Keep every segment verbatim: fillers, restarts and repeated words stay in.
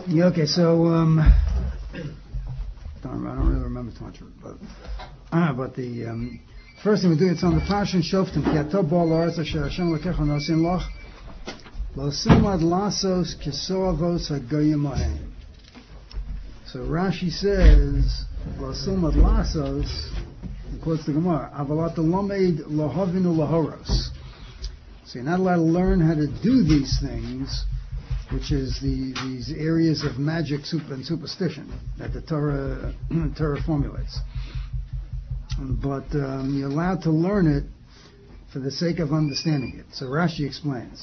Yeah, okay, so um, don't, I don't really remember too much of it, but uh, but the um, first thing we do, it's on the Parshan Shoftim. Ki ato bo la'aretz asher Hashem Elokecha nosin loch lo simad lasos kisovos hagoyim lahem. So Rashi says lo simad lasos. He quotes the Gemara, avalat lomed lohavinu lahoros. So you're not allowed to learn how to do these things, which is the these areas of magic super and superstition that the Torah Torah formulates. But um, you're allowed to learn it for the sake of understanding it. So Rashi explains,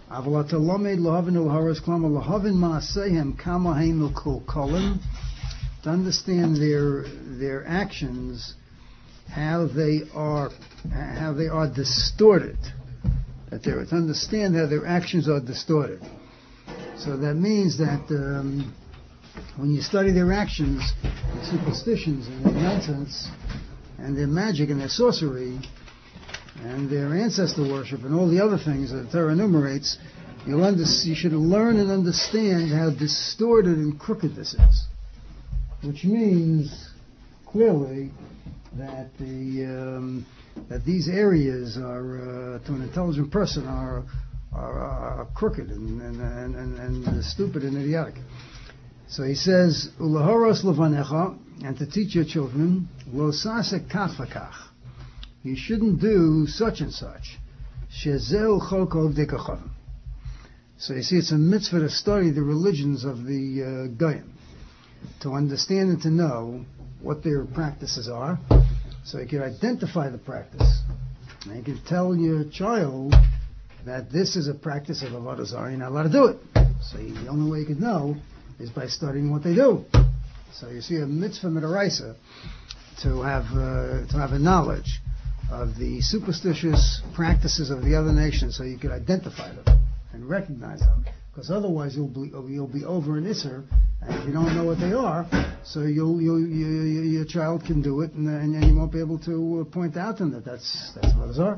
to understand their their actions, how they are how they are distorted. That they're to understand how their actions are distorted. So that means that um, when you study their actions, their superstitions and their nonsense, and their magic and their sorcery, and their ancestor worship, and all the other things that the Torah enumerates, you'll under, you should learn and understand how distorted and crooked this is. Which means, clearly, that the um, that these areas are, uh, to an intelligent person, are are, are crooked and and, and, and and stupid and idiotic. So he says, "Ulahoros levanecha," and to teach your children, "Lo sasek kach v'kach." You shouldn't do such and such. Shezeu cholkov dekachavim. So you see, it's a mitzvah to study the religions of the uh, Goyim, to understand and to know what their practices are, so you can identify the practice. And you can tell your child that this is a practice of Avodah Zarah, you're not allowed to do it. So you, the only way you can know is by studying what they do. So you see a mitzvah midaraisa to have uh, to have a knowledge of the superstitious practices of the other nations, so you can identify them and recognize them. Because otherwise you'll be you'll be over an isser, and you don't know what they are, so you'll, you'll you, you, your child can do it, and, and you won't be able to point out to them that that's that's what it are.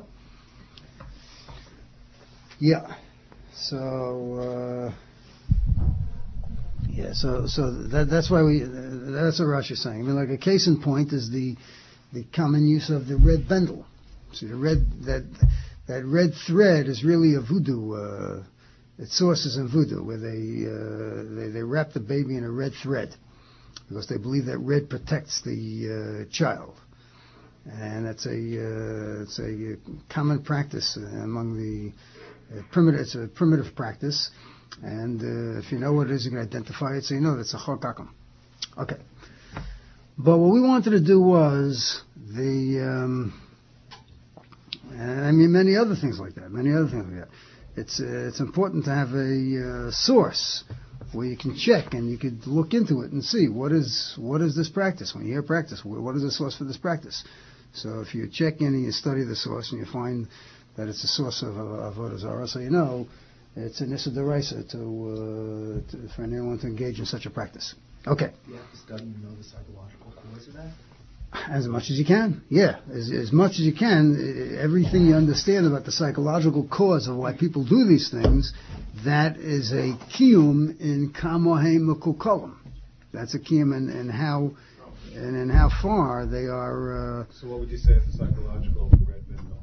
Yeah. So uh, yeah. So so that that's why we that's what Rashi is saying. I mean, like a case in point is the the common use of the red bendel. See, the red that that red thread is really a voodoo. Uh, Its source is in voodoo, where they, uh, they they wrap the baby in a red thread, because they believe that red protects the uh, child, and that's a uh, it's a common practice among the uh, primitive. It's a primitive practice, and uh, if you know what it is, you can identify it, so you know that's a chorkakum. Okay, but what we wanted to do was the, um, and I mean many other things like that, many other things like that. It's uh, it's important to have a uh, source where you can check and you could look into it and see what is what is this practice. When you hear practice, what is the source for this practice? So if you check in and you study the source and you find that it's a source of Avodah Zarah, so you know it's an issa d'oraisa to, uh, to for anyone to engage in such a practice. Okay. You have to study and know the psychological cause of that? As much as you can, yeah. As, as much as you can, everything you understand about the psychological cause of why people do these things, that is a kiyum in kamohem mekukolim. That's a kiyum in, in how and in how far they are. Uh, so what would you say is the psychological red bindle?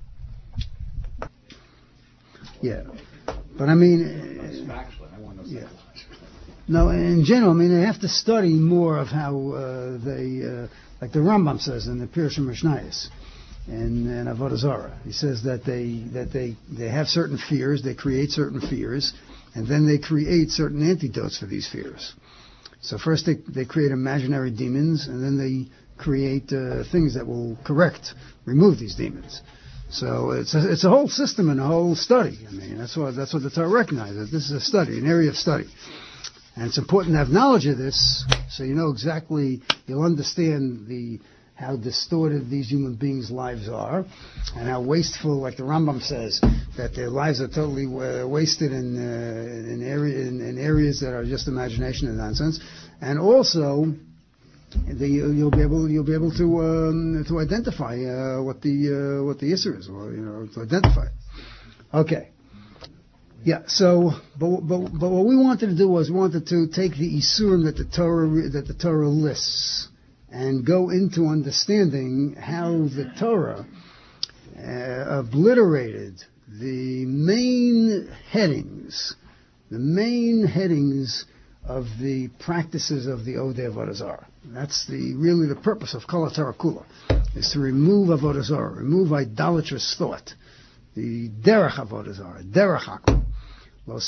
Yeah, but I mean, Factually, I want to know. Yeah. No, in general, I mean, they have to study more of how uh, they. Uh, Like the Rambam says in the Pirushim Mishnayos in, in Avodah Zarah, he says that they that they, they have certain fears, they create certain fears, and then they create certain antidotes for these fears. So first they they create imaginary demons, and then they create uh, things that will correct, remove these demons. So it's a, it's a whole system and a whole study. I mean, that's what that's what the Torah recognizes. This is a study, an area of study. And it's important to have knowledge of this, so you know exactly, you'll understand the how distorted these human beings' lives are, and how wasteful, like the Rambam says, that their lives are totally uh, wasted in uh, in, area, in in areas that are just imagination and nonsense. And also, the, you'll be able you'll be able to um, to identify uh, what the uh, what the issue is, or you know, to identify it. Okay. Yeah, so, but, but, but what we wanted to do was we wanted to take the Isurim that the Torah, that the Torah lists and go into understanding how the Torah uh, obliterated the main headings, the main headings of the practices of the Odeh Avodah Zarah. That's the, really the purpose of Kol HaTorah Kula, is to remove Avodah Zarah, remove idolatrous thought, the Derech Avodah Zarah, Derech HaKol. It's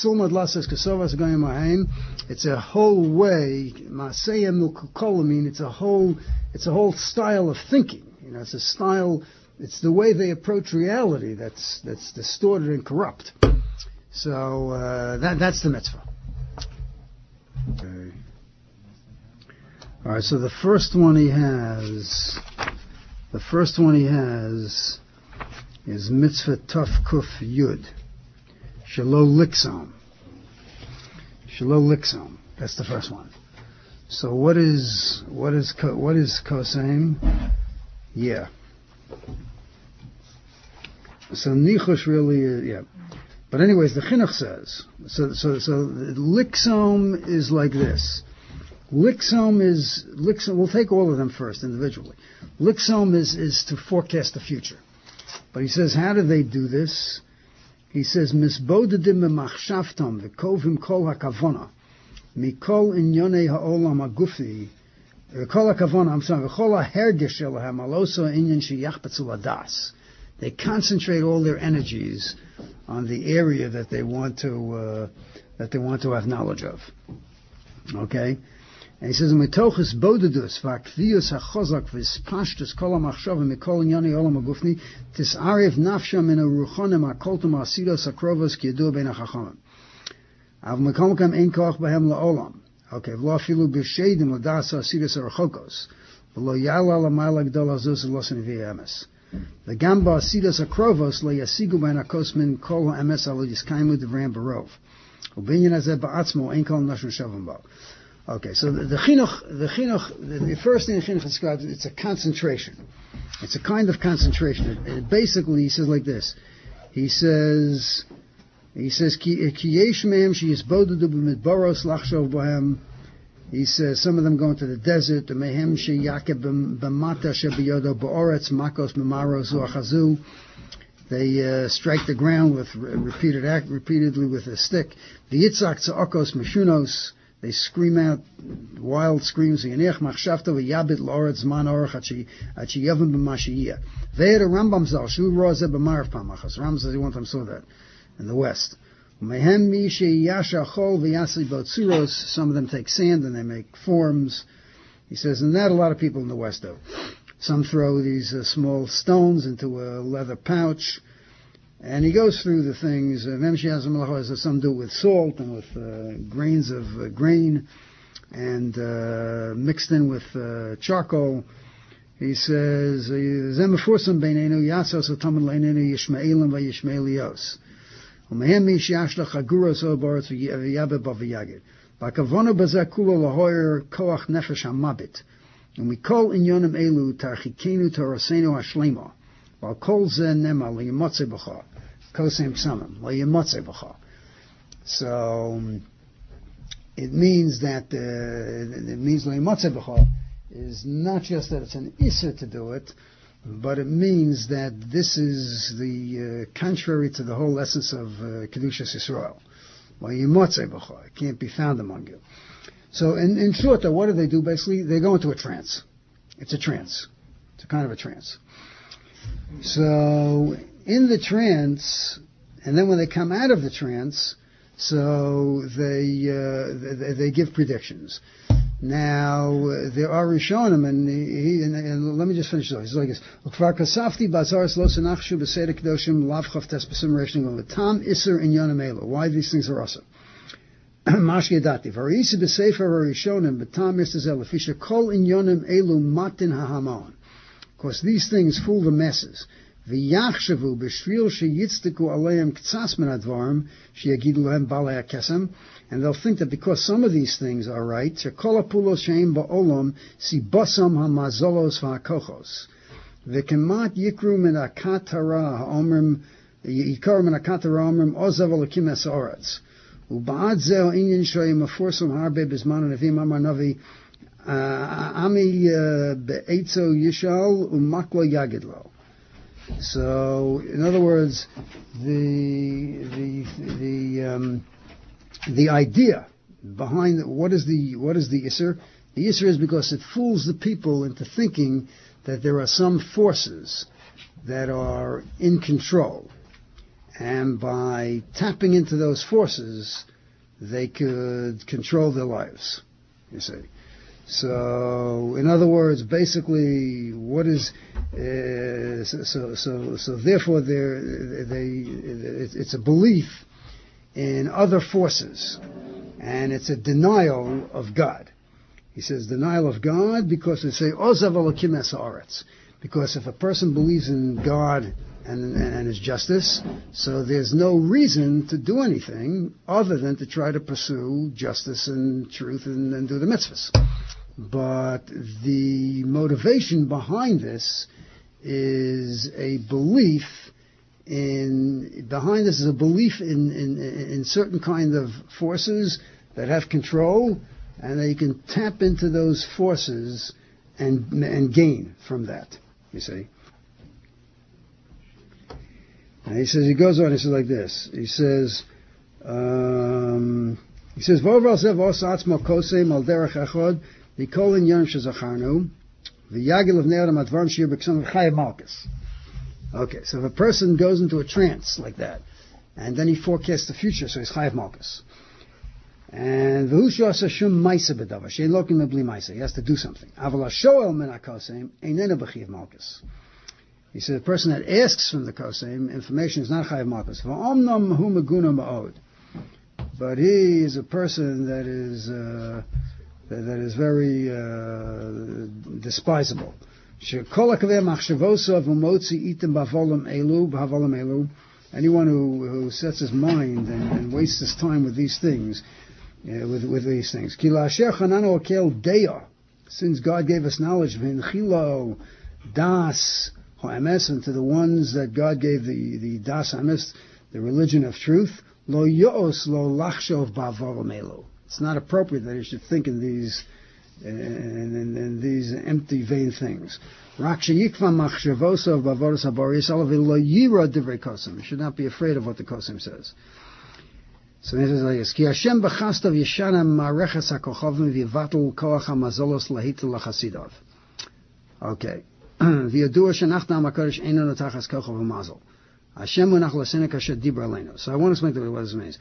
a whole way. I mean, it's a whole. It's a whole style of thinking. You know, it's a style. It's the way they approach reality that's that's distorted and corrupt. So uh, that that's the mitzvah. Okay. All right. So the first one he has, the first one he has, is mitzvah Tuf Kuf Yud. Shelo Liksom. Shelo Liksom. That's the first one. So what is what is what is Koseim? Yeah. So Nichush really, uh, yeah. But anyways, the Chinuch says. So so so Liksom is like this. Liksom is Liksom. We'll take all of them first individually. Liksom is is to forecast the future. But he says, how do they do this? He says, "Misbodedim b'machshavtam v'kovim kol hakavona mikol inyonei ha'olam hagufi kol hakavona." I'm sorry, v'chol hahergish shelahem aloso inyan sheyachpetzu ladas. They concentrate all their energies on the area that they want to uh, that they want to have knowledge of. Okay. And he says, "Mitochus bodedus v'akvius hachozak v'spashtus kol hamachshavim mikol inyonei olam hagufni tis'ariv nafsha min haruchonim hakoltum hasidos hakrovos ki yadua bein hachachamim. Av mikol kam ein koach b'hem la'olam. Okay, v'lo afilu b'shedim l'das hasidos harachokos v'lo yala l'mayla gdol hazuz l'osin v'yemes. The gamba hasidos hakrovos lo yasigu bein hakos min kol ha'emes alo yiskaimu devram barov. Ubinyan hazeh ba'atzmo ein kol nashon shavim bo. Okay, so the, the chinuch, the chinuch, the, the first thing the chinuch describes, it's a concentration. It's a kind of concentration. It, it basically, he says like this. He says, he says, Ki yesh mehem sheyisbodedu b'midbaros lachshov bohem. He says, some of them go into the desert. Mehem sheyakeb b'mata shebiyodo ba'oretz makos memaros u'achazu. They uh, strike the ground with repeated act, repeatedly with a stick. V'yitzak tza'okos meshunos. They scream out wild screams. V'yanech machshavta v'yabit la'oretz zman orach achi yavim b'mashiyah. Ve'er Rambam zal shu rozeh b'marav pamachas. Rambam says he wants them saw that in the west. Mehem mi sheyasha chol v'yasi botzuros. Some of them take sand and they make forms. He says, and that a lot of people in the west do. Some throw these uh, small stones into a leather pouch. And he goes through the things. Uh, some do it with salt and with uh, grains of uh, grain and uh, mixed in with uh, charcoal. He says, "Zemefursim beinenu yasos otamen leinenu yishmaelim vayishmaelios. Umehem mi she'ashlach haguros oboretz v'yabe b'v'yagid. Ba'kavono b'zeh kulo lahoyer koach nefesh hamabit. And we call inyonim elu tarchikenu torasenu hashlema. While kol zeh nema liyimotze b'cha, kosem ksamim liyimotze b'cha." So it means that uh, it means liyimotze b'cha is not just that it's an issa to do it, but it means that this is the uh, contrary to the whole essence of uh, kedushas Yisrael. Liyimotze b'cha, it can't be found among you. So in, in short, though, what do they do? Basically, they go into a trance. It's a trance. It's a kind of a trance. So in the trance, and then when they come out of the trance, so they uh, they, they give predictions. Now uh, there are Rishonim, and, he, and, and let me just finish this. He's like this: "Ukvar kasafti bazaris lo senachshu b'seder kedoshim lavchav tes b'sim reshning v'tam iser in yonim elu." Why these things are awesome? Mashke dati v'arisi b'sefer Rishonim b'tam iser lefisha kol in yonim elu matin hahamon. Of course, these things fool the masses. V'yachshavu b'shvil sheyitztiku aleim k'tzas min advarim sheyagidu lehem balei hakesem, and they'll think that because some of these things are right, shekol hapulos she'im ba'olam sibosam hamazolos v'hakochos v'kemat yikru min akat hara ha'omrim Yikar min akata ra'amrim ozav alakim es haaretz. Uba'ad zeh inyan shoyim aforsum harbe bizman nevim amar navi ami be'etzo yishal umaklo yagidlo. So, in other words, the the the um, the idea behind the, what is the what is the Isser? The Isser is because it fools the people into thinking that there are some forces that are in control, and by tapping into those forces, they could control their lives. You see. So, in other words, basically, what is uh, so, so so so therefore there they it's a belief in other forces, and it's a denial of God. He says denial of God because they say ozav elokim es haaretz, because if a person believes in God and, and His justice, so there's no reason to do anything other than to try to pursue justice and truth and, and do the mitzvahs. But the motivation behind this is a belief in, behind this is a belief in, in, in certain kind of forces that have control, and they can tap into those forces and, and gain from that, you see. And he says, he goes on, he says like this, he says, um, he says, V'over zev os atzmo kosem al derech echad, v'kol inyan shezacharnu, v'yagil of ne'adam advarim shir b'kson v'chayev malchus. Okay, so if a person goes into a trance like that, and then he forecasts the future, so he's chayev malchus. And v'hu she'asa shum maisa b'davar, she'en lokim mebli maisa, he has to do something. Aval ha'shoel min ha'kosem, einena b'chayev malchus. He said the person that asks from the kosem information is not chayev malchus. V'omnam hu meguna ma'od. But he is a person that is uh, that, that is very uh, despisable. Anyone who, who sets his mind and, and wastes his time with these things, uh, with with these things. Since God gave us knowledge of him, chilo, das, ha'emes, and to the ones that God gave the, the das ha'emes, the religion of truth, lo yo'os lo lachshov ba'avolam elu. It's not appropriate that you should think in these in, in, in these empty, vain things. Rak sheyikva machshavosov ba'avodas haboris alav lo yira divrei kosem. You should not be afraid of what the kosem says. So he says like this: Ki Hashem b'chastav yeshana ma'areches hakochavim v'yivatul koach hamazolos lahitul lachasidav. Okay. V'yadua shenachna ha'makodesh eino notachas kochav ha'mazol. Hashem unach l'senek asher dibra aleinu. So I want to explain what this means.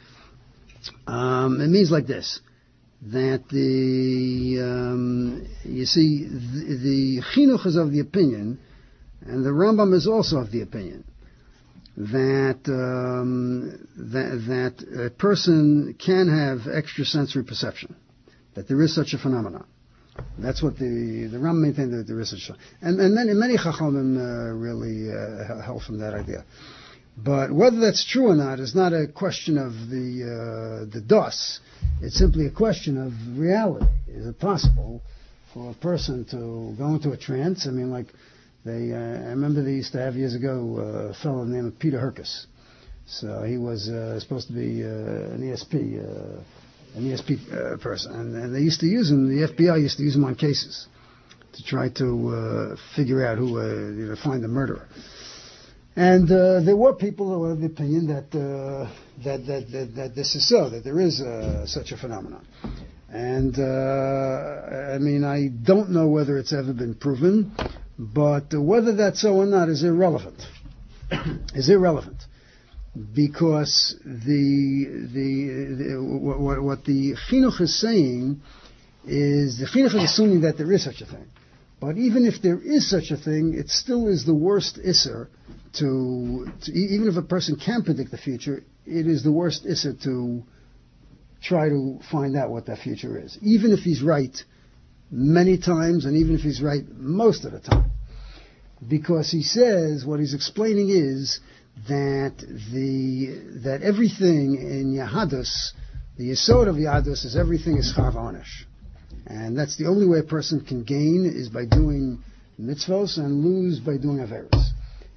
Um, it means like this, that the, um, you see, the, the chinuch is of the opinion, and the Rambam is also of the opinion, that, um, that, that a person can have extrasensory perception, that there is such a phenomenon. That's what the, the Rambam maintained, that there is such a, and, and many, many Chachamim uh, really uh, held from that idea. But whether that's true or not is not a question of the uh, the dos. It's simply a question of reality. Is it possible for a person to go into a trance? I mean, like they. Uh, I remember they used to have years ago uh, a fellow named Peter Herkus. So he was uh, supposed to be uh, an E S P, uh, an E S P uh, person, and, and they used to use him. The F B I used to use him on cases to try to uh, figure out who, uh, you know, find the murderer. And uh, there were people who were of the opinion that, uh, that, that, that, that this is so, that there is uh, such a phenomenon. And, uh, I mean, I don't know whether it's ever been proven, but whether that's so or not is irrelevant. is irrelevant. Because the, the, the what, what the chinuch is saying is, the chinuch is assuming that there is such a thing. But even if there is such a thing, it still is the worst isser to, to, even if a person can predict the future, it is the worst isser to try to find out what that future is. Even if he's right many times, and even if he's right most of the time. Because he says, what he's explaining is that the, that everything in Yahadus, the Yesod of Yahadus is everything is Chav Onesh. And that's the only way a person can gain is by doing mitzvos and lose by doing averos.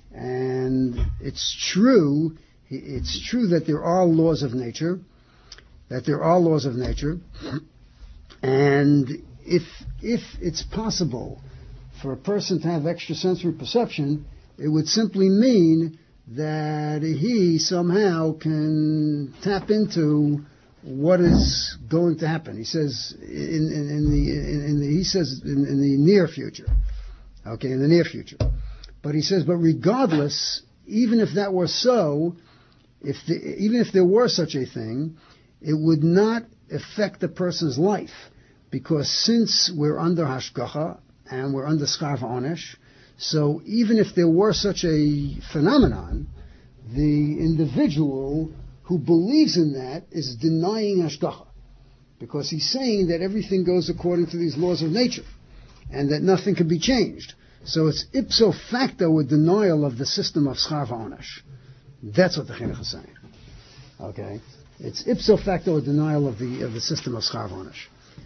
And it's true, it's true that there are laws of nature, that there are laws of nature, and if if it's possible for a person to have extrasensory perception, it would simply mean that he somehow can tap into what is going to happen. He says in, in, in the in, in the he says in, in the near future. Okay, in the near future. But he says, but regardless, even if that were so, if the, even if there were such a thing, it would not affect the person's life, because since we're under hashgacha and we're under schar v'onesh, so even if there were such a phenomenon, the individual who believes in that is denying hashgacha, because he's saying that everything goes according to these laws of nature and that nothing can be changed. So it's ipso facto a denial of the system of schar v'onesh. That's what the chinuch is saying. Okay, it's ipso facto a denial of the of the system of schar v'onesh.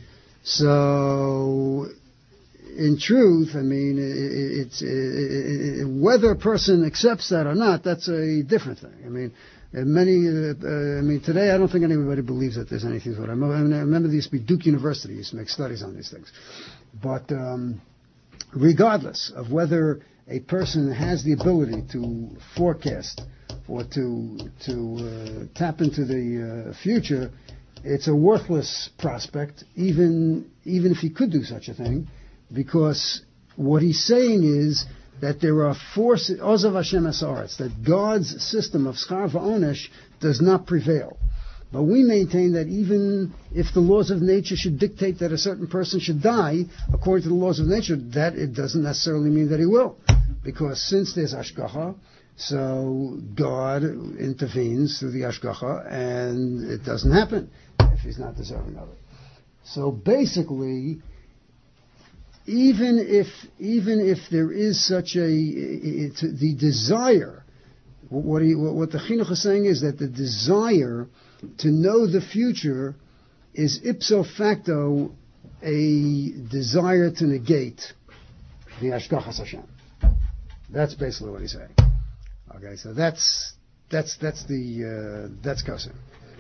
So, in truth, I mean, it, it's it, it, whether a person accepts that or not, that's a different thing. I mean, many. Uh, uh, I mean, today I don't think anybody believes that there's anything to it. I remember, I remember there used to be Duke University used to make studies on these things, but um, regardless of whether a person has the ability to forecast or to to uh, tap into the uh, future, it's a worthless prospect, even even if he could do such a thing, because what he's saying is that there are forces, Ozav Hashem Esaretz, that God's system of schar v'onesh does not prevail. But we maintain that even if the laws of nature should dictate that a certain person should die, according to the laws of nature, that it doesn't necessarily mean that he will. Because since there's Ashgacha, so God intervenes through the Ashgacha, and it doesn't happen if he's not deserving of it. So basically, even if even if there is such a, it, the desire, what, he, what the Chinuch is saying is that the desire to know the future is ipso facto a desire to negate the Ashgachas Hashem. That's basically what he's saying. Okay, so that's that's that's the uh, that's Kosim.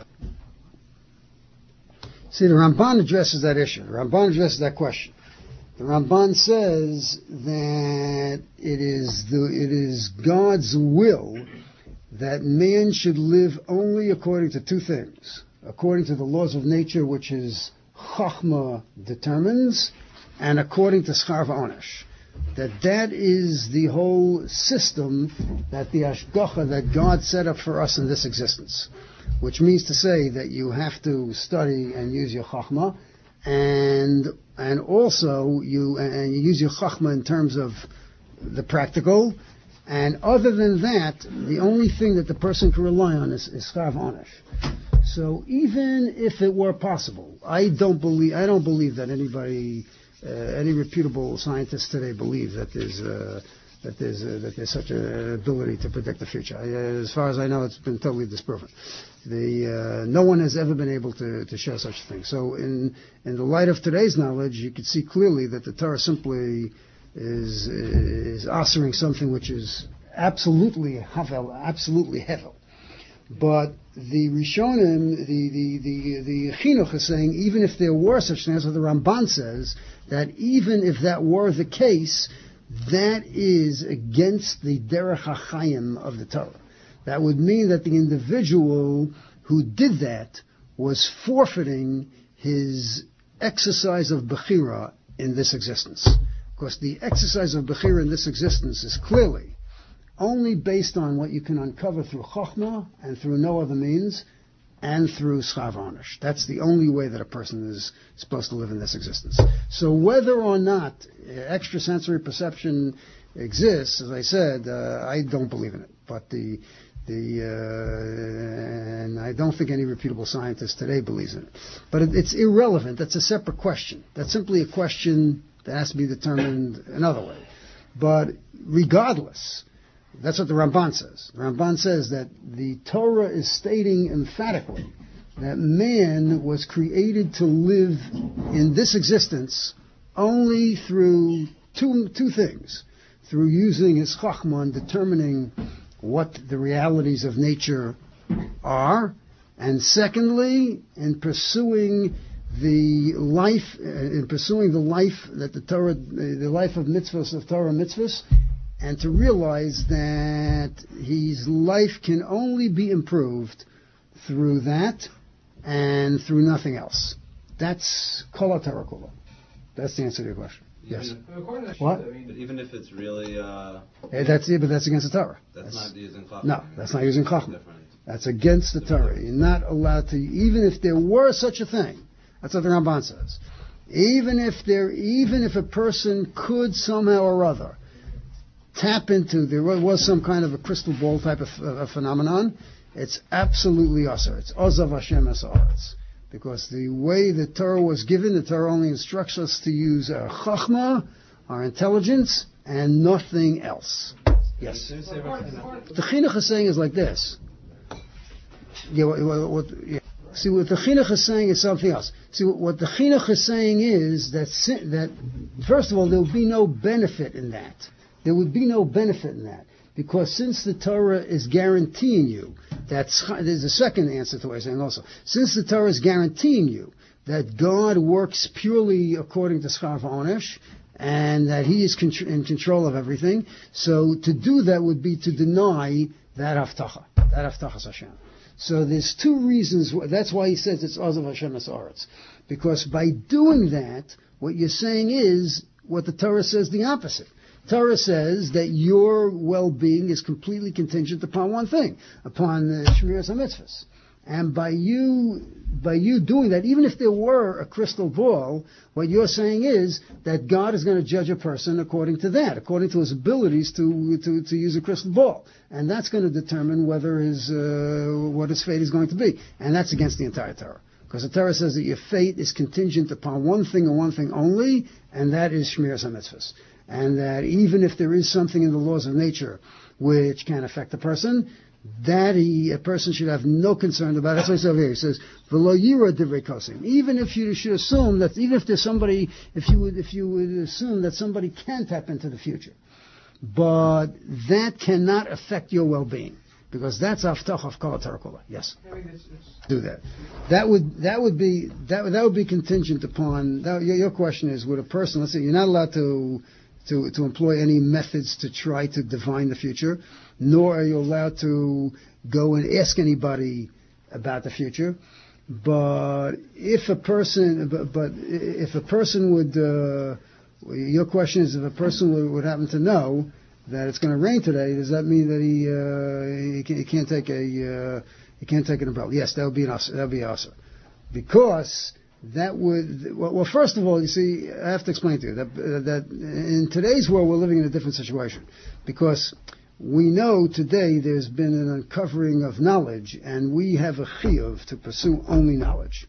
See, the Ramban addresses that issue. The Ramban addresses that question. The Ramban says that it is the it is God's will that man should live only according to two things: according to the laws of nature, which is Chachma determines, and according to Schar v'onesh. That that is the whole system that the Ashgacha that God set up for us in this existence, which means to say that you have to study and use your Chachma, and and also you and you use your Chachma in terms of the practical, and other than that, the only thing that the person can rely on is, is Schar v'onesh. So even if it were possible, I don't believe I don't believe that anybody. Uh, any reputable scientists today believe that there's uh, that there's uh, that there's such an ability to predict the future. I, uh, as far as I know, it's been totally disproven. The uh, no one has ever been able to, to show such a thing. So, in in the light of today's knowledge, you can see clearly that the Torah simply is is answering something which is absolutely havel, absolutely hevel. But the Rishonim, the the the the Chinuch is saying, even if there were such things, what the Ramban says, that even if that were the case, that is against the Derech HaChaim of the Torah. That would mean that the individual who did that was forfeiting his exercise of Bechira in this existence. Because the exercise of Bechira in this existence is clearly only based on what you can uncover through Chokhmah and through no other means, and through Schar v'onesh. That's the only way that a person is supposed to live in this existence. So whether or not extrasensory perception exists, as I said, uh, I don't believe in it. But the the uh, and I don't think any reputable scientist today believes in it. But it, it's irrelevant. That's a separate question. That's simply a question that has to be determined another way. But regardless, that's what the Ramban says. The Ramban says that the Torah is stating emphatically that man was created to live in this existence only through two two things: through using his chachma and determining what the realities of nature are, and secondly, in pursuing the life, uh, in pursuing the life that the Torah, the life of mitzvahs, of Torah mitzvahs, and to realize that his life can only be improved through that and through nothing else. That's kol Torah kula. That's the answer to your question. Yes. According to What? I mean, even if it's really, uh, Eh, That's yeah, but that's against the Torah. that's, not using chachma. No, that's not using chachma. Different. That's against the Torah. You're not allowed to, even if there were such a thing. That's what the Ramban says. Even if there, even if a person could somehow or other tap into, there was some kind of a crystal ball type of uh, phenomenon, it's absolutely asur. It's ozav Hashem es-haaretz. Because the way the Torah was given, the Torah only instructs us to use our chachma, our intelligence, and nothing else. Yes. The chinuch is saying is like this. Yeah, what, what, what, yeah. See, what the chinuch is saying is something else. See, what, what the chinuch is saying is that, that, first of all, there would be no benefit in that. There would be no benefit in that. Because since the Torah is guaranteeing you, that's, there's a second answer to what I'm saying also. Since the Torah is guaranteeing you that God works purely according to Schar V'Onesh, and that He is contr- in control of everything, so to do that would be to deny that haftacha, that haftacha Hashem. So there's two reasons. That's why he says it's Ozav Hashem es-haaretz. Because by doing that, what you're saying is what the Torah says the opposite. Torah says that your well-being is completely contingent upon one thing, upon the Shmiras HaMitzvahs. And by you, by you doing that, even if there were a crystal ball, what you're saying is that God is going to judge a person according to that, according to his abilities to to, to use a crystal ball, and that's going to determine whether his uh, what his fate is going to be, and that's against the entire Torah, because the Torah says that your fate is contingent upon one thing and one thing only, and that is Shmiras HaMitzvahs, and that even if there is something in the laws of nature which can affect a person, that he, a person should have no concern about. That's what he says over here. He says, "V'lo yira divrei kosim." Even if you should assume that, even if there's somebody, if you would, if you would assume that somebody can tap into the future, but that cannot affect your well-being, because that's aftach of kol Torah kula. Yes, do that. That would that would be that that would be contingent upon. That, your, your question is, would a person? Let's say you're not allowed to. To, to employ any methods to try to divine the future, nor are you allowed to go and ask anybody about the future. But if a person, but, but if a person would, uh, your question is, if a person would, would happen to know that it's going to rain today, does that mean that he uh, he, can, he can't take a uh, he can't take an umbrella? Yes, that would be an that would be asur, because. That would, well, well, first of all, you see, I have to explain to you that, uh, that in today's world we're living in a different situation, because we know today there's been an uncovering of knowledge, and we have a chiyuv to pursue only knowledge.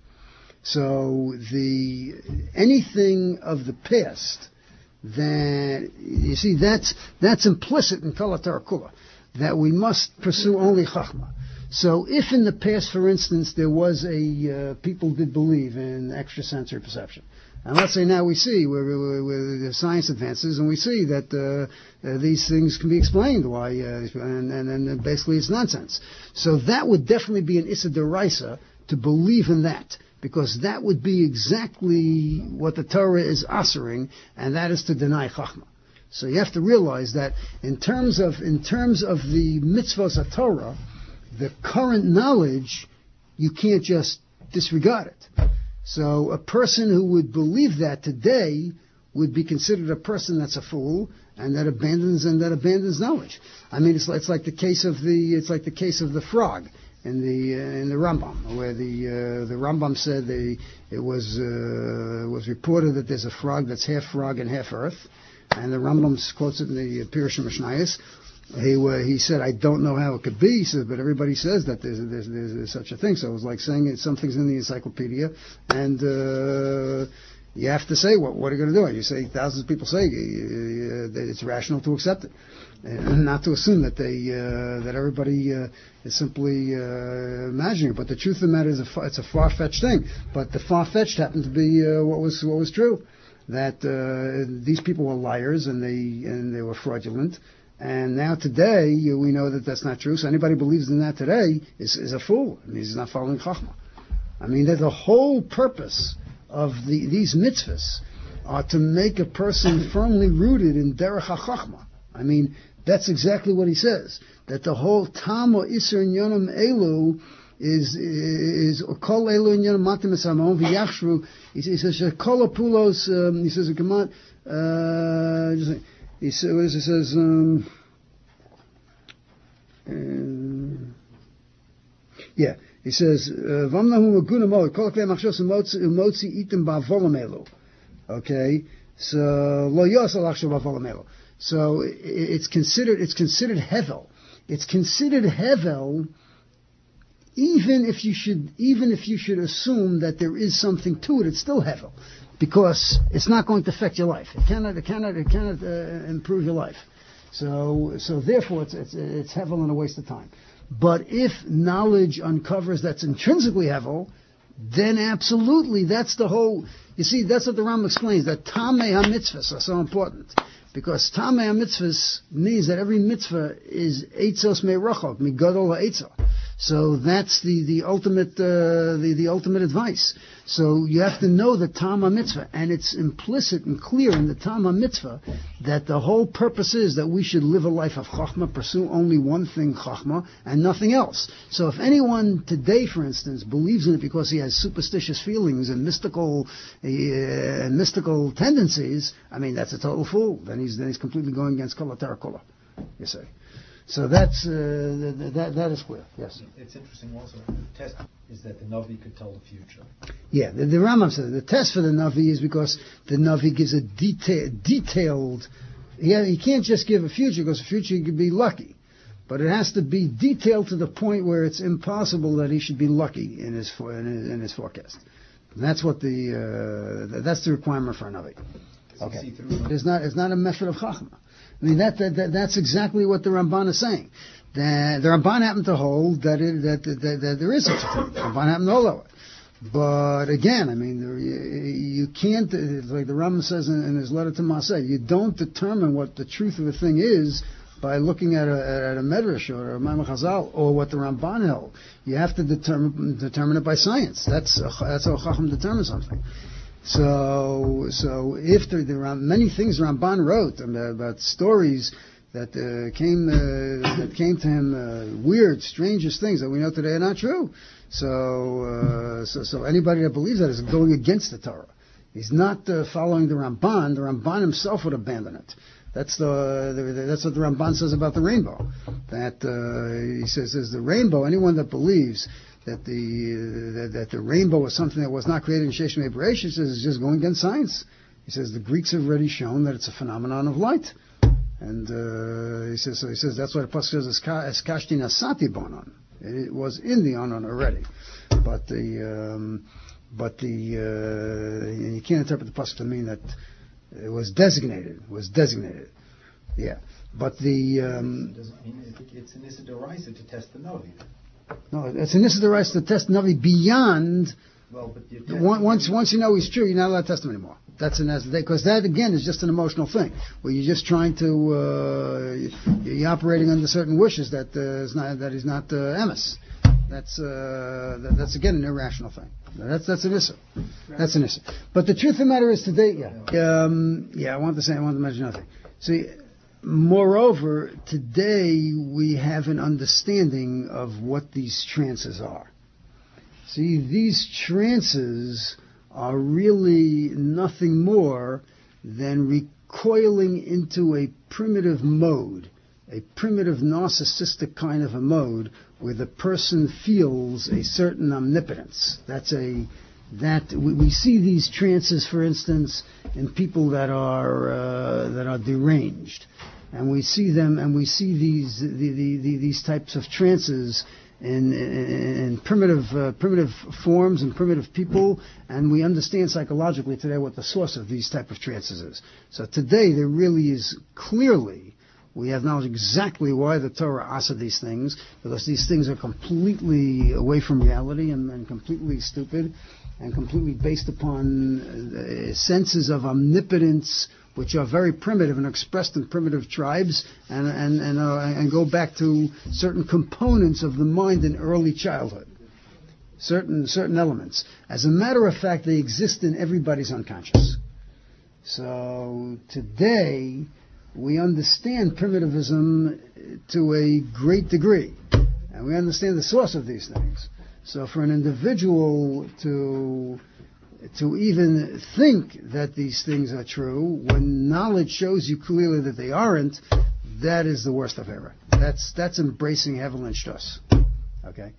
So the, anything of the past that, you see, that's, that's implicit in Kol Torah Kula, that we must pursue only chachma. So if in the past, for instance, there was a, uh, people did believe in extrasensory perception, and let's say now we see where, where, where the science advances, and we see that uh, uh, these things can be explained why, uh, and, and, and basically it's nonsense. So that would definitely be an issa deraisa to believe in that, because that would be exactly what the Torah is assuring, and that is to deny chachma. So you have to realize that in terms of in terms of the mitzvahs of Torah, the current knowledge, you can't just disregard it. So a person who would believe that today would be considered a person that's a fool and that abandons and that abandons knowledge. I mean, it's, it's like the case of the it's like the case of the frog in the uh, in the Rambam, where the uh, the Rambam said they, it was uh, was reported that there's a frog that's half frog and half earth, and the Rambam quotes it in the Pirush Mishnayos. He uh, he said, I don't know how it could be, he said, but everybody says that there's, there's, there's, there's such a thing. So it was like saying it, something's in the encyclopedia, and uh, you have to say, what, what are you going to do? You say, thousands of people say uh, that it's rational to accept it, and not to assume that they uh, that everybody uh, is simply uh, imagining it. But the truth of the matter is, a, it's a far-fetched thing. But the far-fetched happened to be uh, what was what was true. that uh, these people were liars and they and they were fraudulent. And now today, you, we know that that's not true. So anybody who believes in that today is, is a fool. I mean, he's not following Chachma. I mean, that the whole purpose of the, these mitzvahs are to make a person firmly rooted in Derech HaChachma. I mean, that's exactly what he says. That the whole Tam or Isser Yonim Elu is is Kol Elu Yonim Matim Esamon V'Yachshru. He says Kol Apulos. He says come on. Uh, he says he says. Um, uh, yeah. He says, "Vamnahu maguna mo kol klei machshos umotzi itim ba'avolam elu." Okay, so lo yosel achshav ba'avolam elu. So it's considered it's considered hevel. It's considered hevel, even if you should even if you should assume that there is something to it. It's still hevel, because it's not going to affect your life. It cannot it cannot it cannot uh, improve your life. So so therefore it's it's it's hevel and a waste of time. But if knowledge uncovers that's intrinsically hevel, then absolutely that's the whole. You see, that's what the Ram explains, that Tamei HaMitzvahs are so important. Because Tamei HaMitzvahs means that every mitzvah is Eitzos Me'rochok, Migadol HaEitzah. So that's the, the ultimate uh, the, the ultimate advice. So you have to know the Tam HaMitzvah, and it's implicit and clear in the Tam HaMitzvah that the whole purpose is that we should live a life of Chachma, pursue only one thing, Chachma, and nothing else. So if anyone today, for instance, believes in it because he has superstitious feelings and mystical uh, and mystical tendencies, I mean, that's a total fool. Then he's then he's completely going against Kol HaTorah Kula, you say. So that's uh, that, that that is clear. Yes. It's interesting also. The test is that the Navi could tell the future. Yeah, the, the Rambam says the test for the Navi is because the Navi gives a detail, detailed. Yeah, he can't just give a future because the future could be lucky, but it has to be detailed to the point where it's impossible that he should be lucky in his in his, in his forecast. And that's what the uh, that's the requirement for a Navi. Okay, it's not it's not a method of Chachma. I mean, that, that, that that's exactly what the Ramban is saying. The, the Ramban happened to hold that, it, that, that, that there is such a thing. The Ramban happened to hold it. But again, I mean, there, you, you can't, like the Rambam says in, in his letter to Maseh, you don't determine what the truth of a thing is by looking at a, at a Medrash or a Maimon Chazal or what the Ramban held. You have to determine, determine it by science. That's, that's how Chacham determines something. So, so if there, there are many things Ramban wrote about, about stories that uh, came uh, that came to him, uh, weird, strangest things that we know today are not true. So, uh, so, so anybody that believes that is going against the Torah. He's not uh, following the Ramban. The Ramban himself would abandon it. That's the, the that's what the Ramban says about the rainbow. That uh, he says is the rainbow. Anyone that believes that the uh, that, that the rainbow was something that was not created in Sheshem Bereshit, says it's just going against science. He says the Greeks have already shown that it's a phenomenon of light, and uh, he says so he says that's why the pasuk says es kashti nasati bonon. It was in the onon already, but the um, but the uh, you can't interpret the pasuk to mean that it was designated. It was designated, yeah. But the um, it doesn't mean it, it's an Issa D'Oraisa to test the Navi. No, it's an Issa D'Oraisa to test Navi beyond. Well, but you once once you know he's true, you're not allowed to test him anymore. That's an because that again is just an emotional thing where you're just trying to uh, you're operating under certain wishes that uh, is not that he's not uh, emes. That's uh, that, that's again an irrational thing. That's that's an issa. That's an issa. But the truth of the matter is today, yeah, um, yeah. I want to say I want to mention another thing. See. Moreover, today we have an understanding of what these trances are. See, these trances are really nothing more than recoiling into a primitive mode, a primitive narcissistic kind of a mode where the person feels a certain omnipotence. That's a that we, we see these trances, for instance, in people that are uh, that are deranged. And we see them, and we see these the, the, the, these types of trances in, in, in primitive uh, primitive forms and primitive people, and we understand psychologically today what the source of these type of trances is. So today there really is clearly We have knowledge exactly why the Torah asked these things, because these things are completely away from reality and, and completely stupid and completely based upon uh, senses of omnipotence, which are very primitive and expressed in primitive tribes, and and and, uh, and go back to certain components of the mind in early childhood, certain certain elements. As a matter of fact, they exist in everybody's unconscious. So today, we understand primitivism to a great degree, and we understand the source of these things. So for an individual to to even think that these things are true, when knowledge shows you clearly that they aren't, that is the worst of error. That's that's embracing Hevel and Shtus. Okay.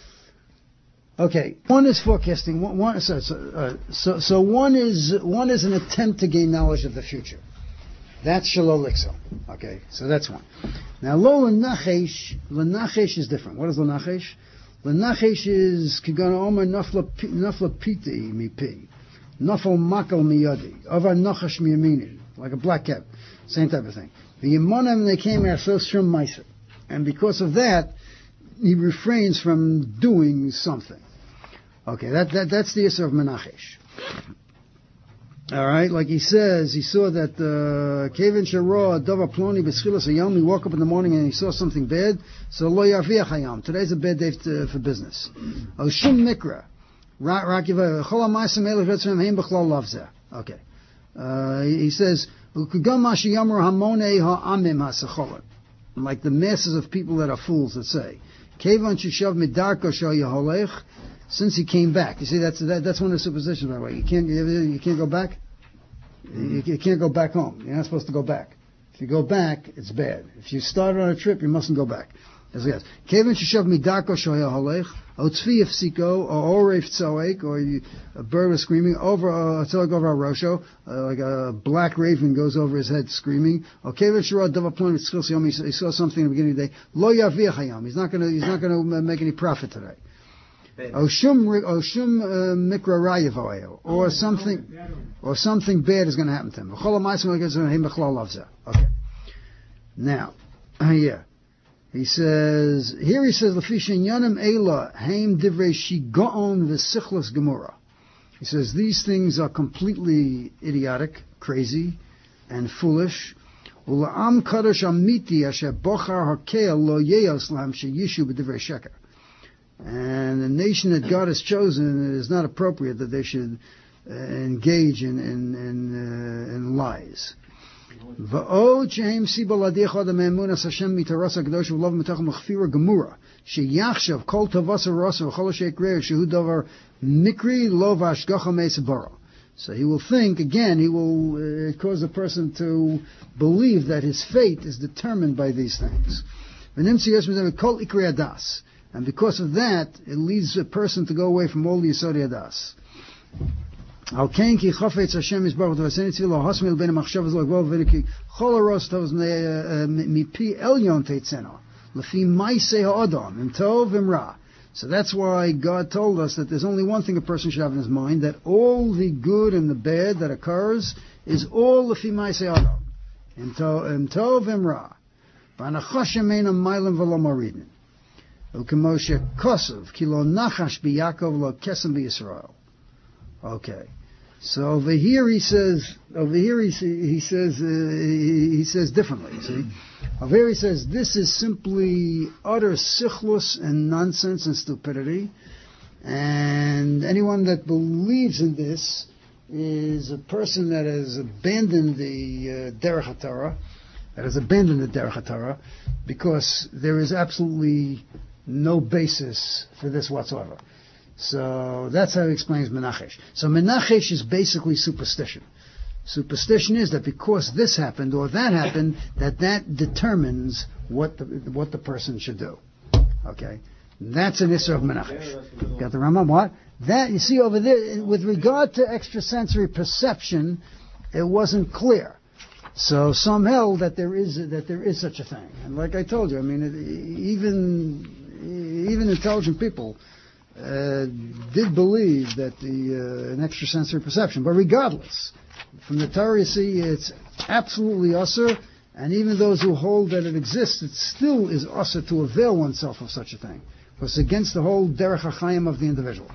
Okay. One is forecasting. One, one so, so, uh, so so one is one is an attempt to gain knowledge of the future. That's Shalol Lixo. Okay, so that's one. Now, Lo L'Nachesh, L'Nachesh is different. What is L'Nachesh? L'Nachesh is Kigana Omer Nafla Piti Mipi, Nafal Makal Miyadi, Ava Nachash Miyamini, like a black cat, same type of thing. The Yemonim, they came here, so Shum Meiser. And because of that, he refrains from doing something. Okay, that, that that's the issue of Menachesh. All right, like he says, he saw that Kevin Shara Dava Ploni B'Schilas Hayom. He woke up in the morning and he saw something bad. So Lo Yarviach Hayom. Today's a bad day to, for business. Oshum Mikra. Rakiva Chol HaMaaseh Melech Vetzim Heim B'Chlal Lavzeh. Okay. Uh, he says Ukugam Mashi Yamar Hamonei Ha'amim HaSecholim. Like the masses of people that are fools that say, Kevin Shishav Midarko Shal Yeholech. Since he came back, you see, that's that, that's one of the superstitions, by the way. You can't you, you can't go back. You, you can't go back home. You're not supposed to go back. If you go back, it's bad. If you started on a trip, you mustn't go back. As it is. Kevin Shishav Midarko Shoya Halech, O Tzvi Ifsiko, or Oref Tzoek, or you, a bird was screaming over a Tzoek over a Rosho, uh, like a black raven goes over his head screaming. O Kevin Shira Dava Plon Tzchil Yom, he saw something in the beginning of the day. Lo Yaviach Hayam. He's not going to he's not going to make any profit today. Oshum Oshum Mikra Rayavoyo, or something, or something bad is going to happen to him. Okay. Now, uh, yeah, he says here. He says Lafishin Yanim Ela Haim Divrei Shigaon V'Sichlas Gemura. He says these things are completely idiotic, crazy, and foolish. Ula'am Kadosh Amiti Asher Bochar Hakel Lo Yeos Lam Sheyishu B'Divrei Sheker. And the nation that God has chosen, it is not appropriate that they should uh, engage in in in, uh, in lies. Va'od shehem siba ladicha the me'emunas Hashem mitarasa kadosh v'lov mitach machfira gemura sheyachshav kol tavasa rasa v'chol sheikreir shehu davar mikri lo v'ashgacha me'esabara. So he will think again. He will uh, cause a person to believe that his fate is determined by these things. V'nim tziyos mizem kol ikri adas. And because of that, it leads a person to go away from all the Yisod Yadas. Al kain ki chafetz Hashem yisbarach v'aseni tzvila hasmil ben machshavas l'gvol v'niki chol haros tov mipi elyon teitzena lefi ma'aseh ha'adam im tov im ra. So that's why God told us that there's only one thing a person should have in his mind, that all the good and the bad that occurs is all lefi ma'aseh ha'adam im tov im ra. V'anachash yemeina mailim v'lo maridin. Ukemoshe Kosov, Kilo Nachash B'Yakov Lo Kesem B'Yisrael. Okay, so over here he says, over here he, he says, uh, he, he says differently. See, over here he says this is simply utter sichlus and nonsense and stupidity, and anyone that believes in this is a person that has abandoned the uh, Derech HaTorah, that has abandoned the Derech HaTorah, because there is absolutely no basis for this whatsoever. So that's how he explains Menachesh. So Menachesh is basically superstition. Superstition is that because this happened or that happened, that that determines what the what the person should do. Okay, that's an issue of Menachesh. Got the Rambam? What? That you see over there with regard to extrasensory perception, it wasn't clear. So some held that there is that there is such a thing, and like I told you, I mean, it, even even intelligent people uh, did believe that the uh, an extrasensory perception. But regardless, from the Torah you see it's absolutely usher, And even those who hold that it exists, it still is also to avail oneself of such a thing. Because it's against the whole derech hachayim of the individual.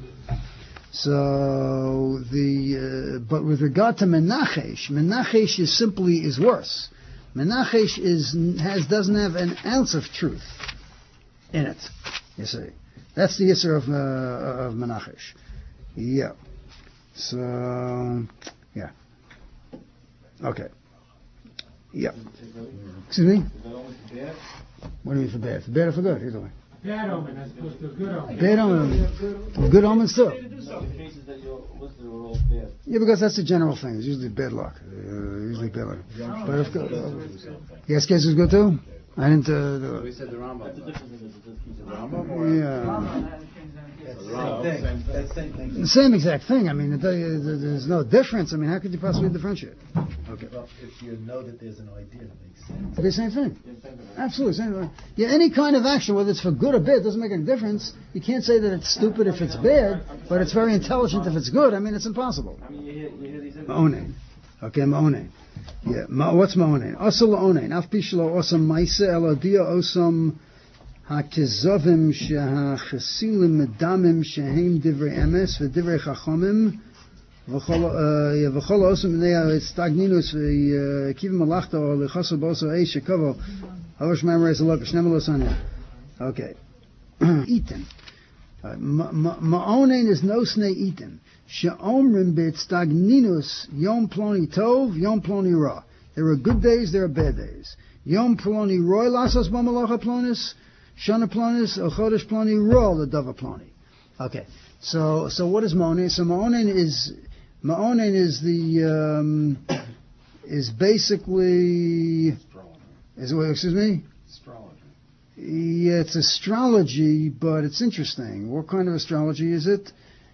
So the uh, but with regard to menachesh, menachesh is simply is worse. Menachesh is has doesn't have an ounce of truth in it. You see, that's the yisur of uh, of menachesh. Yeah. So yeah. Okay. Yeah. Excuse me. What do you mean for bad? For bad or for good? Either way. Bad omen as opposed to a good omen. Bad omen. Good omens too. Yeah, because that's the general thing. It's usually bad luck. Uh, usually bad luck. But if good, uh, yes, case is good too. I didn't. Uh, We said the Rambam. Yeah. Same thing. That same thing. The same exact thing. I mean, it, uh, there's no difference. I mean, how could you possibly differentiate? Okay. Well, if you know that there's an idea that makes sense. It's the same thing. Absolutely same thing. Yeah, any kind of action, whether it's for good or bad, doesn't make any difference. You can't say that it's stupid if it's bad, but it's very intelligent if it's good. I mean, it's impossible. Ma'onein. Okay, ma'onein. Yeah, ma, what's ma'onein? Osam la'onein. Af pishlo osam maise eladia osam hakizovim shehachasilim medamim shehem divrei emes v'divrei chachomim v'chol osam b'nei stagninus v'kivim malachta or l'chaso b'oso eish shekovo havash memories a lot b'shnem l'osanya. Okay. Eaten. Ma'onein is no snei eaten. She'omrim b'stagninus yom ploni tov, yom ploni ra. There are good days, there are bad days. Yom ploni roy lasos b'malacha plonis, shana plonis, or chodesh ploni ra l'dava ploni. Okay, so so what is ma'onein? So ma'onein is ma'onein is the um, is basically is what? Excuse me. Yeah, it's astrology, but it's interesting. What kind of astrology is it?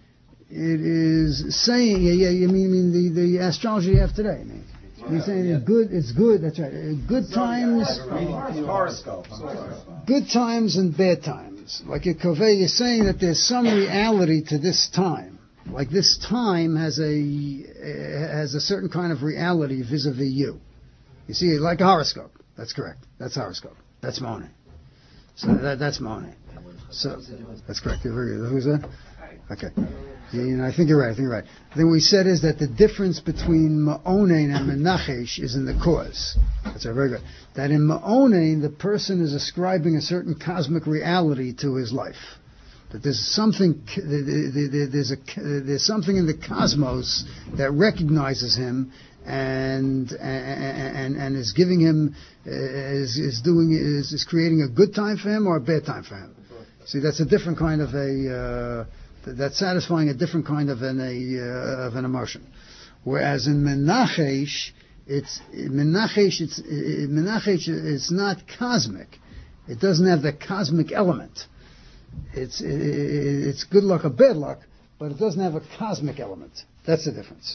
It is saying, yeah, yeah, you mean, mean the, the astrology you have today. I mean, you're saying it's good, it's good, that's right. Uh, Good times, Horoscope. good times and bad times. Like a Kovei, you're saying that there's some reality to this time. Like this time has a, uh, has a certain kind of reality vis-a-vis you. You see, like a horoscope. That's correct. That's horoscope. That's Ma'onein. So that, that's Ma'onein. So, that's correct. Very good. Who's that? Okay. Yeah, you know, I think you're right. I think you're right. I think what we said is that the difference between Ma'onein and Menachesh is in the cause. That's right, very good. That in Ma'onein, the person is ascribing a certain cosmic reality to his life. That there's something, there's a, there's something in the cosmos that recognizes him and and and is giving him is is doing is, is creating a good time for him or a bad time for him. See, that's a different kind of a uh, that's satisfying a different kind of an a uh, of an emotion. Whereas in Menachesh, it's Menachesh it's it, Menachesh it's not cosmic. It doesn't have the cosmic element. It's it, it's good luck or bad luck, but it doesn't have a cosmic element. That's the difference.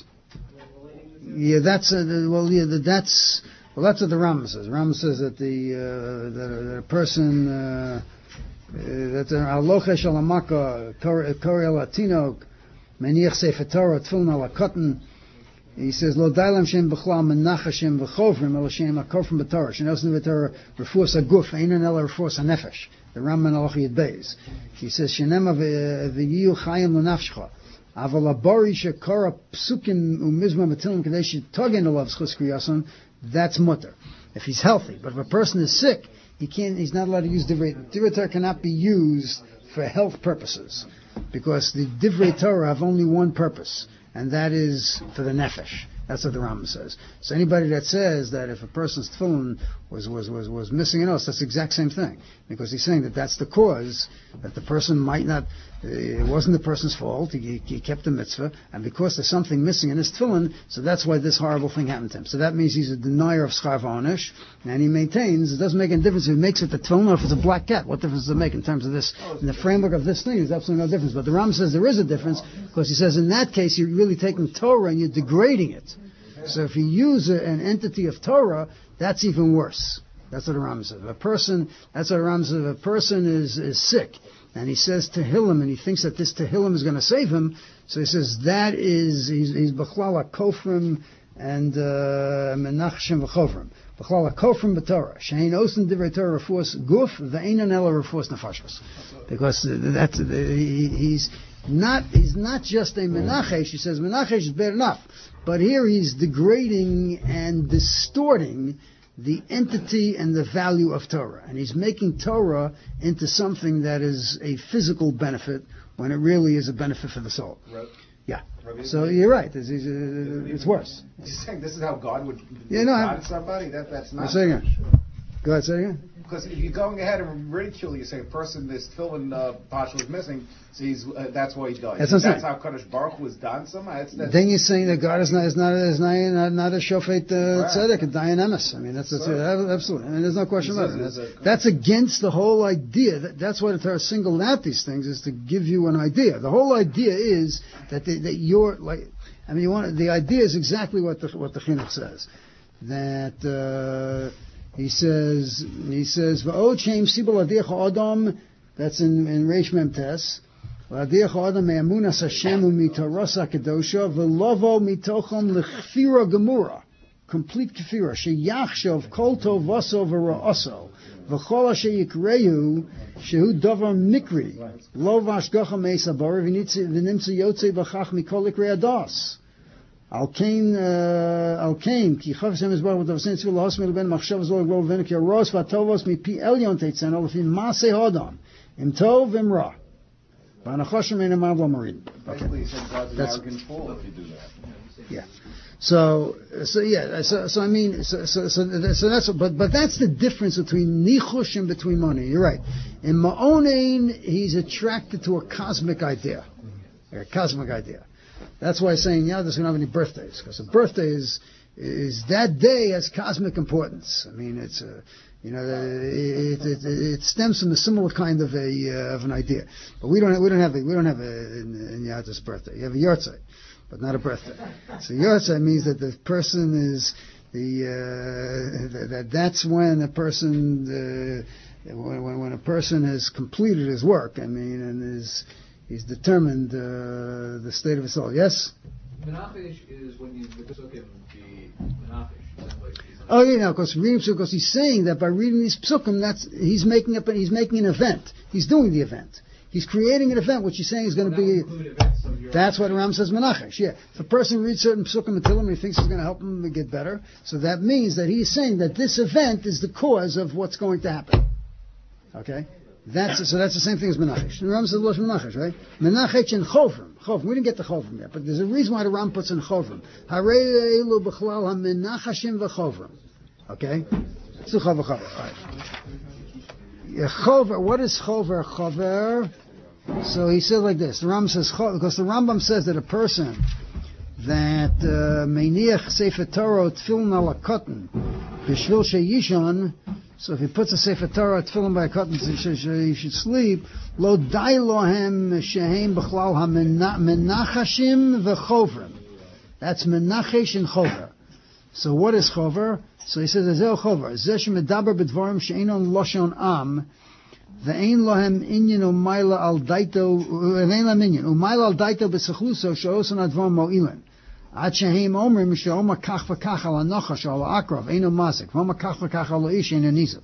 Yeah, that's a, well. Yeah, that's well. That's what the Rambam says. The Rambam says that the uh, that, a, that a person uh, uh, that aloche shalamaka kori latino meniach sefer Torah tefillin ala cotton. He says lo dailam shem b'chlal menachashem v'chovrim el shem akofrim b'Torah shenosnu v'Torah refuas aguf einan ela refuas hanefesh. The Rambam Alochi Beis. He says shenema v'yiyu chayim l'nafshcha. Aval abori shekara psukim umizma matilim kadesh togen alav schus kriyason. That's mutter if he's healthy. But if a person is sick, he can't. He's not allowed to use divrei. Divrei Torah cannot be used for health purposes because the divrei Torah have only one purpose, and that is for the nefesh. That's what the Rambam says. So anybody that says that if a person's tefillin was, was, was, was missing an os, that's the exact same thing. Because he's saying that that's the cause, that the person might not, it wasn't the person's fault, he, he kept the mitzvah, and because there's something missing in his tefillin, so that's why this horrible thing happened to him. So that means he's a denier of schar v'onish, and he maintains it doesn't make any difference if he makes it the tefillin or if it's a black cat. What difference does it make in terms of this? In the framework of this thing, there's absolutely no difference. But the Rambam says there is a difference, because he says in that case you're really taking Torah and you're degrading it. So if you use a, an entity of Torah, that's even worse. That's what the Rambam says. A person, that's what the Rambam says. If a person is, is sick, and he says Tehillim, and he thinks that this Tehillim is going to save him, so he says that is, he's, he's B'chlal HaKofrim, and menachshim v'chovrim. B'chlal hakofrim b'Torah. Shein osin divrei Torah refuos guf ve'einon ela refuos nefashos. Because that's he, he's not he's not just a menachesh. He says menachesh is bad enough, but here he's degrading and distorting the entity and the value of Torah, and he's making Torah into something that is a physical benefit when it really is a benefit for the soul. Right. Yeah. Rabbi, So you're right. It's, it's, it's worse. He's saying this is how God would Yeah, no, God I'm- somebody. That that's not. Say again. Go ahead. Say again. Because if you're going ahead and ridicule, you say a person this tefillin uh, pasha was missing, so he's uh, that's why he died. That's what I'm that's saying. how Kadosh Baruch Hu was done somehow. That's, that's Then you're saying that God is not is not is not not, not a shofet uh, Right. tzedek, a dayan emes. I mean, that's, that's Sure. absolutely. I mean, there's no question He about says it. there's That's, a- that's against the whole idea. That, that's why the Torah singled out these things, is to give you an idea. The whole idea is that they, that you're like. I mean, you want the idea is exactly what the what the chinuch says. That uh, he says he says v'od sheim sibol adiach adam. That's in in Reish Mem Tes. Adiach adam me'amunas Hashem u'mitoras hakadosha v'lovo mitochom lechfira gemura. Complete kefira. Sheyachshov kol tov vaso v'ra'aso. V'chol asher yikrehu shehu davar mikri. Lo v'ashgacha meisa bar v'nimtza yotzei b'chach mikol ikrei adas. Al kain al kain ki chav Hashem yisbarach v'tavasin tzvil lahos melben machshav zol gvol v'enu ki aros v'atovos mipi elyon teitzen olefim masei hodam im tov im ra. V'anachoshem ein amav l'marin. basically he said God's an That's- arrogant fool if you do that. Yeah. So, so yeah, so, so I mean, so, so, so, so that's, but, but that's the difference between nichush and between money. You're right. In Ma'onein, he's attracted to a cosmic idea. A cosmic idea. That's why he's saying, yeah, there's going to have any birthdays. Because a birthday is, is that day has cosmic importance. I mean, it's a, you know, it, it, it, it stems from a similar kind of a, uh, of an idea. But we don't, we don't have a, we don't have a, in, in Yad's birthday. You have a yahrzeit, but not a birthday. So yahrzeit means that the person is the uh, that that's when a person uh, when, when when a person has completed his work. I mean, and is he's determined uh, the state of his soul. Yes. Menachesh is when you the psukim be menachesh. Sounds like he's Oh yeah, now because reading because he's saying that by reading these psukim, that's he's making up he's making an event. He's doing the event. He's creating an event, which he's saying is going to That would be. include events of your That's what Ram says, Menachesh. Yeah, if a person reads certain psukim and Tehillim and he thinks it's going to help him get better, so that means that he's saying that this event is the cause of what's going to happen. Okay, that's so that's the same thing as Menachesh. And Ram says Losh Menachesh, right? Menachesh and Chovrim. Chovrim. We didn't get the Chovrim yet, but there's a reason why the Ram puts in Chovrim. Harei elu b'chlal hamenachashim v'Chovrim. Okay, it's the Chover Chover. All right. Yeah, Chover. What is Chover Chover? So he says like this. The Rambam says because the Rambam says that a person that meiniach sefer Torah tefillin al hakotten b'shvil sheyishon. So if he puts a sefer Torah tefillin by a cotton, he should, he should sleep. Lo dai lohem shehem b'chlal hamenachashim v'chovrim. That's menachesh and chover. So what is chover? So he says ezeh chover. Zeh shemedaber b'dvarim she'enon loshon am. Ve'ein lohem inyan umayla al daito ve'ein lohem inyan umayla al daito b'sechluso she'oson advar mo'ilen ad shehem omrim she'oma kach v'kach al anochash al akrav eino mazik v'oma kach v'kach al ish eino nizuk.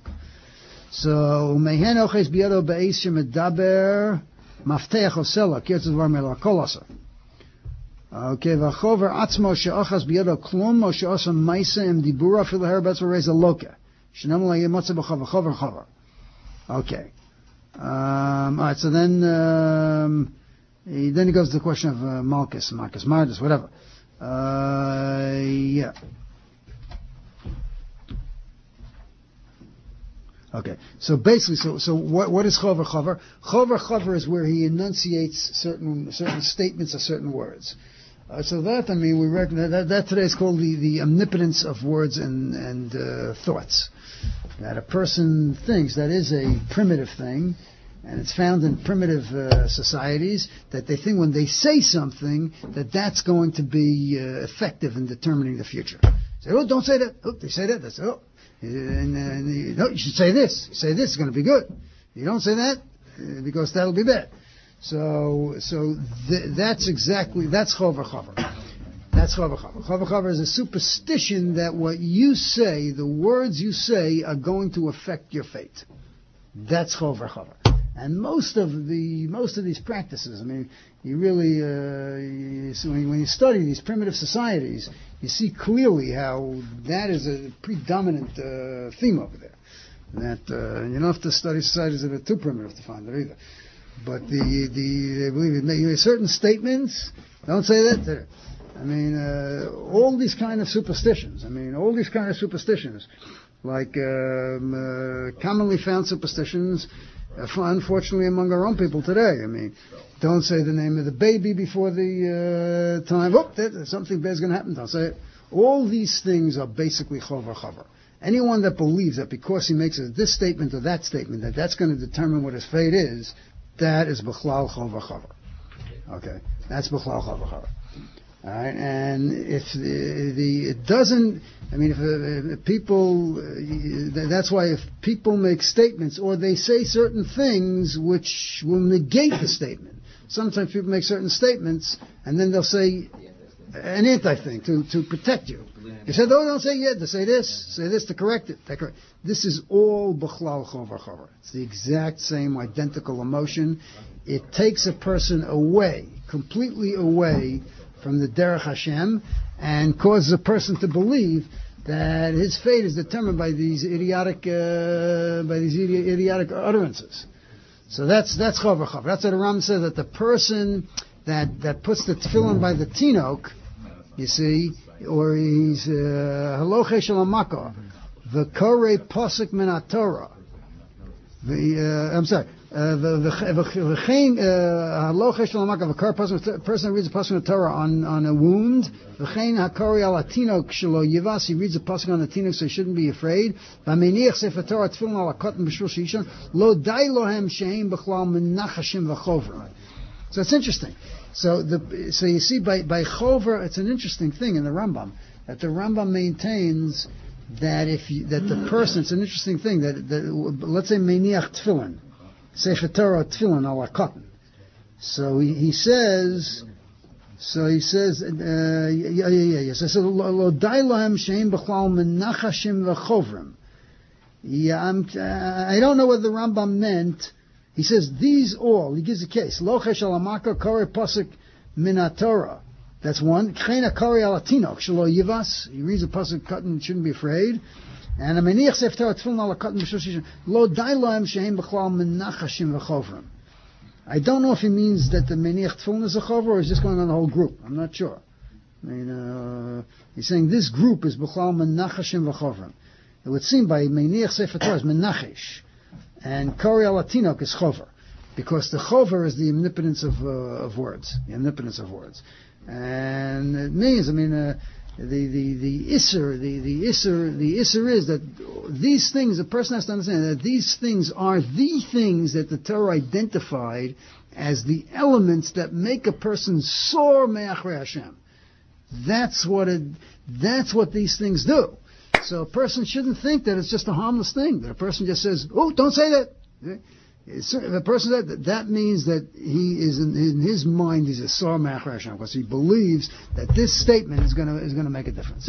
So mehen oches biyado be'eis shemedaber mafteach osela kietz advar mela kolasa. Okay, v'chover atzmo she'ochas biyado klum o she'oson maisa im dibura fil herbatz v'reza loka she'nam la yemotze b'chover chover chover. Okay. Um, all right, so then um, he, then he goes to the question of uh, Malchus, Marcus Mardus, whatever. Uh, yeah. Okay, so basically, so so what what is Chover Chover? Chover Chover is where he enunciates certain certain statements or certain words. Uh, so that, I mean, we reckon that, that today is called the, the omnipotence of words and and uh, thoughts. That a person thinks that is a primitive thing, and it's found in primitive uh, societies, that they think when they say something, that that's going to be uh, effective in determining the future. Say, oh, don't say that. Oh, they say that. They say, oh, and, and you, no, you should say this. You say this, it's going to be good. You don't say that, uh, because that'll be bad. So, so th- that's exactly, that's Chover Chover. That's chov v'chavar. Chov v'chavar is a superstition that what you say, the words you say, are going to affect your fate. That's chov v'chavar. And most of the most of these practices, I mean, you really, uh, you, so when you study these primitive societies, you see clearly how that is a predominant uh, theme over there. That uh, you don't have to study societies that are too primitive to find it either. But the the they believe it. Make certain statements. Don't say that. I mean, uh, all these kind of superstitions. I mean, all these kind of superstitions, like um, uh, commonly found superstitions. Uh, unfortunately, among our own people today, I mean, don't say the name of the baby before the uh, time. Oh, that, something bad's going to happen. Don't say it. All these things are basically chov v'chavar. Anyone that believes that because he makes a, this statement or that statement, that that's going to determine what his fate is, that is b'chlal chov v'chavar. Okay, that's b'chlal chov v'chavar. All right, and if the, the it doesn't, I mean, if, if people, uh, that's why if people make statements or they say certain things which will negate the statement. Sometimes people make certain statements and then they'll say an anti-thing to, to protect you. You said, oh, don't say yeah, to say this, say this to correct it. To correct. This is all b'chlal chov v'chavar. It's the exact same identical emotion. It takes a person away, completely away from the Derech Hashem, and causes a person to believe that his fate is determined by these idiotic, uh, by these idi- idiotic utterances. So that's that's chov v'chavar. That's what the Ram says, that the person that that puts the tefillin by the tinok, you see, or he's haloche shel hamakor, v'korei posuk min haTorah. The I'm sorry. The person who reads a pasuk of Torah on, on a wound, v'chein hakori al hatinok shelo yivas, he reads a pasuk on the tinok, so he shouldn't be afraid. V'ameniach sefer Torah tefillin al hakotan b'shul sheishon, lo dai lohem sheim b'chlal menachashim v'chover. So it's interesting. So the so you see by by chover, it's an interesting thing in the Rambam that the Rambam maintains that if you, that the person, it's an interesting thing that, that let's say meniach tefillin. Sefer Torah tefillin ala cotton. So he, he says, so he says, uh, yeah, yeah, yeah, yeah. So lo dai lohem sheim b'chlal menachashim v'chovrim. Yeah, I'm, uh, I don't know what the Rambam meant. He says these all. He gives a case. Lochesh al hamakor kore pasuk min haTorah. That's one. Chena kore al hatinok shelo yivas. He reads a pasuk cotton, shouldn't be afraid. And a meniach sefer Torah tefillin ala cotton b'shul lo dai lohem shehem b'chlal menachashim v'chovrim. I don't know if he means that the meniach tefillin is a chover or is just going on the whole group. I'm not sure. I mean, uh, he's saying this group is b'chlal menachashim v'chovrim. It would seem by meniach sefer Torah is menachish, and kori al hatinok is chover, because the chover is the omnipotence of uh, of words, the omnipotence of words, and it means, I mean. Uh, The the the isser the the isser the isser is that these things, the person has to understand that these things are the things that the Torah identified as the elements that make a person sor me'achrei Hashem. That's what it. That's what these things do. So a person shouldn't think that it's just a harmless thing. That a person just says, "Oh, don't say that." If a person said that, that means that he is in, in his mind he's a sor me'achrei Hashem, because he believes that this statement is going to is going to make a difference.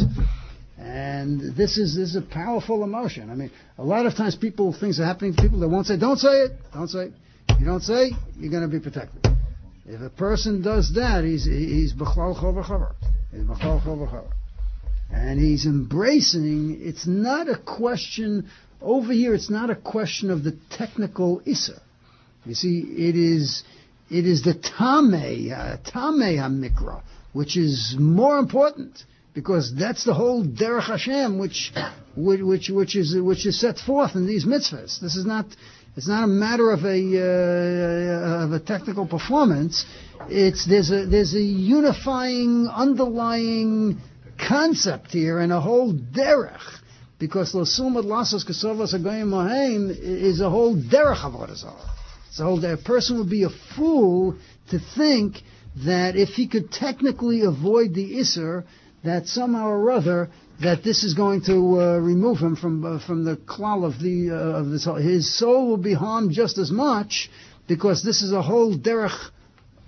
And this is this is a powerful emotion. I mean, a lot of times people things are happening to people that won't say, "Don't say it, don't say it." You don't say, you're going to be protected. If a person does that, he's he's b'chlal chov v'chavar. He's b'chlal chov v'chavar, and he's embracing. It's not a question. Over here, it's not a question of the technical Isser. You see, it is it is the Tameh, uh, Tameh HaMikra, which is more important, because that's the whole Derech Hashem, which which which is which is set forth in these mitzvahs. This is not it's not a matter of a uh, of a technical performance. It's there's a there's a unifying underlying concept here and a whole derech. Because Losumad Lasos Kesovas Agoyim Mohaim is a whole derech avodah zarah. It's a whole derech. A person would be a fool to think that if he could technically avoid the Isser, that somehow or other that this is going to uh, remove him from uh, from the klal of the uh, of this. His soul will be harmed just as much, because this is a whole derech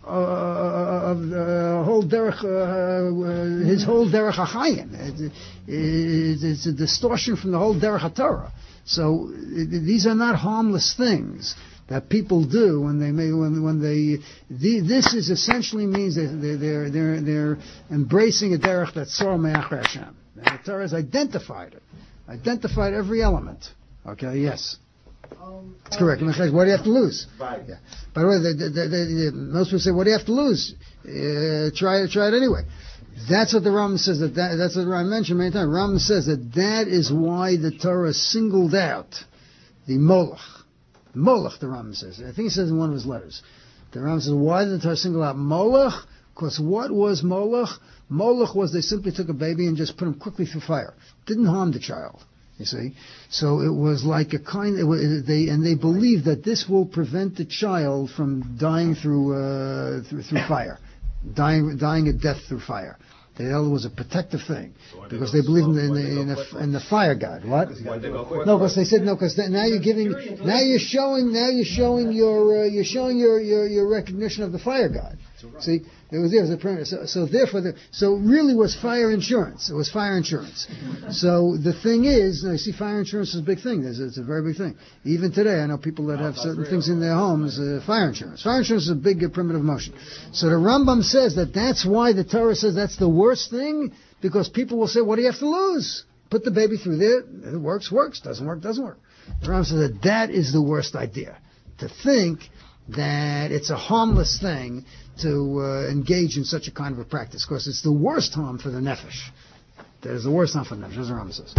uh, of the whole derech, uh, his whole derech hachayim. It, it, it's a distortion from the whole derech haTorah. So it, these are not harmless things that people do when they may, when when they the, this is essentially means that they're they're they're, they're embracing a derech that's sorah me'achar Hashem. And the Torah has identified it, identified every element. Okay, yes. Um, That's correct. What do you have to lose? Right. Yeah. By the way, the, the, the, the, most people say, "What do you have to lose? Uh, try it. Try it anyway." That's what the Rambam says. That, that that's what the Rambam mentioned many times. Rambam says that that is why the Torah singled out the Moloch. Moloch, the Rambam says. I think he says in one of his letters. The Rambam says, why did the Torah single out Moloch? Because what was Moloch? Moloch was they simply took a baby and just put him quickly through fire. Didn't harm the child. You see, so it was like a kind. It was, they and they believed that this will prevent the child from dying through uh, through, through fire, dying dying a death through fire. They held it was a protective thing because they believed in the in the, in the, in the fire god. What? No, because they said no. Because now you're giving, now you're showing, now you're showing your uh, you're showing your, your your recognition of the fire god. See, it was there was a premise. So, so therefore, the, so it really was fire insurance. It was fire insurance. So the thing is, you see, fire insurance is a big thing. It's, it's a very big thing. Even today, I know people that have certain things in their homes. Uh, fire insurance. Fire insurance is a big uh, primitive motion. So the Rambam says that that's why the Torah says that's the worst thing, because people will say, "What do you have to lose? Put the baby through there. It works, works. Doesn't work, doesn't work." The Rambam says that that is the worst idea. To think that it's a harmless thing to uh, engage in such a kind of a practice, because it's the worst harm for the nefesh. That is the worst harm for the nefesh, as the Rambam says.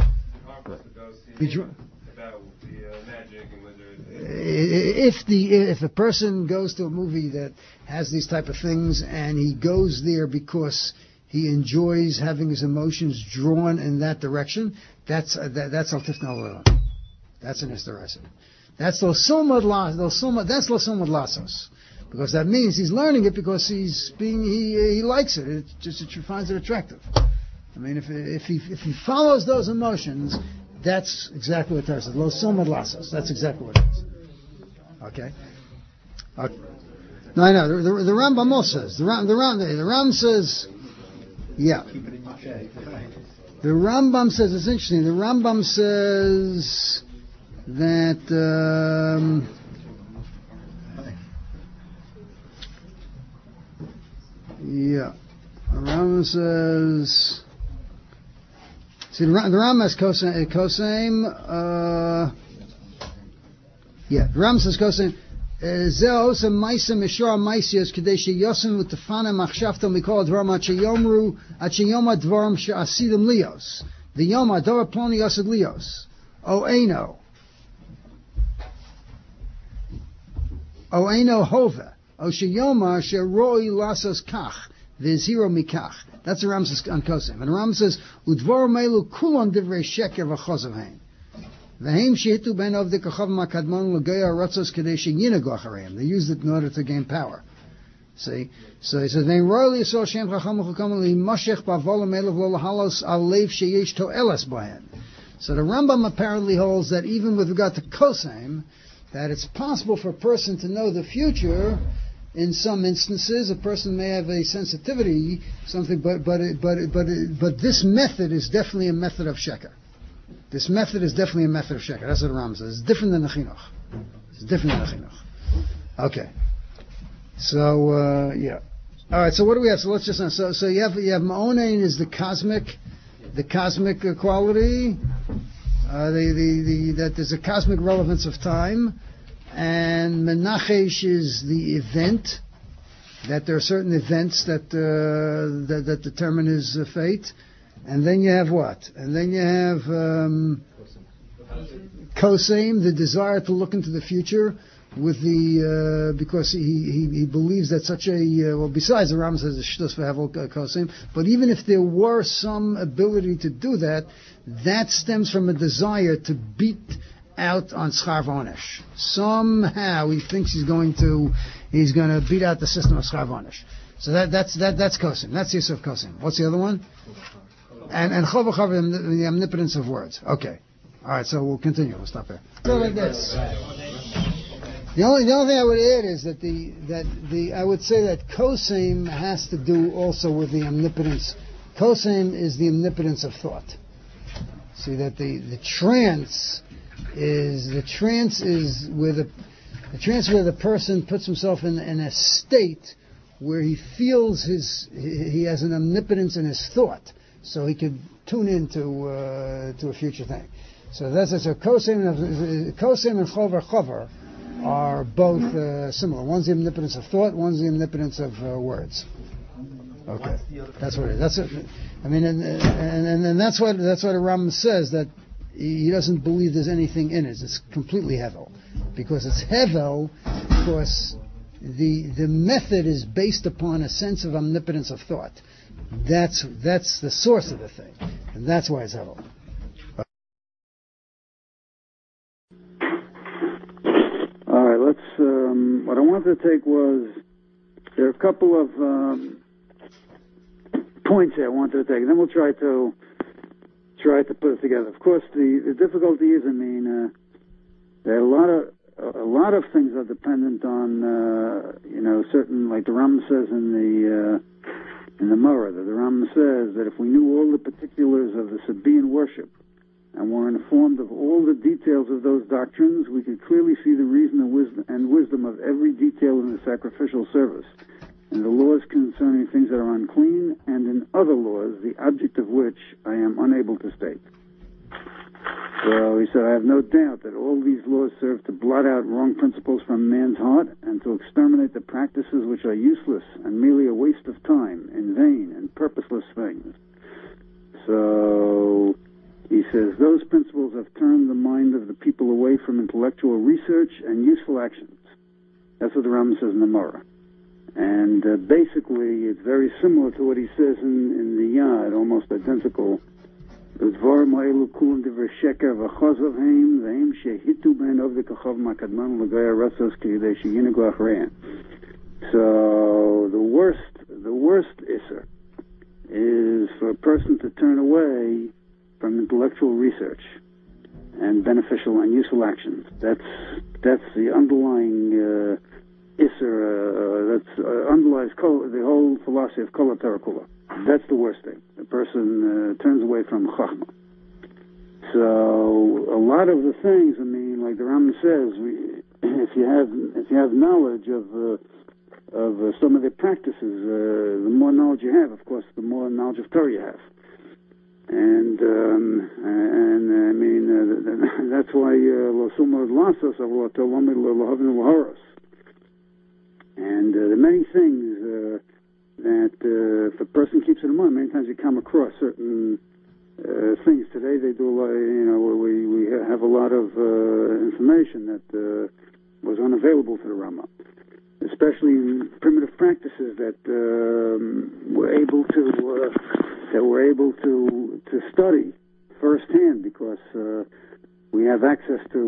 About the uh, magic and whether if the if a person goes to a movie that has these type of things and he goes there because he enjoys having his emotions drawn in that direction, that's uh, that, that's al tifna l'olam. That's an hysteresis. That's lo sumad la lo sumad. That's lo sumad lasos. Because that means he's learning it because he's being he he likes it. It just it finds it attractive. I mean, if if he if he follows those emotions, that's exactly what Torah says. Lo somad lasos. That's exactly what it is. Okay. okay. No, I know. The, the, the Rambam also says the Ram the Ram the Ram says, yeah. The Rambam says it's interesting. The Rambam says that. Um, Yeah, the Rambam says. See, the, the Rambam has koseim. Uh, yeah, the Rambam says koseim. Zeh osa ma'isa mishra ma'isios kadei sheyosim utafana machshavto mikol dvarim at sheyomru at sheyoma dvarim she'asidim lios. The yoma dvar ploni yasid lios. O eno. O eno hova. O sheyoma sheroi lasos kach v'ziro mikach. That's the Ram says on Kosim. And the Ram says udvar meilu kulon divrei sheker v'chozav hain. V'heim shehitu ben of the kachav makadmon l'goya ratzos kadei sheyinago achareim. They used it in order to gain power. See, so he says vein royally so shem chacham chukamen li'mashech ba'avolam elav lo lahalos alev sheyesh to'elas bahen. So the Rambam apparently holds that even with regard to Kosim, that it's possible for a person to know the future. In some instances, a person may have a sensitivity, something, but but it, but it, but it, but this method is definitely a method of sheker. This method is definitely a method of sheker. That's what the Rambam says. It's different than the chinuch. It's different than the chinuch. Okay. So uh, yeah. All right. So what do we have? So let's just so so you have you have ma'onein is the cosmic, the cosmic quality. Uh, the, the the that there's a cosmic relevance of time. And Menachesh is the event, that there are certain events that uh, that, that determine his uh, fate. And then you have what? And then you have um, Koseim, the desire to look into the future, with the uh, because he, he, he believes that such a uh, well, besides the Ram says the shtus v'havel Koseim, but even if there were some ability to do that, that stems from a desire to beat out on Schar Vonesh. Somehow he thinks he's going to he's going to beat out the system of Schar Vonesh. So that that's that that's Kosim. That's Yisuf Kosim. What's the other one? And and Chovachav, the omnipotence of words. Okay. All right. So we'll continue. We'll stop here. So like this. The only the only thing I would add is that the that the I would say that Koseim has to do also with the omnipotence. Koseim is the omnipotence of thought. See that the, the trance is the trance is where the the trance where the person puts himself in in a state where he feels his he, he has an omnipotence in his thought, so he can tune into uh, to a future thing. So that's it. So Koseim and Koseim and Chover Chover are both uh, similar. One's the omnipotence of thought, one's the omnipotence of uh, words. Okay, that's what it is. That's it. I mean, and and and, and that's what that's what the Rambam says, that he doesn't believe there's anything in it. It's completely hevel, because it's hevel because the the method is based upon a sense of omnipotence of thought. That's that's the source of the thing, and that's why it's hevel. All right, let's. Um, what I wanted to take was there are a couple of um, points here I wanted to take, and then we'll try to try to put it together. Of course, the, the difficulty is, I mean, uh, there are a lot of a lot of things are dependent on, uh, you know, certain, like the Rambam says in the uh, in the Morah, that the Rambam says that if we knew all the particulars of the Sabaean worship and were informed of all the details of those doctrines, we could clearly see the reason and wisdom, and wisdom of every detail in the sacrificial service, and the laws concerning things that are unclean, and in other laws, the object of which I am unable to state. So he said, I have no doubt that all these laws serve to blot out wrong principles from man's heart and to exterminate the practices which are useless and merely a waste of time, in vain and purposeless things. So he says, those principles have turned the mind of the people away from intellectual research and useful actions. That's what the Rambam says in the Morah. And uh, basically, it's very similar to what he says in, in the Yad, almost identical. So the worst, the worst Isser is for a person to turn away from intellectual research and beneficial and useful actions. That's that's the underlying uh, Isser, uh, that uh, underlies kol, the whole philosophy of Kol HaTorah Kula. That's the worst thing. The person uh, turns away from Chachma. So a lot of the things, I mean, like the Rambam says, we, if you have if you have knowledge of uh, of uh, some of the practices, uh, the more knowledge you have, of course, the more knowledge of Torah you have. And um, and I mean uh, that's why lo sumar lasos avlo tolomid lo lahavin laharos. And uh, there are many things uh, that uh, if a person keeps it in mind, many times you come across certain uh, things. Today they do a lot. You know, we we have a lot of uh, information that uh, was unavailable to the Rama, especially primitive practices that um, were able to uh, that we're able to to study firsthand, because uh, we have access to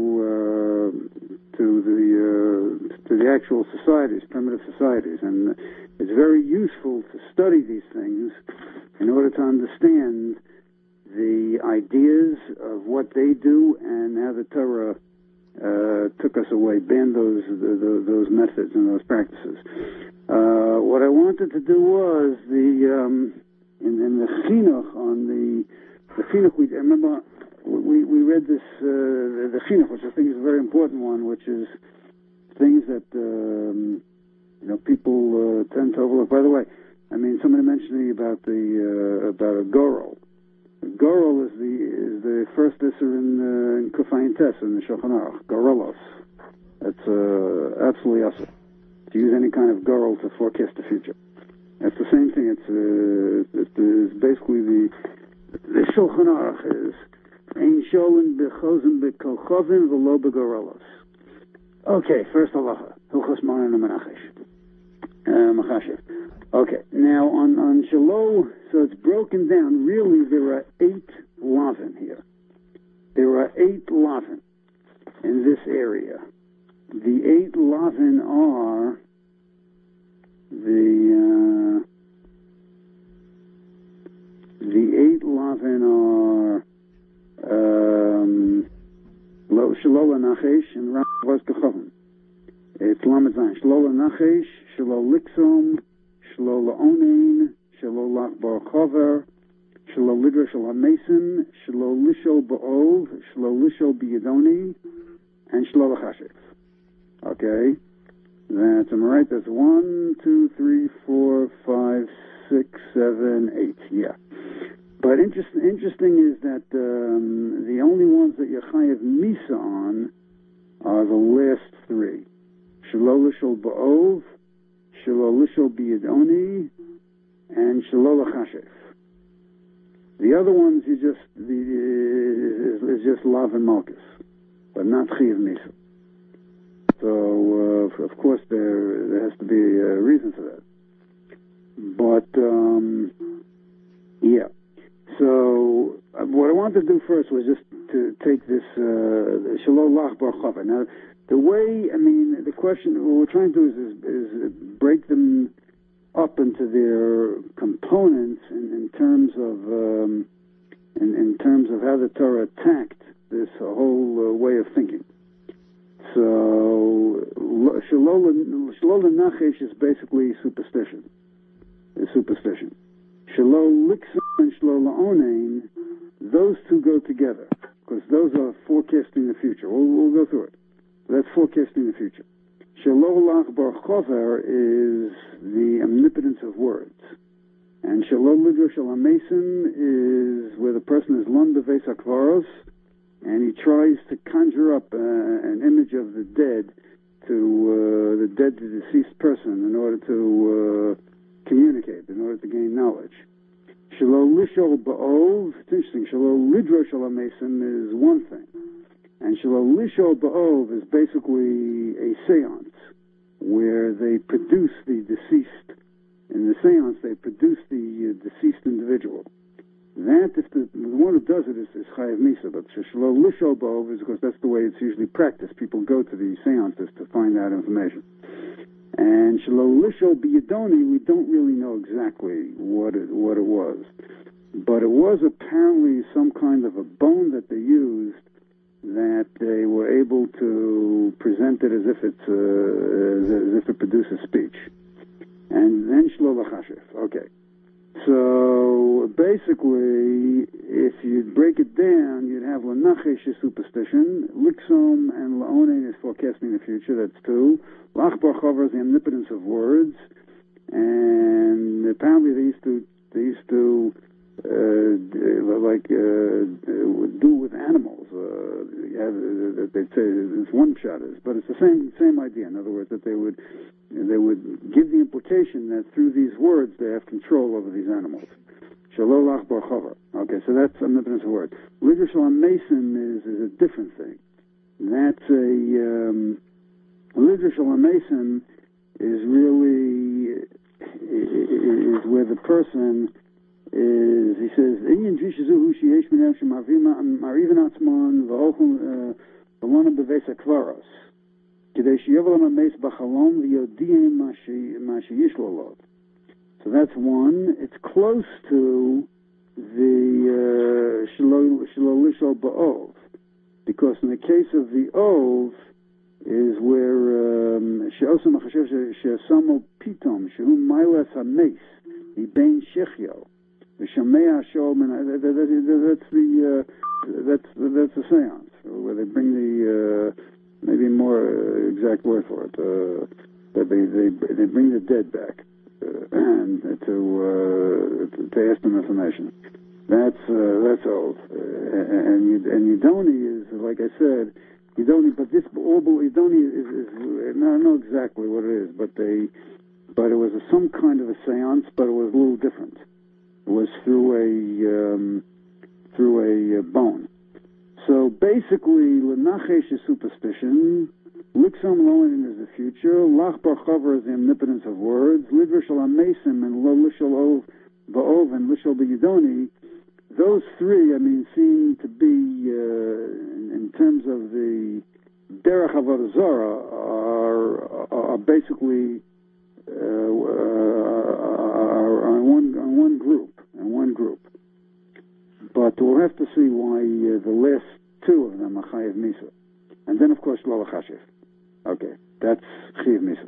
uh, to the uh, to the actual societies, primitive societies, and it's very useful to study these things in order to understand the ideas of what they do and how the Torah uh, took us away, banned those the, the, those methods and those practices. Uh, what I wanted to do was the um, in, in the chinuch on the the chinuch. We I remember we we read this uh, the, the chinuch, which I think is a very important one, which is things that um, you know people uh, tend to overlook. By the way, I mean somebody mentioned to me about the uh, about a gorel. Gorel is the is the first isser in uh, in Kufayin Tes in the Shulchan Aruch. Gorelos. That's uh, absolutely awesome. To use any kind of gorel to forecast the future. It's the same thing. It's uh, it is basically the the Shulchan Aruch is ein sholin bechozim bekolchovim v'lo begorelos. Okay, first halacha hilchos maran u'menachesh machashev. Okay, now on on Shiloh, so it's broken down. Really, there are eight lavin here. There are eight lavin in this area. The eight lavin are the uh, the eight lavin are um, Shiloh and Nachesh and Ram Kechavim. It's Lamed Zayin. Shelo L'Nachesh, Shelo Liksom, Shelo L'Onein, Shelo L'Achbar Chover, Shelo Lidra Shel HaMesim, Shelo Lishol Ba'ov, Shelo Lishol B'Yadoni, and Shelo L'Chashev. Okay? That's, am I right? That's one, two, three, four, five, six, seven, eight. Yeah. But interest, interesting is that um, the only ones that you're chayav misa on are the last three. Shelo Lishol Ba'ov, Shelo Lishol B'Yadoni, and Shelo L'Chashev. The other ones you just the, is, is just lav and malchus, but not chayav misa. So uh, of course there there has to be a reason for that. But um, yeah. So uh, what I wanted to do first was just to take this Shelo Lach Bar Chava. Now the way I mean the question what we're trying to do is, is, is break them up into their components in, in terms of um, in, in terms of how the Torah attacked this whole uh, way of thinking. So Shelo L'Nachesh is basically superstition. Is superstition. Shelo Liksom and Shelo L'Onein, those two go together because those are forecasting the future. We'll, we'll go through it. That's forecasting the future. Shelo Lach Bar Chover is the omnipotence of words. And Shelo Lidra Shel HaMesim is where the person is lon beveis hakvaros, and he tries to conjure up uh, an image of the dead to uh, the dead, the deceased person in order to uh, communicate, in order to gain knowledge. Shelo Lishol Ba'ov, it's interesting, Shelo Lidra Shel HaMesim is one thing. And Shelo Lishol Ba'ov is basically a seance, where they produce the deceased. In the seance, they produce the uh, deceased individual. That, if the, the one who does it is, is Chayav Misa, but Shelo Lishol Ba'ov is because that's the way it's usually practiced. People go to the seances to find out information. And Shelo Lishol B'Yadoni, we don't really know exactly what it, what it was. But it was apparently some kind of a bone that they used that they were able to present it as if it's uh, as, as if it produces speech. And then Shelo L'Chashev. Okay. So basically, if you break it down, you'd have L'Nachesh is superstition, Liksom and L'Onein is forecasting the future, that's two. Lach Bar Chover is the omnipotence of words, and apparently they used to, they used to uh, like uh, do with animals. Uh, yeah, they'd say it's one shot is, but it's the same same idea. In other words, that they would they would give the implication that through these words they have control over these animals. Shelo Lach Bar Chover. Okay, so that's omnipotence of words. Lidra Shel HaMesim is is a different thing. That's a um, Lidra Shel HaMesim is really is where the person is, he says, Inyan Drishazuhu Sheyesh Minam Shemarivan Atzman V'Ochum V'Lona Beveis HaKvaros K'dei Sheyevolam HaMeis B'Chalom V'Yodiyim Ma Sheyish Lolot. So that's one. It's close to the Shelo Lishol Ba'ov, because in the case of the Ov is where She'osam HaChashev She'asamo Pitom Shehu Mailas HaMeis Yibein Shechyo V'Shamei HaShol. That's the uh, that's that's the seance where they bring the uh, maybe more uh, exact word for it. Uh, that they they they bring the dead back uh, and to, uh, to to ask them information. That's uh, that's old. Uh, and and Yidoni is, like I said, Yidoni. But this Yidoni is, is, is I don't know exactly what it is, but they but it was a, some kind of a seance, but it was a little different. It was through a um, through a uh, bone. So basically, L'Nachesh is superstition, Liksom L'Onein is the future, Lach Bar Chover is the omnipotence of words, Lidra Shel HaMesim and Lo Lishol Ba'ov and Lishol B'Yadoni, those three, I mean, seem to be, uh, in, in terms of the Derech Avodah Zarah, are, are basically uh, are, are in one on one group, in one group. But we'll have to see why uh, the last two of them are Chayav Misa. And then, of course, Shelo L'Chashev. Okay. That's Chiv Misa.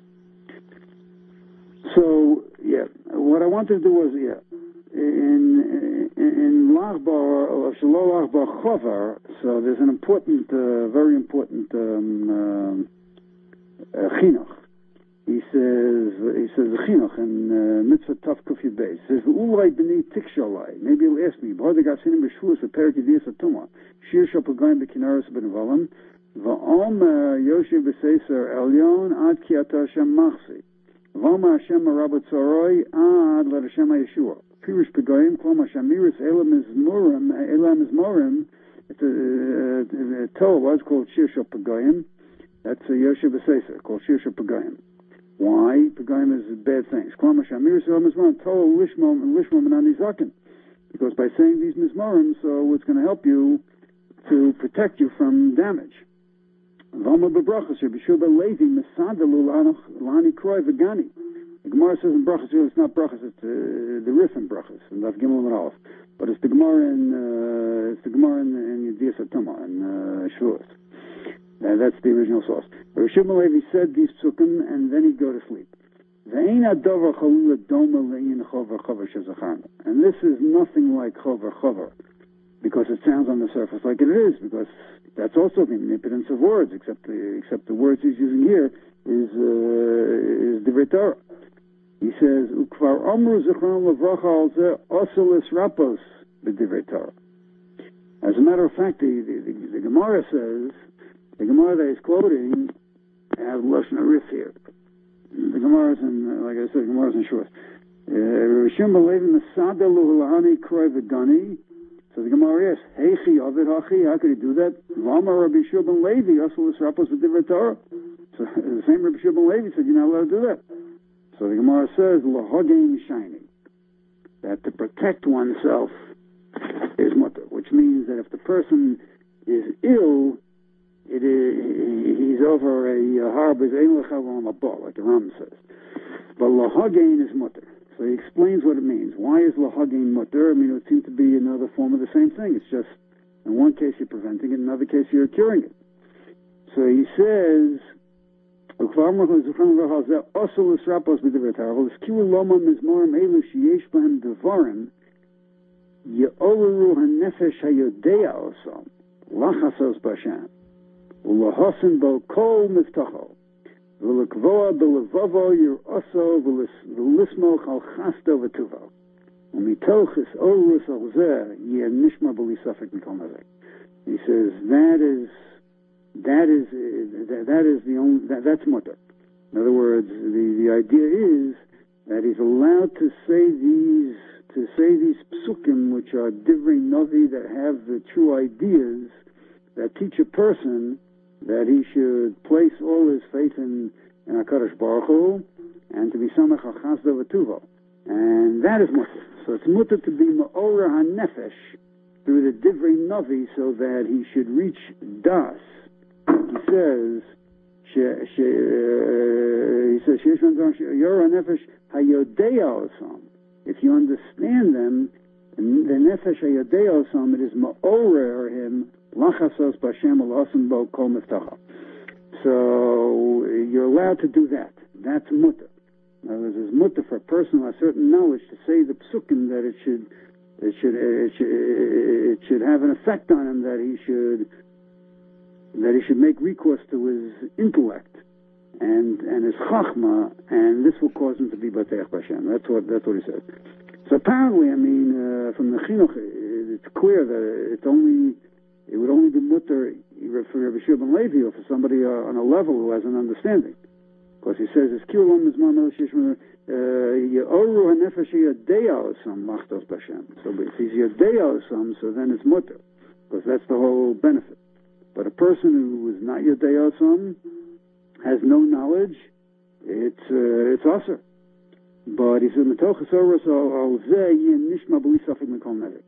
So, yeah, what I wanted to do was, yeah, in in, in Lachbar, or Shalom Lachbar Chover, so there's an important, uh, very important um, uh, uh, chinuch. He says, he says the chinuch in uh, Mitzvah Tav Kuf Yud Beis. He says, "Ulay b'nei tikshalai." Maybe he'll ask me, "B'hodig asinim b'shvus a perik yediyas atuma shir shapagayim b'kinaris b'nevalim v'om yoshev b'seiser elyon ad ki ata Hashem machsi v'om Hashem arabat tzoroi ad let Hashem Yeshua pirush pagayim klom Hashem miris elam mizmorim elam mizmorim." The Torah was called shir shapagayim. That's a yoshev b'seiser called shir shapagayim. Why? Pagayim is bad things. Because by saying these mizmorim, so it's going to help you to protect you from damage. The Gemara says in brachas, it's not brachas, it's uh, the Rif in brachas, and Daf Gimel and Aleph. But it's the Gemara in, uh, it's the Gemara in, in Yediyas Atuma, in uh, Shavuos. Uh, that's the original source. Rav Shimon Levi said these psukim, and then he'd go to sleep. And this is nothing like chover chover, because it sounds on the surface like it is, because that's also the omnipotence of words, except the, except the words he's using here is uh, is divrei Torah. He says, "Ukvar amru zichron levracha al zeh oselis rapos b'divrei Torah." As a matter of fact, the, the, the, the Gemara says, the Gemara that he's quoting has Lashon Arif here. The Gemara is in, uh, like I said, the Gemara is in short. Rishim b'levin mesada luhulahani kroy v'gani. So the Gemara asks, Heichi Ovid Hachi, how could he do that? V'amar Rabbi Shua ben Levi, Yoselis Rapos v'divrei Torah. So the same Rabbi Shua ben Levi said, you're not allowed to do that. So the Gemara says, Lahogain shining, that to protect oneself is mutter, which means that if the person is ill, it is, he's over a harb, is ein lechav on a ball, like the Ram says. But Lahogain is mutter. So he explains what it means. Why is Lahogain mutter? I mean, it would seem to be another form of the same thing. It's just, in one case you're preventing it, in another case you're curing it. So he says, Ye'oreru hanefesh hayodea osam lachasos b'Hashem u'lahosin bo kol miftacho v'lekvoa b'levavo yiroso v'lismoch al chasto v'tuvo u'mitoch es orus al zeh yeh nishma b'li safek mikol nazek. He says that is that is that, that is the only that, that's mutter. In other words, the the idea is that he's allowed to say these. to say these psukim, which are divrei novi, that have the true ideas, that teach a person that he should place all his faith in, in HaKadosh Baruch Hu, and to be samech al chasdo v'tuvo. And that is mutter. So it's mutter to be ma'ora hanefesh through the divrei novi, so that he should reach das. He says, she, she, uh, he says, Yor hanefesh hayodea osam. If you understand them, the nefesh hayodea osam, it is ma'orer him lachasos b'Hashem ulasim bo kol miftacha. So you're allowed to do that. That's mutter. In other words, it's mutter for a person who has certain knowledge to say the psukim that it should, it should, it should, it should have an effect on him, that he should, that he should make recourse to his intellect and and his chachma, and this will cause him to be bateach b'Hashem. That's what that's what he says. So apparently, I mean, uh, from the chinuch, it's clear that it's only it would only be mutter for Rabbi Shua ben Levi or for somebody uh, on a level who has an understanding, because he says it's kiulom mizman el shishma ye'oru hanefesh yodea osam machtos b'Hashem. So if he's yodea osam, so then it's mutter, because that's the whole benefit. But a person who is not yodea osam, has no knowledge, it's uh, it's aser. But he said metochas oros al zeh yin nishma b'li safek mikol nezik.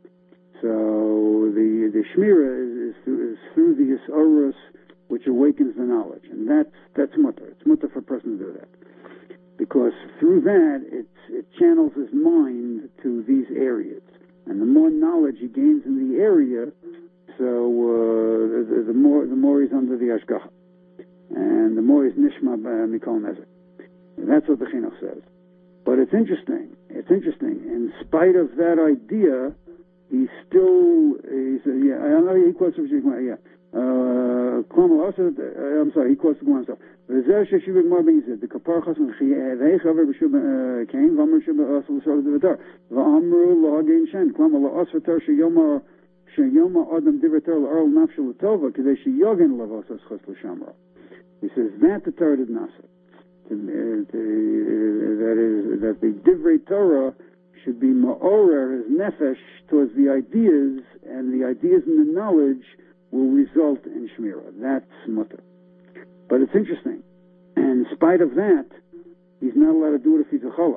So the the shmira is, is through is through the oros which awakens the knowledge, and that's that's mutter. It's mutter for a person to do that, because through that it it channels his mind to these areas, and the more knowledge he gains in the area, so uh, the, the more the more he's under the hashgacha. and the more is nishma mikol nezek. That's what the chinuch says. But it's interesting. It's interesting. In spite of that idea, he's still. He said, "Yeah, I know he quotes. Yeah, uh, I'm sorry. He quotes the Gemara himself. The kapar chasm they cover b'shub kain v'amr shub asal shul devatar v'amru la'agin shen klama la'asvatar sheyoma sheyoma adam devatar la'arl nafshel l'tova k'dei sheyogen lavasas chas l'shamra." He says that the Torah did not say. To, uh, to, uh, that is that the divrei Torah should be ma'orer his nefesh towards the ideas, and the ideas and the knowledge will result in shmirah. That's mutter. But it's interesting. And in spite of that, he's not allowed to do it if he's a chola.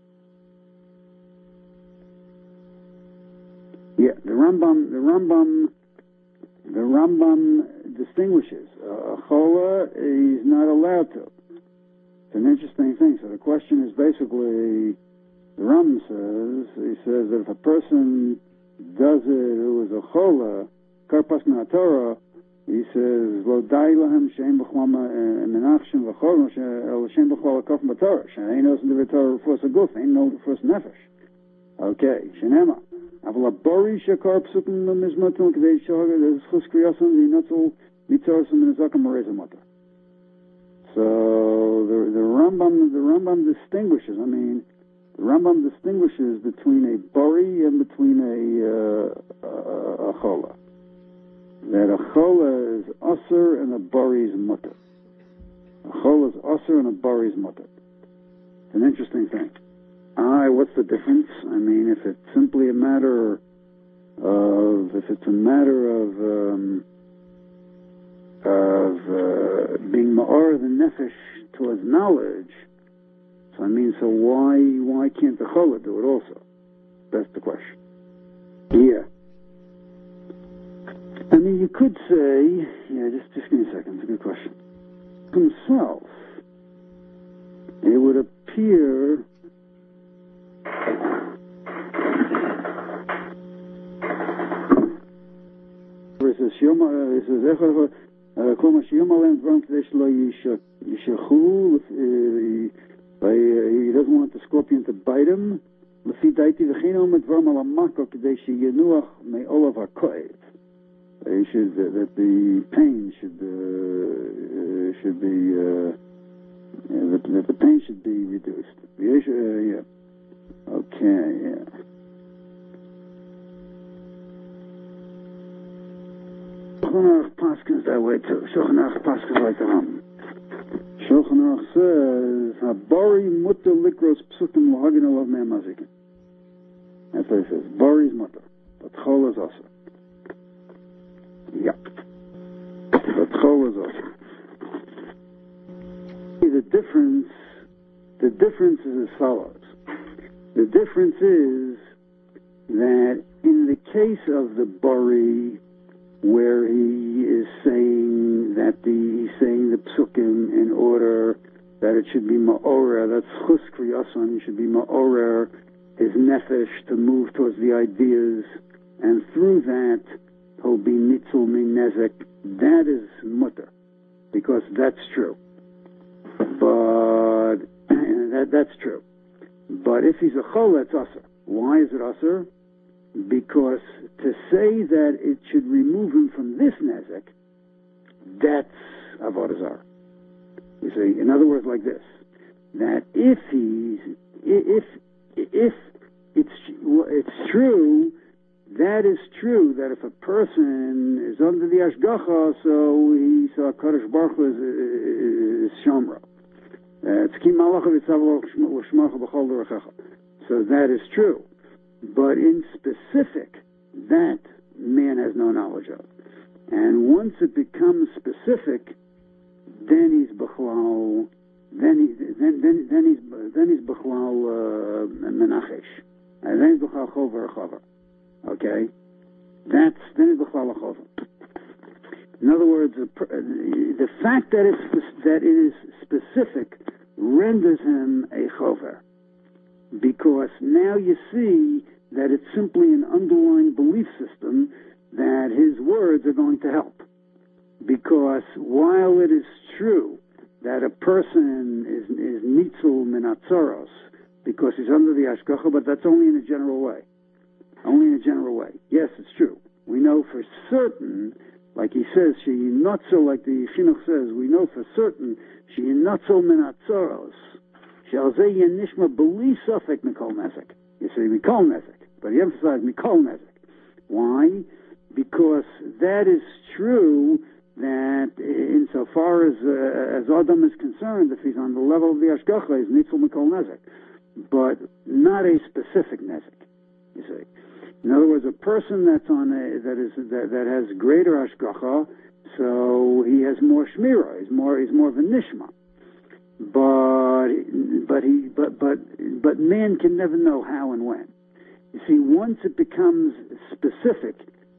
Yeah, the Rambam, the Rambam, the Rambam distinguishes uh, a chola. He's not allowed to. It's an interesting thing. So the question is basically, the Rambam says, he says that if a person does it who is a chola, karpas na Torah, he says, "Lo dai lahem she'em b'chlama menachshem v'chol el she'em b'chol akaf b'Torah she'ein os in the Torah force a guf, ain't no force nefesh." Okay, shenema. Aval abori shekar psukim mizmatum k'dei shogeg there's chus kriyasam v'yinatzel mitzorsim and zakam arezamata. So the the Rambam the Rambam distinguishes. I mean, the Rambam distinguishes between a bori and between a uh, a, a chola. That a chola is usher and a bari is mutter. A chola is usher and a bari is mutter. It's an interesting thing. Aye, what's the difference? I mean, if it's simply a matter of, if it's a matter of, um, of uh, being ma'or the nefesh towards knowledge, so I mean, so why why can't the chola do it also? That's the question. Yeah. I mean, you could say, yeah, just, just give me a second, it's a good question. Himself, it would appear it says, it says, Kloma shiyoma lem dvarim k'dei shelo yishachu, he doesn't want the scorpion to bite him, lefi daiti v'chino medvarim ala mako k'dei sheyenuach me'olav ha'koev. He should uh, that the pain should uh, uh, should be uh, uh, that, that the pain should be reduced. Uh, yeah. Okay. Yeah. Shulchan Aruch paskins that way too. Shulchan Aruch paskins like the Ram. Shulchan Aruch says habari mutter likros psukim lahagin alav me'amazikin. That's what he says. Bari is mutter, but chol is also. Yeah. But chol is also. The difference, the difference is as follows. The difference is that in the case of the bari, where he is saying that the he's saying the psukim in order that it should be ma'orer, that's chus kriyason, he should be ma'orer his nefesh to move towards the ideas, and through that he'll be nitzul min nezek. That is mutter, because that's true. But that that's true. But if he's a chol, that's usher. Why is it usher? Because to say that it should remove him from this nezek, that's avodah zarah. You see, in other words, like this: that if he's if if it's it's true, that is true. That if a person is under the ashgacha, so he's a Kadosh Baruch Hu is, is, is shomra. So that is true. But in specific, that man has no knowledge of. And once it becomes specific, then he's b'chlal, then he, then then then he's then he's b'chlal uh, menachesh, and then he's b'chlal chover chover. Okay, that's then he's b'chlal chover. In other words, the, the fact that it's that it is specific renders him a chover, because now you see that it's simply an underlying belief system that his words are going to help. because while it is true that a person is is nitzul min atzoros because he's under the hashgacha, but that's only in a general way. Only in a general way. Yes, it's true. We know for certain, like he says, she not so, like the Chinuch says, we know for certain she not so min atzoros. Shall ze yenishma beli safek mikol nezek. You say mikol nezek, but he emphasized mikol nezek. Why? Because that is true. That insofar as uh, as Adam is concerned, if he's on the level of the Hashgacha, he's Nitzul Mikol Nezek, but not a specific Nezek. You see, in other words, a person that's on a that is that, that has greater Hashgacha, so he has more Shmira, he's more he's more of a Nishma. But but he but but but man can never know how and when. You see, once it becomes specific,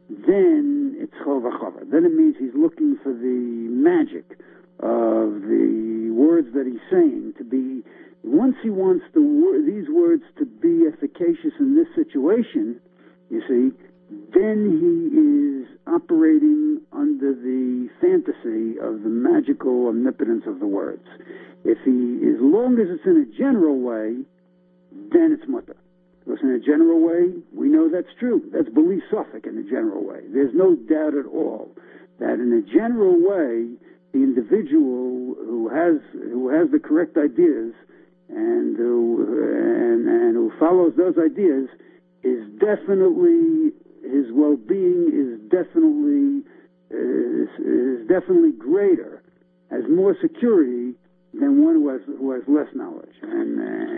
then it's chol v'chavar. Then it means he's looking for the magic of the words that he's saying to be. Once he wants the wor- these words to be efficacious in this situation, you see, then he is operating under the fantasy of the magical omnipotence of the words. If he, as long as it's in a general way, then it's mutter. Because in a general way, we know that's true. That's belief suffic in a general way. There's no doubt at all that in a general way, the individual who has who has the correct ideas and who and, and who follows those ideas is definitely, his well-being is definitely is, is definitely greater, has more security than one who has who has less knowledge and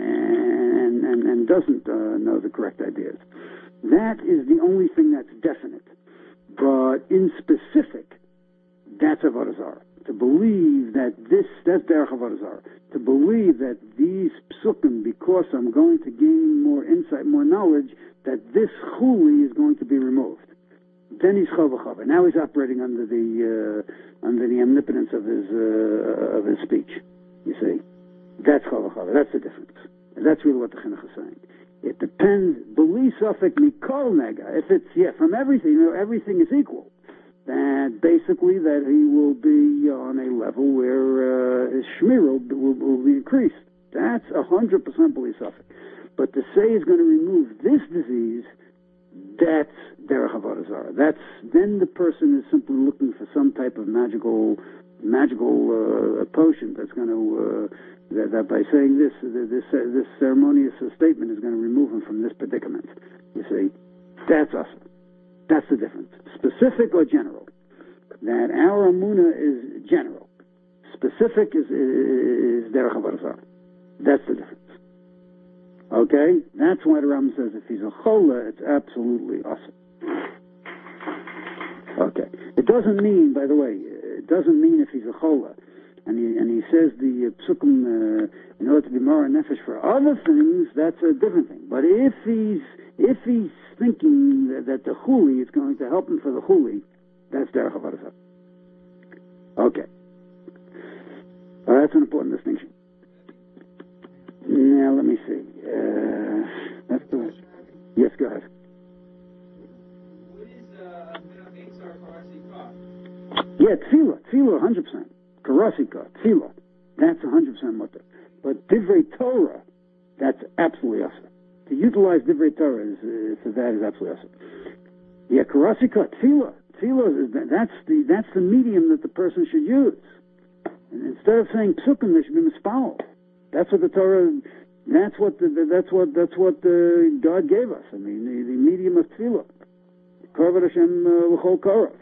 and and, and doesn't uh, know the correct ideas. That is the only thing that's definite. But in specific, that's avodah zarah. To believe that this, that's derech avodah zarah. To believe that these psukim, because I'm going to gain more insight, more knowledge, that this chuli is going to be removed. Then he's chol v'chavar. Now he's operating under the uh, under the omnipotence of his uh, of his speech. You see, that's chol v'chavar. That's the difference. That's really what the chinuch is saying. It depends. Beli safek mikol nega. If it's yeah from everything, you know, everything is equal. That basically that he will be on a level where uh, his shmira will, will be increased. That's a hundred percent beli safek. But to say he's going to remove this disease, that's derech avodah zarah. That's then the person is simply looking for some type of magical, magical uh, potion that's going to uh, that, that by saying this, this uh, this ceremonious statement is going to remove him from this predicament. You see, that's us. That's the difference. Specific or general. That our amuna is general. Specific is is derech avodah zarah. That's the difference. Okay? That's why the Rambam says if he's a chola, it's absolutely awesome. Okay. It doesn't mean, by the way, it doesn't mean if he's a chola. And he, and he says the uh, psukim, uh, in order to be mara nefesh for other things, that's a different thing. But if he's, if he's thinking that, that the chuli is going to help him for the chuli, that's derech avodah zarah. Okay. Uh, that's an important distinction. Now, let me see. Uh, that's the... Yes, go ahead. What is uh, Mitzar Karasi Yeah, tefillah, tefillah, one hundred percent. Karasika, tefillah, that's one hundred percent mutter. But divrei Torah, that's absolutely awesome. To utilize divrei Torah is, uh, for that is absolutely awesome. Yeah, karasika, tefillah, tefillah, is, that's the that's the medium that the person should use. And instead of saying psukim, they should be mispal. That's what the Torah. That's what the, that's what that's what uh, God gave us. I mean, the, the medium of tefillah. Korban Hashem l'chol korov.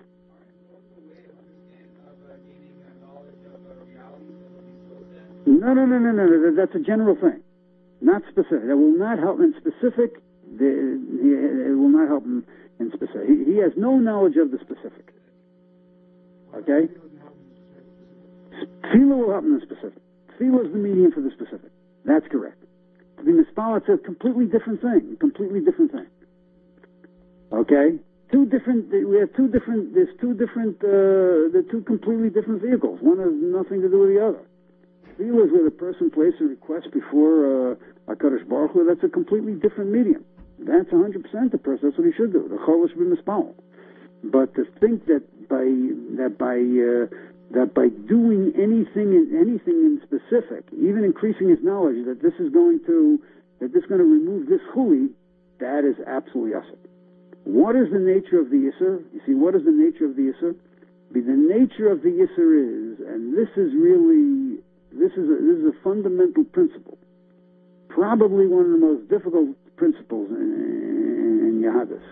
No, no, no, no, no, no. That's a general thing, not specific. That will not help in specific. The, it will not help him in specific. He, he has no knowledge of the specific. Okay. Tefillah will help him in the specific. Tefillah is the medium for the specific. That's correct. To be mispal, it's a completely different thing. A completely different thing. Okay? Two different, we have two different, there's two different, uh, the two completely different vehicles. One has nothing to do with the other. Tefillah is where the person places a request before, uh, HaKadosh Baruch Hu. That's a completely different medium. That's one hundred percent the person, that's what he should do. The chol should be mispal. But to think that by that by uh, that by doing anything in anything in specific, even increasing his knowledge that this is going to that this is going to remove this chuli, that is absolutely asur. What is the nature of the Yisr? You see, what is the nature of the Yisr? The nature of the Yisr is, and this is really, this is a, this is a fundamental principle, probably one of the most difficult principles in, in, in Yahadis,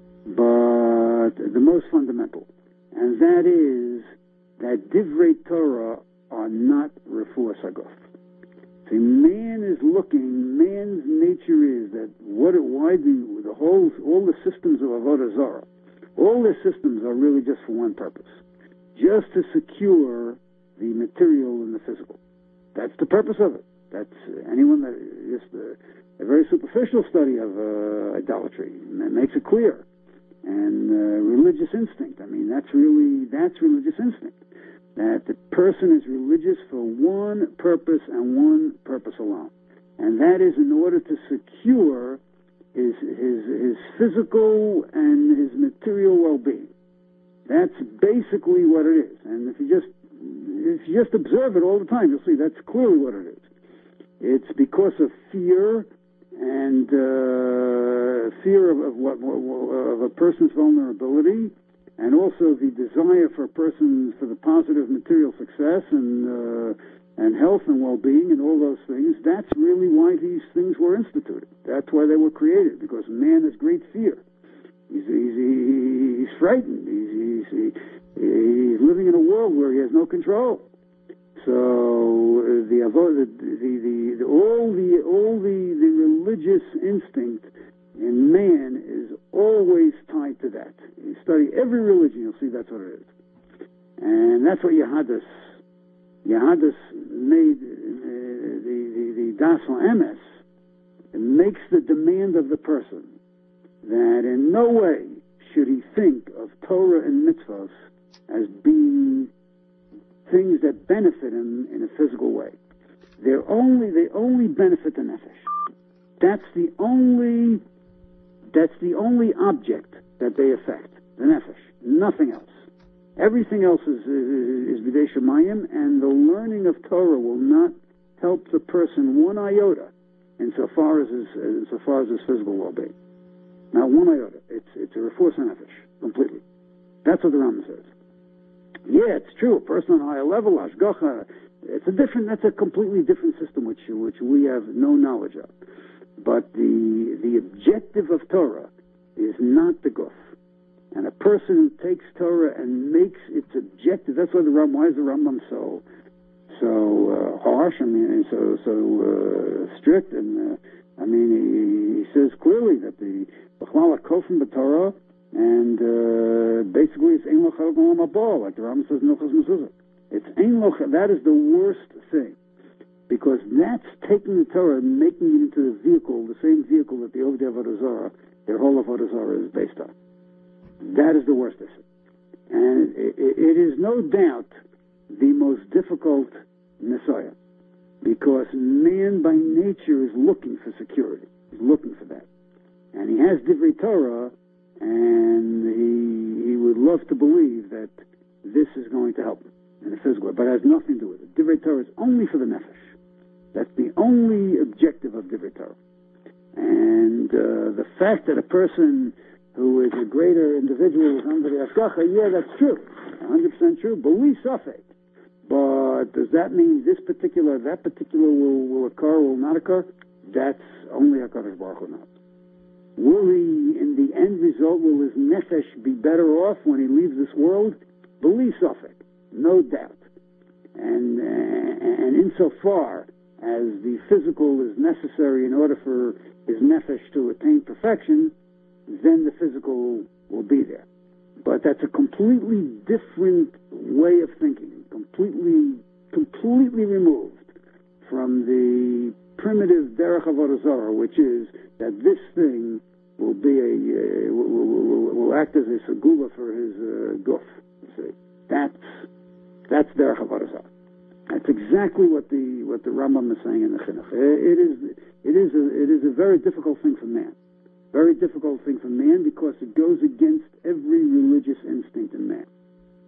but the most fundamental, and that is that Divrei Torah are not refuah saguf. See, man is looking, man's nature is that what, why do the whole, all the systems of Avodah Zarah, all the systems are really just for one purpose, just to secure the material and the physical. That's the purpose of it. That's uh, anyone that just uh, a very superficial study of uh, idolatry that makes it clear, and uh, religious instinct. I mean, that's really that's religious instinct. That the person is religious for one purpose and one purpose alone, and that is in order to secure his his his physical and his material well-being. That's basically what it is. And if you just if you just observe it all the time, you'll see that's clearly what it is. It's because of fear and uh, fear of, of what of a person's vulnerability, and also the desire for a person for the positive material success and uh, and health and well-being and all those things. That's really why these things were instituted. That's why they were created, because man has great fear. He's he's, he's frightened. He's he's, he, he's living in a world where he has no control. So uh, the, the, the, the all the all the, the religious instinct in man is always tied to that. You study every religion, you'll see that's what it is, and that's what Yahadis Yahadis made uh, the the the Das Emes. It makes the demand of the person that in no way should he think of Torah and mitzvahs as being things that benefit him in a physical way. They're only they only benefit the nefesh. That's the only that's the only object that they affect, the nefesh. Nothing else. Everything else is is, is b'dei shemayim, and the learning of Torah will not help the person one iota insofar as his insofar as his physical well-being. Not one iota. It's it's a refuah nefesh completely. That's what the Rambam says. Yeah, it's true. A person on a higher level, hashgacha, it's a different. That's a completely different system, which which we have no knowledge of. But the the objective of Torah is not the guf. And a person who takes Torah and makes its objective. That's why the Rambam. Why is the Rambam so so uh, harsh? I mean, so so uh, strict. And uh, I mean, he, he says clearly that the b'chlal hakofim b'Torah. And uh, basically, it's ein lo chalak olam haba, like the Rambam says in Hilchos Mezuzah. It's ein lo. That is the worst thing, because that's taking the Torah and making it into the vehicle, the same vehicle that the Ovdei Avodah Zarah, their whole Avodah Zarah is based on. That is the worst issue, and it, it, it is no doubt the most difficult Messiah, because man by nature is looking for security. He's looking for that, and he has Divrei Torah. And he he would love to believe that this is going to help him in a physical way, but it has nothing to do with it. Divrei Torah is only for the nefesh. That's the only objective of Divrei Torah. And uh, the fact that a person who is a greater individual is under the hashgacha, yeah, that's true, one hundred percent true. B'li safek. But does that mean this particular, that particular will, will occur, will not occur? That's only HaKadosh Baruch Hu knows. Will he, in the end result, will his nefesh be better off when he leaves this world? B'li safek, no doubt. And uh, and insofar as the physical is necessary in order for his nefesh to attain perfection, then the physical will be there. But that's a completely different way of thinking, completely, completely removed from the primitive derech avodah zarah, which is that this thing will be a uh, will, will, will act as a segula for his uh, guf. You see, that's that's derech avodah zarah. That's exactly what the what the Rambam is saying in the Chinuch. It is it is a, it is a very difficult thing for man, very difficult thing for man because it goes against every religious instinct in man.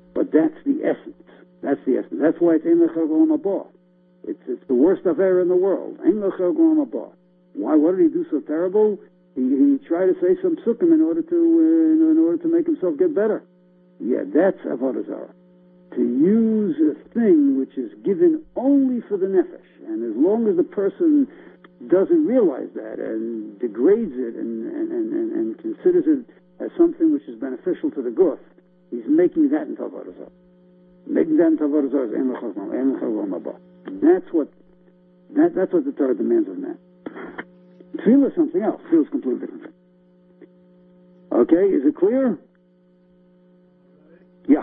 But that's the essence. That's the essence. That's why it's Ein Lechel Olam Haba. It's it's the worst affair in the world. Ein Lechel Olam Haba. Why? What did he do so terrible? He, he tried to say some sukkim in order to uh, in order to make himself get better. Yeah, that's avodah zarah. To use a thing which is given only for the nefesh, and as long as the person doesn't realize that and degrades it and and, and, and, and considers it as something which is beneficial to the guf, he's making that into avodah zarah. Making that into avodah zarah is ein lechel olam haba. That's what that that's what the Torah demands of man. Tefillah is something else. Tefillah is completely different. Okay, is it clear? Yeah.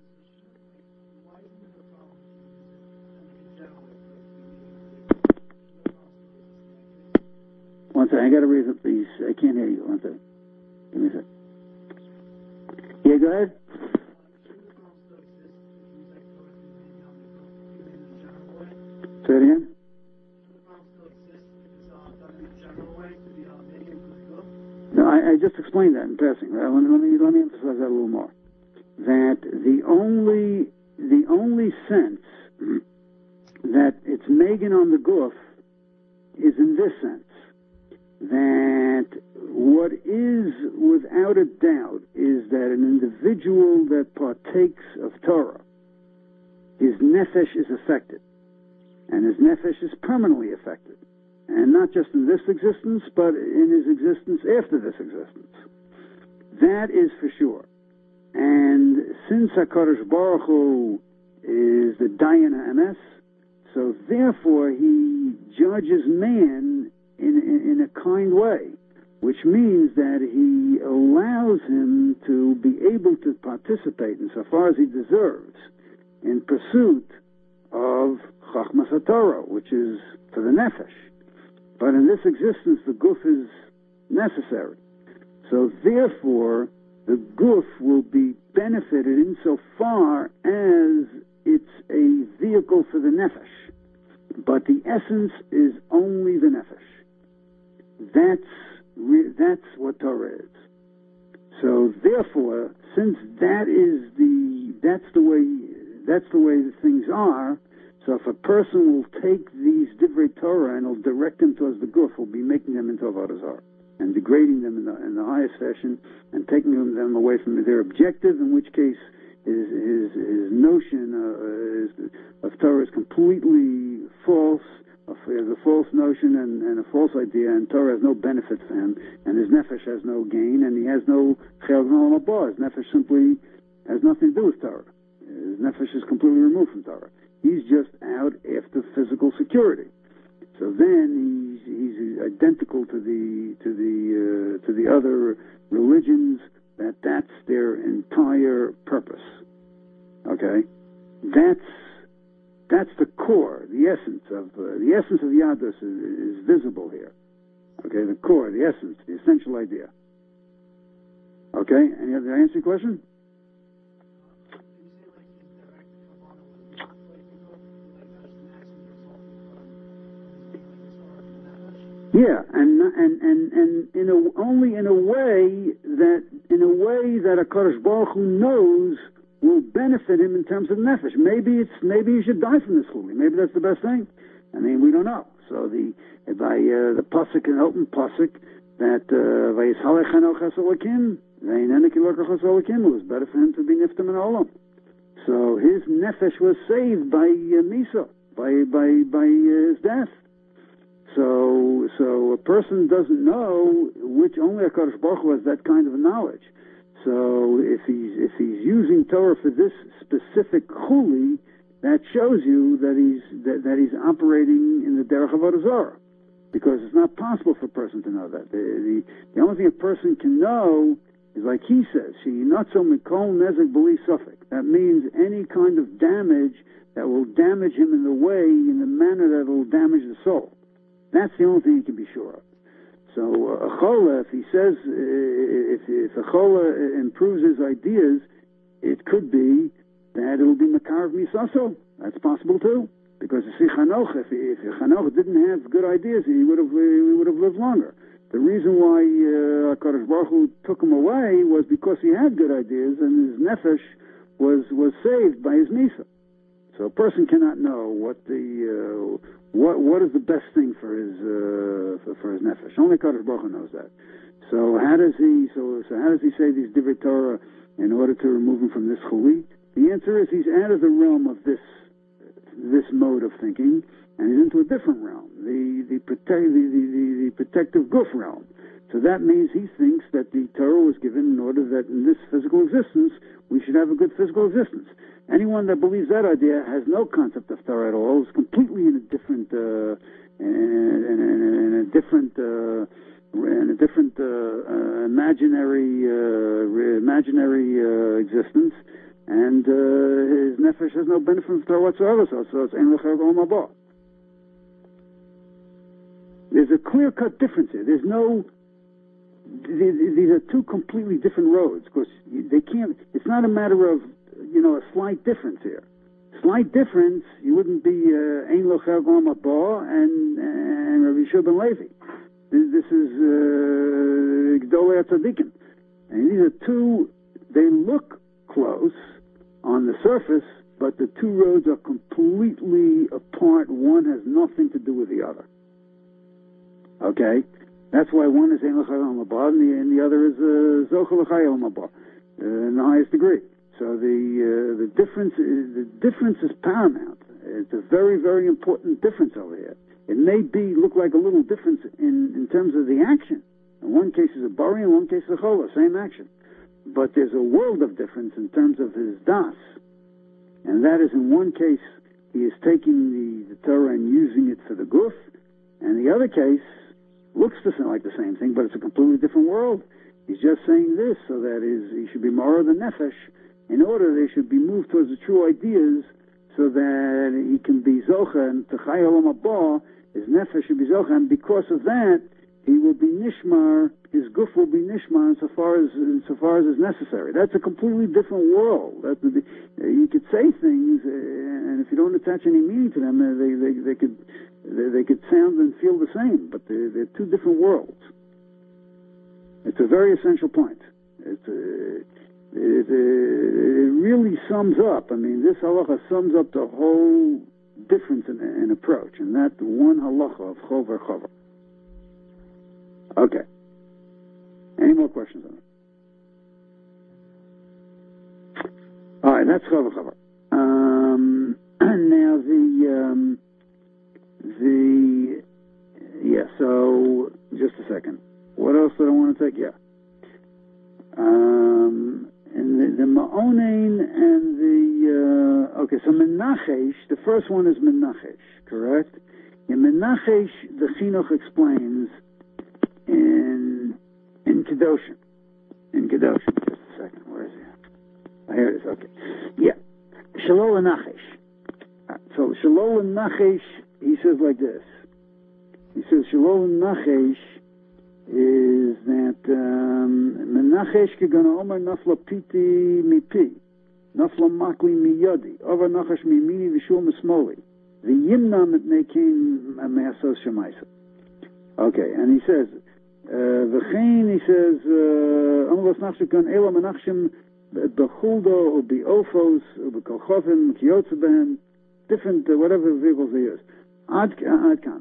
One second, I got to raise up these. I can't hear you. One second. Give me a second. Yeah, go ahead. Say it again. No, I, I just explained that in passing. Uh, let, let me let me emphasize that a little more. That the only the only sense that it's Megan on the goof is in this sense, that what is without a doubt is that an individual that partakes of Torah, his nefesh is affected, and his nefesh is permanently affected, and not just in this existence, but in his existence after this existence. That is for sure. And since HaKadosh Baruch Hu is the Dayan HaEmes, so therefore he judges man in, in, in a kind way, which means that he allows him to be able to participate insofar as he deserves in pursuit of Chachmas HaTorah, which is for the nefesh. But in this existence, the guf is necessary. So therefore, the guf will be benefited insofar as it's a vehicle for the nefesh. But the essence is only the nefesh. That's re- that's what Torah is. So therefore, since that is the that's the way that's the way the things are. So if a person will take these divrei Torah and will direct them towards the guf, will be making them into avodah zarah and degrading them in the, in the highest fashion and taking them, them away from their objective, in which case his, his, his notion uh, is, of Torah is completely false, he has a false notion and, and a false idea, and Torah has no benefit for him, and his nefesh has no gain, and he has no chel v'olam haba. His nefesh simply has nothing to do with Torah. His nefesh is completely removed from Torah. He's just out after physical security. So then he's, he's identical to the to the uh, to the other religions. That that's their entire purpose. Okay, that's that's the core, the essence of uh, the essence of Yadus is, is visible here. Okay, the core, the essence, the essential idea. Okay, any other answer your question? Yeah, and and and and in a, only in a way that in a way that HaKadosh Baruch Hu knows will benefit him in terms of nefesh. Maybe it's maybe he should die from this chuli. Maybe that's the best thing. I mean, we don't know. So the by uh, the pasuk and open pasuk that vayishalech hanochas olakim vayinenu kilokachas olakim, it was better for him to be niftam in olam. So his nefesh was saved by uh, Misa, by by by uh, his death. So, so a person doesn't know, which only HaKadosh Baruch Hu has that kind of knowledge. So if he's if he's using Torah for this specific chuli, that shows you that he's that, that he's operating in the derech avodah zarah, because it's not possible for a person to know that. The, the, the only thing a person can know is, like he says, she not so mikol nezek b'li sufek. That means any kind of damage that will damage him in the way, in the manner that will damage the soul. That's the only thing you can be sure of. So uh, a chola, if he says, uh, if, if a chola improves his ideas, it could be that it will be makarav misaso. That's possible too, because you see Chanoch, if, if Chanoch didn't have good ideas, he would have he would have lived longer. The reason why uh, HaKadosh Baruch Hu took him away was because he had good ideas, and his nefesh was was saved by his misa. So a person cannot know what the uh, what what is the best thing for his uh, for, for his nefesh. Only Kadosh Baruch Hu knows that. So how does he so so how does he say these divrei Torah in order to remove him from this chuli? The answer is he's out of the realm of this this mode of thinking, and he's into a different realm, the the protect the, the, the, the protective guf realm. So that means he thinks that the Torah was given in order that in this physical existence we should have a good physical existence. Anyone that believes that idea has no concept of Torah at all. Is completely in a different, uh, in, in, in, in a different, uh, in a different uh, uh, imaginary, uh, imaginary uh, existence, and uh, his nefesh has no benefit from Torah whatsoever. So, so it's ein l'chayv olam haba. There's a clear-cut difference here. There's no. These are two completely different roads. Of course, they can't. It's not a matter of, you know, a slight difference here. Slight difference, you wouldn't be Ein Lochav Olam Haba and and Rabbi Shua ben Levi. This, this is Gdolei Tzadikim, and these are two. They look close on the surface, but the two roads are completely apart. One has nothing to do with the other. Okay. That's why one is Ein L'chai Olam Haba and the, and the other is Zocheh L'chai Olam Haba in the highest degree. So the uh, the difference is the difference is paramount. It's a very very important difference over here. It may be look like a little difference in, in terms of the action. In one case is a bari, in one case is a chola, same action. But there's a world of difference in terms of his das, and that is in one case he is taking the, the Torah and using it for the guf, and the other case looks to sound like the same thing, but it's a completely different world. He's just saying this so that is he should be more than nefesh, in order they should be moved towards the true ideas, so that he can be zocha and techay olam haba, his nefesh should be zocha, and because of that he will be nishmar, his guf will be nishmar insofar as insofar as is necessary. That's a completely different world. That would be, uh, you could say things, uh, and if you don't attach any meaning to them, uh, they, they they could. They, they could sound and feel the same, but they're, they're two different worlds. It's a very essential point. It's a, it, it, it really sums up. I mean, this halacha sums up the whole difference in, in approach, and that one halacha of chover chover. Okay. Any more questions on it? All right, that's chover chover. Um, now the. Um, The, yeah, so, just a second. What else did I want to take? Yeah. Um, and the, the Ma'onain and the, uh, okay, so Menachesh, the first one is Menachesh, correct? In Menachesh, the Chinuch explains in, in Kedoshim. In Kedoshim, just a second, where is it? Oh, here it is, okay. Yeah. Shalol Nachesh. So, Shalol Nachesh, he says like this. He says, Shalol Nachesh is that Menachesh kegana omer nafla piti mipi, nafla makli miyadi, over nachesh mimini v'shul mismoli, the yimnam et nekin me'asos shemaisa. Okay, and he says, v'chein, he says, Amalas nachshukan ela menachshim bechuldo or be'ofos or be'kolchovim kiyotze behem, different, uh, whatever vehicles they use. Ad kan.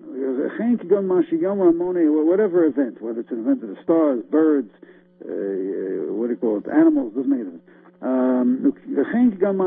Whatever event, whether it's an event of the stars, birds, uh, what do you call it, animals, doesn't make it. Um, I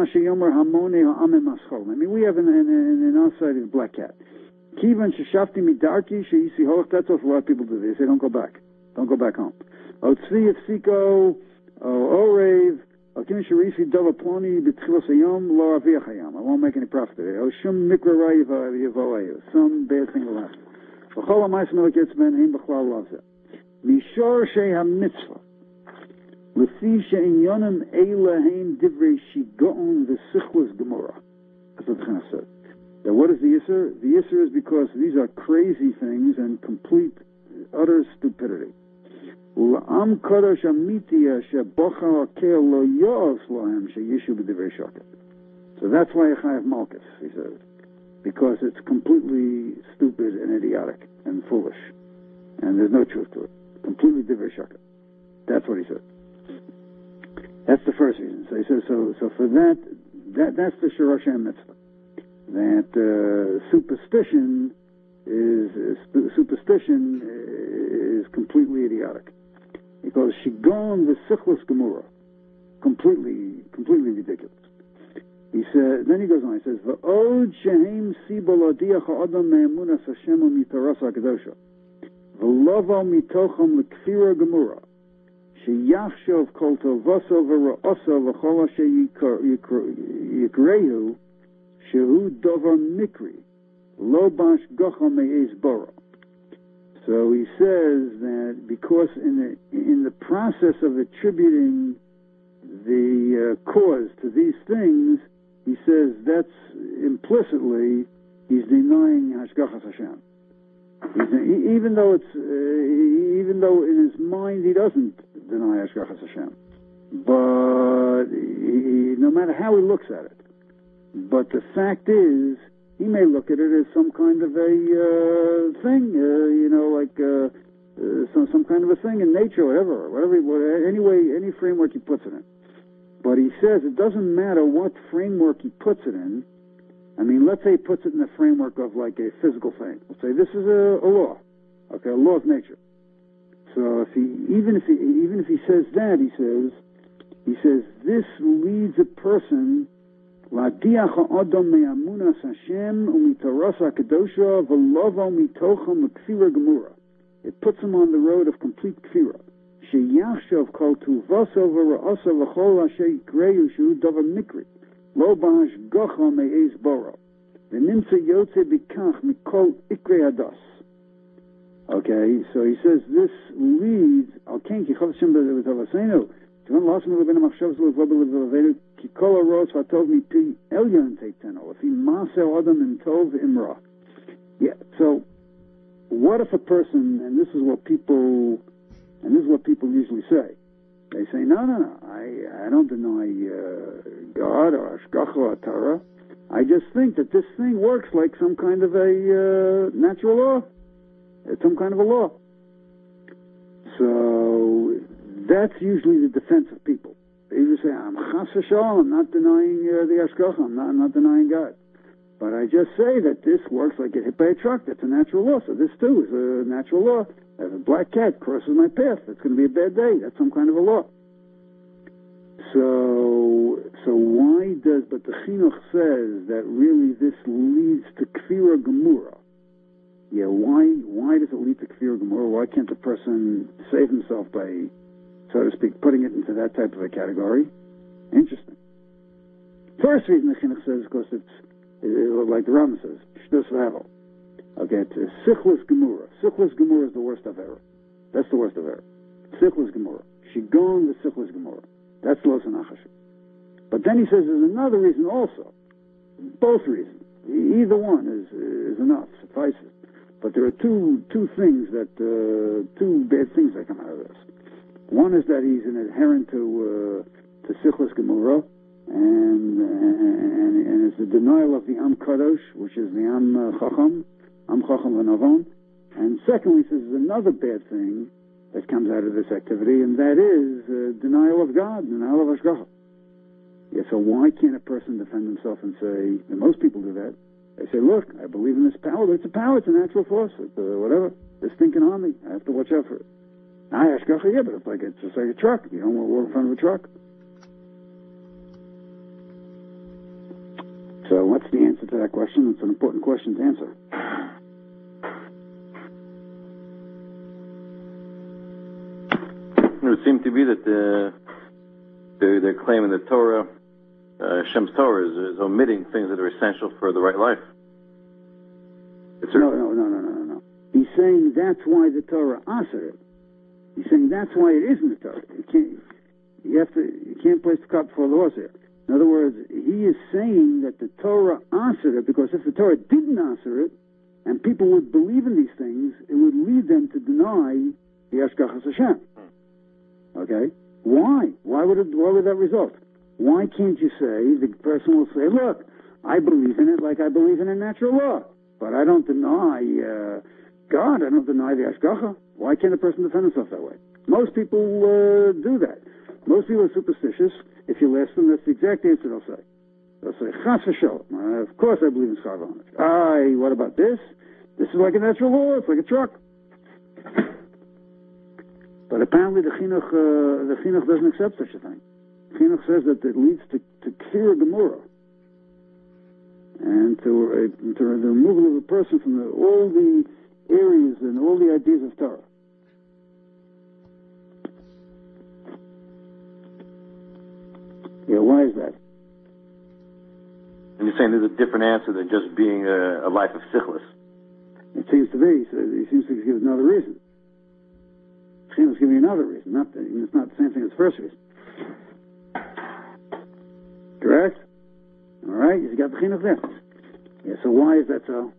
mean, we have in, in, in our side is black cat. Kivan sheshafti midarki sheisi hoch. That's what a lot of people do. They say, don't go back. Don't go back home. Otzvi Siko, Orev, Okim Sharifi Dova Ploni, Bitchilos Ayom, Lo Aviach Hayam. I won't make any profit today. Oshum Mikra Raiva Yavoayu. Some bad thing will happen. V'chol HaMais Meleketz Ben Hein B'chlal loves it. Mishor Shei HaMitzvah. L'fi she'inyonim eila hein divrei shigaon v'sichlos gemora. That's what the Chana said. Now what is the Yisr? The Yisr is because these are crazy things and complete, utter stupidity. L'am kadosh amitia she'bocha akel lo yo'os lohem she'yishu b'divrei shoket. So that's why Chayav Malkus, he says. Because it's completely stupid and idiotic and foolish. And there's no truth to it. Completely divrei shoket. That's what he said. That's the first reason. So he says, so, so for that, that that's the Shorosh Mitzvah. That uh, superstition is, is superstition is completely idiotic. Because Shigon v'Sichlos Gemura, completely, completely ridiculous. He said, then he goes on, he says, V'od shehem siba l'odiach ha'adam me'emunas Hashem u'mitaras ha'kedosha, v'lovo mitocham l'kfira gemura, sheyachshov kol tovaso v'ra'oso v'chol asher yikrehu, shehu dovar mikri, lo bash gocha me'ez boro. So he says that because in the, in the process of attributing the uh, cause to these things, he says that's implicitly he's denying Hashgachas Hashem. He's, even though it's uh, even though in his mind he doesn't deny Hashgachas Hashem, but he, no matter how he looks at it, but the fact is he may look at it as some kind of a uh, thing, uh, you know, like uh, uh, some some kind of a thing in nature, whatever, whatever, whatever any way, any framework he puts it in. But he says it doesn't matter what framework he puts it in. I mean, let's say he puts it in the framework of like a physical thing. Let's say this is a, a law, okay, a law of nature. So if he, even if he, even if he says that, he says, he says this leads a person la'diach ha'adam me'amunas Hashem u'mitaras ha'kedosha v'lovo mitocham l'kfira gemura. It puts him on the road of complete kfira. Sheyachshav kol tuvaso v'ra'oso v'chol asher yikrehu shehu davar mikri lo ba'ash gocha me'ez boro v'nimtza yotze b'kach mikol ikre hadas. Okay, so he says this leads al ken ki chav Hashem b'tavasenu k'van l'asma l'ben ha'machshavos l'vod l'vavenu ki kol ha'ros v'atov mipi elyon teiteno if he masel adam im tov imra. Yeah, so what if a person, and this is what people And this is what people usually say. They say, no, no, no, I, I don't deny uh, God or Hashgacha or Torah. I just think that this thing works like some kind of a uh, natural law. It's some kind of a law. So that's usually the defense of people. They usually say, I'm chas v'shalom, I'm not denying uh, the Hashgacha, I'm not, I'm not denying God. But I just say that this works like get hit by a truck. That's a natural law. So this too is a natural law. If a black cat crosses my path, it's going to be a bad day. That's some kind of a law. So, so why does, but the Chinuch says that really this leads to Kfira Gemura. Yeah, why, why does it lead to Kfira Gemura? Why can't the person save himself by, so to speak, putting it into that type of a category? Interesting. First reason the Chinuch says, of course, it's, it, like the Rambam says, Shtus V'Havel. Okay, it's Sichlis Gemura. Sichlis Gemura is the worst of error. That's the worst of error. Sichlis Gemura. Shigon the Sichlis Gemura. That's Los Anachash. But then he says there's another reason also. Both reasons. Either one is is enough, suffices. But there are two two things that, uh, two bad things that come out of this. One is that he's an adherent to, uh, to Sichlis Gemura, and, and, and it's the denial of the Am Kadosh, which is the Am uh, Chacham, Am Chacham v'Navon. And secondly, he says there's another bad thing that comes out of this activity, and that is uh, denial of God, denial of Hashgacha. Yeah, so why can't a person defend himself and say, and most people do that, they say, look, I believe in this power, it's a power, it's a natural force, it's uh, whatever, this thing can harm me, I have to watch out for it. I Hashgacha, yeah, but it's like, it's just like a truck, you don't want to walk in front of a truck. So what's the answer to that question? It's an important question to answer. It would seem to be that the, they're, they're claiming that Torah, uh, Hashem's Torah is, is omitting things that are essential for the right life. It's no, no, no, no, no, no, no. He's saying that's why the Torah answered it. He's saying that's why it isn't the Torah. You can't, you have to, you can't place the cart before the horse here. In other words, he is saying that the Torah answered it because if the Torah didn't answer it, and people would believe in these things, it would lead them to deny the Hashgachas Hashem. Okay? Why? Why would it, why would that result? Why can't you say, the person will say, look, I believe in it like I believe in a natural law, but I don't deny uh, God, I don't deny the Hashgacha. Why can't a person defend himself that way? Most people uh, do that. Most those people are superstitious. If you ask them, that's the exact answer they'll say. They'll say, Chas v'sholom. Uh, of course I believe in schar v'onesh. Aye, what about this? This is like a natural law. It's like a truck. But apparently the chinuch, uh, the chinuch doesn't accept such a thing. Chinuch says that it leads to, to kira gemura. And to, uh, to the removal of a person from the, all the areas and all the ideas of Torah. Yeah, why is that? And you're saying there's a different answer than just being a, a life of sichlis. It seems to be. So he seems to give another reason. Chinuch's giving you another reason. Not the, it's not the same thing as the first reason. Correct? All right, you got the chinuch there. Yeah, so why is that so?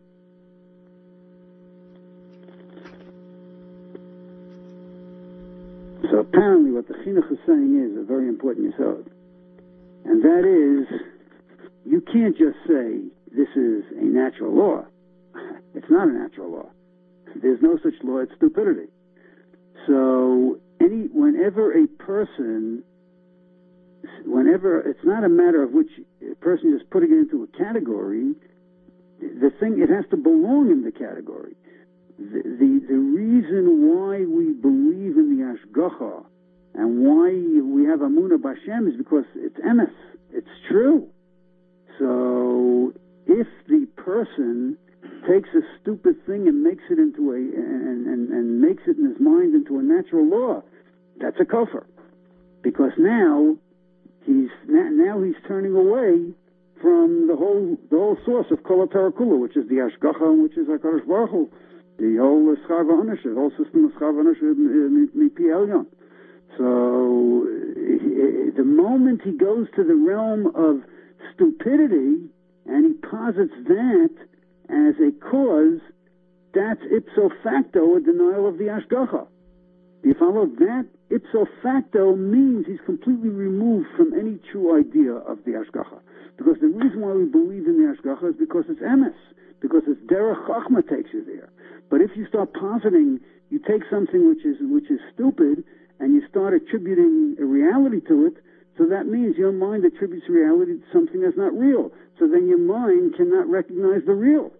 So apparently what the chinuch is saying is a very important yesod. And that is, you can't just say this is a natural law. It's not a natural law. There's no such law, it's stupidity. So any whenever a person whenever it's not a matter of which a person is putting it into a category, the thing it has to belong in the category. The the, the reason why we believe in the Ashgacha and why we have Amunah B'Hashem is because it's emes. It's true. So if the person takes a stupid thing and makes it into a and, and, and makes it in his mind into a natural law, that's a kofar. Because now he's now he's turning away from the whole the whole source of Kol HaTorah Kula, which is the Ashgacha, which is HaKadosh Baruch Hu, the whole schar v'onesh, the whole system of schar v'onesh mipi elyon. So the moment he goes to the realm of stupidity and he posits that as a cause, that's ipso facto a denial of the Ashgacha. Do you follow? That ipso facto means he's completely removed from any true idea of the Ashgacha. Because the reason why we believe in the Ashgacha is because it's emes, because it's derech chachma takes you there. But if you start positing, you take something which is which is stupid and you start attributing a reality to it, so that means your mind attributes reality to something that's not real. So then your mind cannot recognize the real.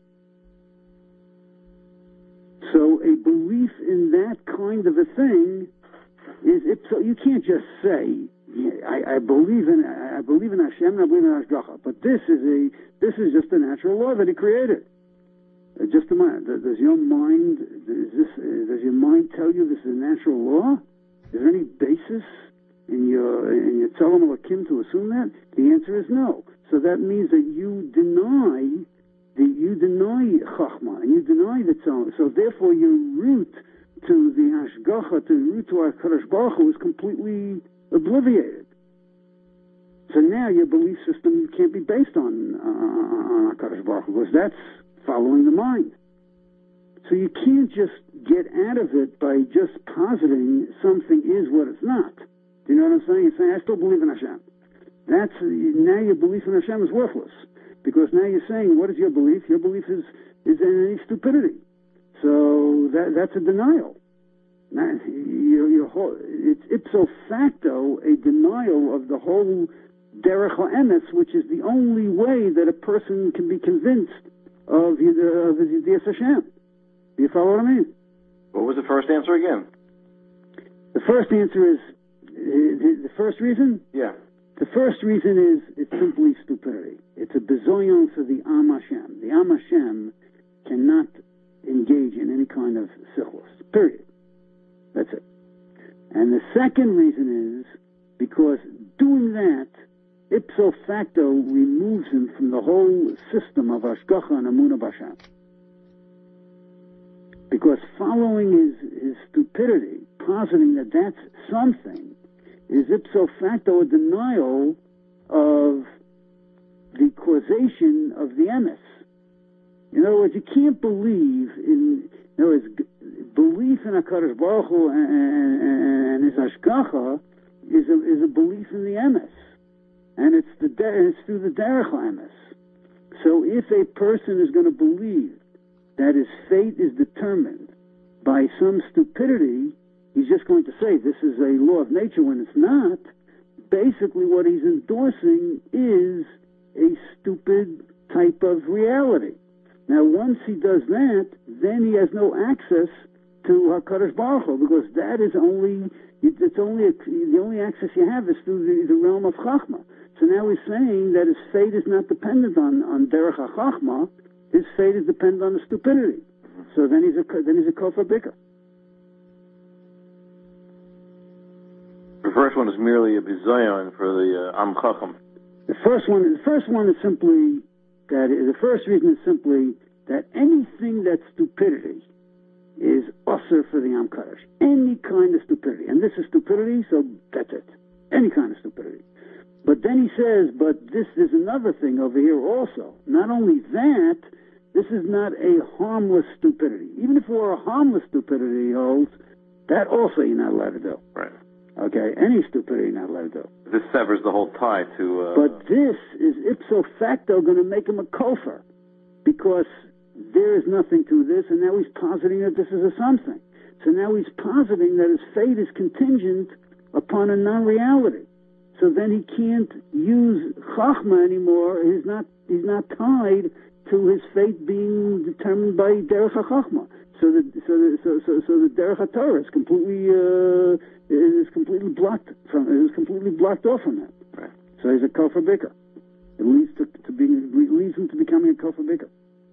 So a belief in that kind of a thing is it. So you can't just say, I, I believe in I believe in Hashem and I believe in Ashgacha, but this is a this is just a natural law that He created. Uh, just a mind. Does your mind is this uh, does your mind tell you this is a natural law? Is there any basis in your in your Tzelem Elokim to assume that? The answer is no. So that means that you deny the you deny Chachma and you deny the Tzelem. So therefore, your route to the Ashgacha, to the route to HaKadosh Baruch Hu, is completely obliviated. So now your belief system can't be based on uh, on HaKadosh Baruch Hu, because that's following the mind. So you can't just get out of it by just positing something is what it's not. Do you know what I'm saying? You're saying, I still believe in Hashem. That's, now your belief in Hashem is worthless. Because now you're saying, what is your belief? Your belief is, is in any stupidity. So that that's a denial. Now, your, your whole, it's ipso facto a denial of the whole derech ha'emes, which is the only way that a person can be convinced of his, uh, of his Yiddias Hashem. Do you follow what I mean? What was the first answer again? The first answer is, uh, the first reason? Yeah. The first reason is, it's simply stupidity. It's a bezoyon for the Am Hashem. The Am Hashem cannot engage in any kind of sichlos. Period. That's it. And the second reason is, because doing that, ipso facto removes him from the whole system of Ashgacha and Amunah B'Hashem. Because following his, his stupidity, positing that that's something, is ipso facto a denial of the causation of the emes. In other words, you can't believe in, in other words, belief in HaKadosh Baruch Hu and, and, and his Ashgacha is a, is a belief in the emes. And it's the it's through the derech emes. So if a person is going to believe that his fate is determined by some stupidity, he's just going to say this is a law of nature when it's not, basically what he's endorsing is a stupid type of reality. Now, once he does that, then he has no access to HaKadosh Baruch Hu, because that is only, it's only, a, the only access you have is through the, the realm of Chachma. So now he's saying that his fate is not dependent on, on Derech HaChachma, his fate is dependent on the stupidity. So then he's a, then he's a Kofar Bika. The first one is merely a bizayon for the uh, Am Chacham. The first one, the first one is simply that the first reason is simply that anything that's stupidity is usher for the Am Kadosh. Any kind of stupidity, and this is stupidity, so that's it. Any kind of stupidity. But then he says, but this is another thing over here also. Not only that, this is not a harmless stupidity. Even if it were a harmless stupidity, he holds, that also you're not allowed to do. Right. Okay, any stupidity you're not allowed to do. This severs the whole tie to... Uh, but this is ipso facto going to make him a kofar, because there is nothing to this, and now he's positing that this is a something. So now he's positing that his fate is contingent upon a non-reality. So then he can't use Chachma anymore. He's not, he's not tied to his fate being determined by Derech HaChachma. So the so the, so so, so the Derech HaTorah is completely uh, is completely blocked from is completely blocked off from that. Right. So he's a Kofar Bika. It leads to, to being leads him to becoming a Kofar Bika.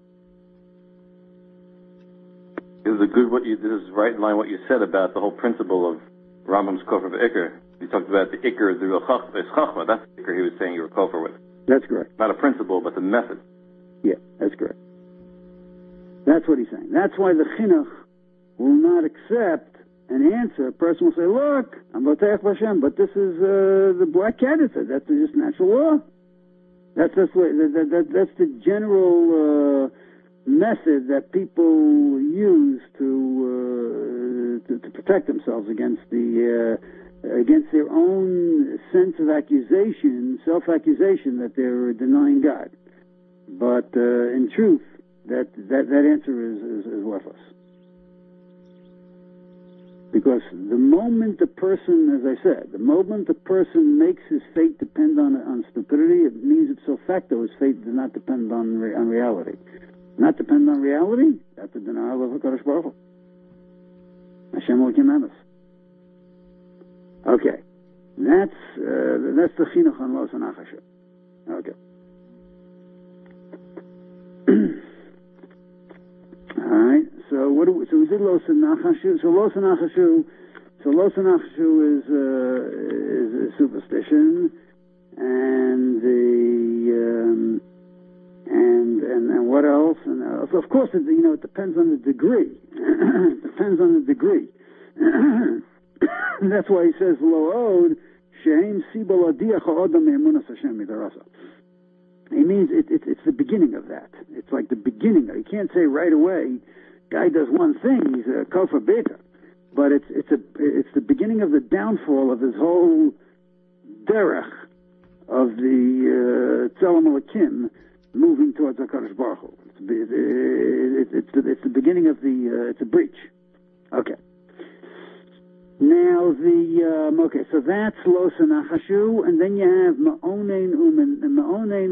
This is a good what you this is right in line what you said about the whole principle of Rambam's Kofar B'Ikr. You talked about the Ikr, the real Chachma, is Chachma. That's the Ikr he was saying you were Kofar with. That's correct. Not a principle, but the method. Yeah, that's correct. That's what he's saying. That's why the Chinuch will not accept an answer. A person will say, look, I'm B'Teach B'Hashem, but this is uh, the black cat. It said that's just natural law. That's, that's, that, that, that, that's the general uh, method that people use to, uh, to to protect themselves against the uh, against their own sense of accusation, self-accusation that they're denying God. But uh, in truth, that that, that answer is, is, is worthless. Because the moment the person, as I said, the moment the person makes his fate depend on on stupidity, it means ipso facto his fate does not depend on re- on reality. Not depend on reality, that's a denial of HaKadosh Baruch Hu. Hashem Elokim Emes. Okay. That's, uh, that's the chinuch on Lo Sanach Hashem. Okay. Alright, so what do we, so we did Lo Sanach Hashem. So Lo Sanach Hashem, so Lo Sanach Hashem is, uh, is a superstition, and the, um, And, and and what else? And uh, of course, it, you know, it depends on the degree. It depends on the degree. And that's why he says lo od sheim sibol adiach ha'odam emunas Hashem midarasa. He means it, it, it's the beginning of that. It's like the beginning. You can't say right away, guy does one thing, he's a kofar beta, but it's it's a it's the beginning of the downfall of his whole derech of the uh, Tzelem Elokim, moving towards HaKadosh Baruch Hu. It's, it, it, it's, the, it's the beginning of the, uh, it's a breach. Okay. Now the, um, okay, so that's Lo Sanach Hashem, and then you have Ma'onein Ma'onein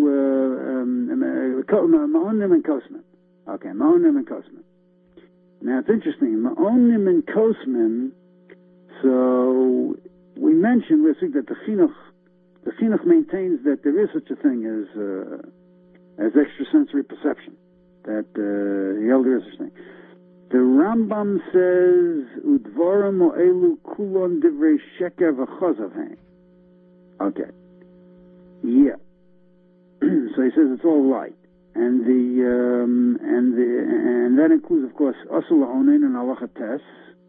Ma'onim and Kosman. Okay, Ma'onim and Kosman. Now it's interesting, Ma'onim and Kosman, so we mentioned last week that the Chinuch, the Chinuch maintains that there is such a thing as, uh, as extrasensory perception, that uh, the elder is thing. The Rambam says, "Udvarim o'elu kulon divrei sheker v'chozavhein." Okay, yeah. So he says it's all light, and the um, and the and that includes, of course, asul ha'onin and halacha tes.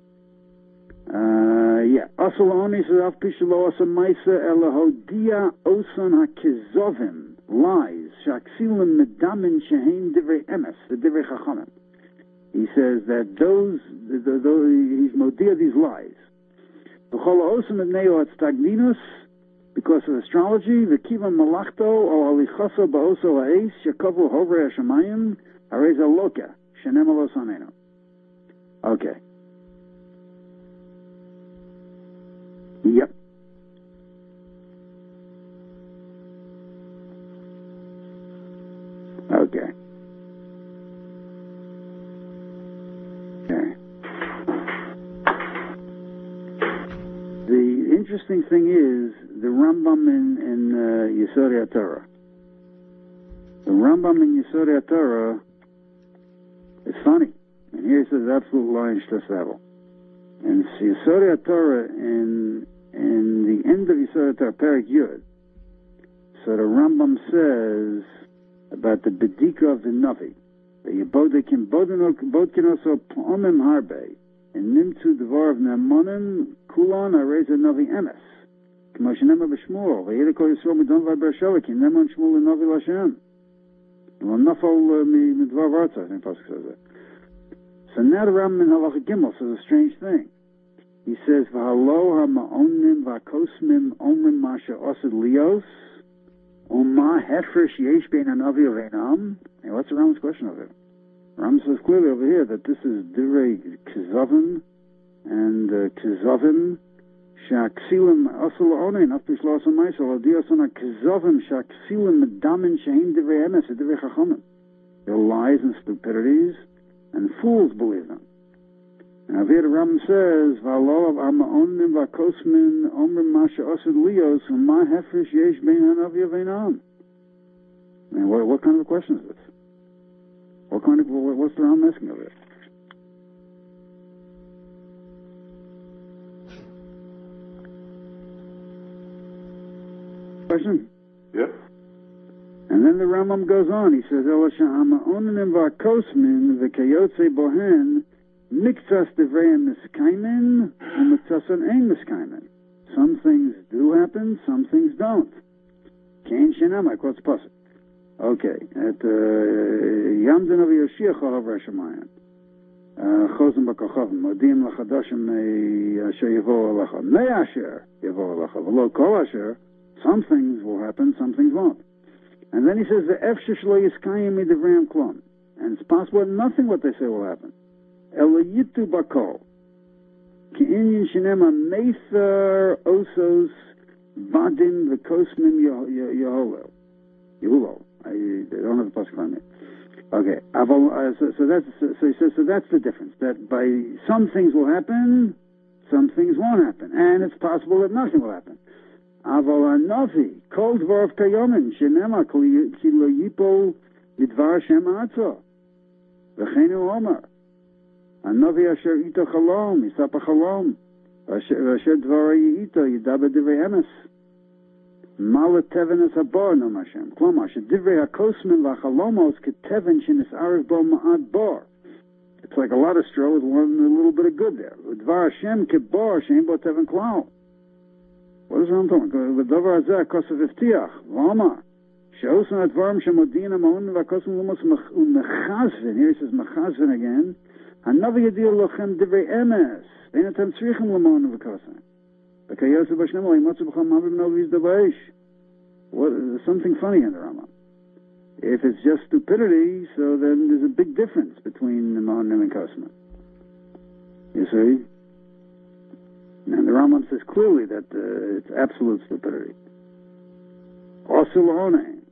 Uh, yeah, asul ha'onin says af pishalo asa ma'isa elahodia osan hakizovim. Lies, shaksilim medamin shehein divrei emes, the divrei chachamim. He says that those, the, the, the, he's modia these lies. V'chol osam etneo atstagninus, because of astrology, v'kivan malachto o alichaso ba'oso ha'es, shekavu hovrei hashamayim, harei zaloka, shenem alosanenu. Okay. Yep. Okay. Okay. The interesting thing is the Rambam in, in uh, Yesodei HaTorah. The Rambam in Yesodei HaTorah is funny. And here he says absolute lie in Shtas Abel. And Yesodei HaTorah in in the end of Yesodei HaTorah, Perek Yud, so the Rambam says about the Bedika of the Navi. The Yebodekim Bodkin also Pomim Harbe and Nimtu Dvar of Nemonim Kulon Areza Navi Emes. K'moshenema b'Shmuel v'yeda kol Yisrael midon v'Bershavik Nemon Shmuel Navi Lashem. Lo nafal midvar v'artza, I think Pasuk says that. So now the Rambam in Halacha Gimel says a strange thing. He says, "V'halo ha'ma'onim v'akosmim omrim masha osed lios uma hefresh yesh bein hanavi u'veinam." And what's the Rambam's question of it? Rambam says clearly over here that this is divrei kizavim and uh, kizavim sha'ksilim osel onein after shlos ha'maisel odios on kizavim sha'ksilim medamin she'im divrei emes divrei chachamim. Their lies and stupidities, and fools believe them. And over here the Rambam says, "V'alolav ha'ma'onim v'akosmin omrim masha osed lios u'ma hefresh yesh bein hanavi u'veinam." I mean, what, what kind of a question is this? What kind of, what, what's the Rambam asking over here? Question? Yep. And then the Rambam goes on. He says, "Ela sha'ama'onim v'akosmin v'kayotze bohen miktsas devreim miskaimen u'miktsason ein miskaimen." Some things do happen, some things don't. Kain shenam, I quote the pasuk. Okay, at Yamdin of Yoshiach Chalav Rashamayim. Chozim b'kochavim, modim l'chadashim asher yavo alacha. Me asher yavo alacha. V'lo kol asher, some things will happen, some things won't. And then he says, the efshesh lo yiskayim midivreim klom. And it's possible that nothing what they say will happen. Elo yitu bakol. Ki inyin shenema meither osos vadim v'kosmim yeholel. Yehulo. I don't have the pasuk on it. Okay. Uh, so, so that's so, so he says so that's the difference. That by some things will happen, some things won't happen, and it's possible that nothing will happen. Aval hanavi kol dvar kayomin shenema ki lo yipol midvar Shem atzo v'cheinu omer hanavi asher ito chalom yisapa chalom asher dvar ito yidaba divrei emes malat teven es habar no Hashem klomar shedivrei hakosmin v'chalomos keteven shenis ariv bo ma'ad bar. It's like a lot of straw with one a little bit of good there. Dvar Hashem kebar shein bo teven klal. What is Ram talking about? The davar hazeh kosav iftiach v'amar she'osan advarim shemodin ha'ma'onim v'akosmin lumos u'mechazvin. Here he says mechazvin again. Hanavi yadir lochem divrei emes ve'en atem tzrichim l'ma'onim v'akosmin v'kayotze b'shnemo yimotzu b'cham havim noviz dabayish. What? There's something funny in the Rambam. If it's just stupidity, so then there's a big difference between the ma'onim and kosmin. You see? And the Rambam says clearly that uh, it's absolute stupidity. Osul onein.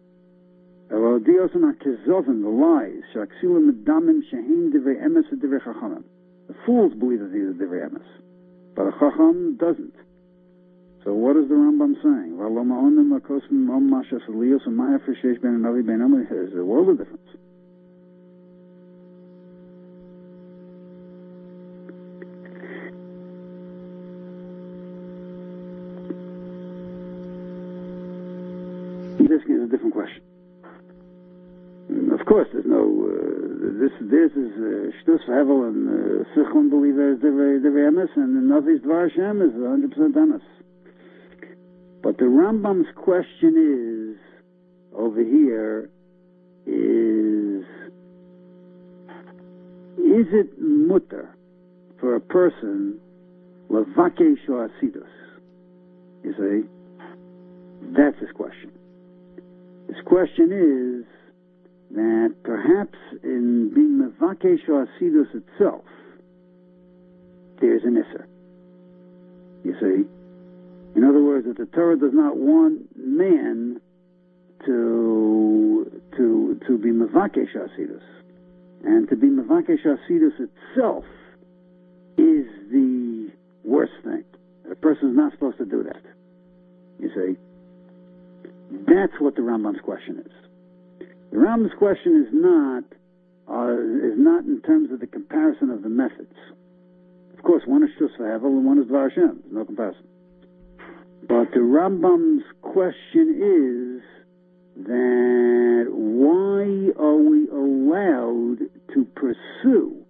Elodiosan ha'kezovim, the lies, sha'ksilim medamim shehin divrei emes v'divrei chachamim. The fools believe that these are divrei emes, but a chacham doesn't. So what is the Rambam saying? V'alo ma'onim v'kosmim om mashas aliyos u'maya f'shesh ben hanavi ben amri. There's a world of difference. This is a different question. Of course, there's no. Uh, this this is shtus uh, hevel and sichon believe there's divrei emes, and the Navi's dvar Hashem is one hundred percent emes. But the Rambam's question is over here is: is it mutter for a person levakei shoasidus? You see, that's his question. His question is that perhaps in being mevakei shoasidus itself, there's an isser. You see? that the Torah does not want man to to to be mevakesh asidus, and to be mevakesh asidus itself is the worst thing. A person is not supposed to do that. You see, that's what the Rambam's question is. The Rambam's question is not uh, is not in terms of the comparison of the methods. Of course, one is Shus V'Hevel and one is Dvar Hashem. No comparison. But the Rambam's question is that why are we allowed to pursue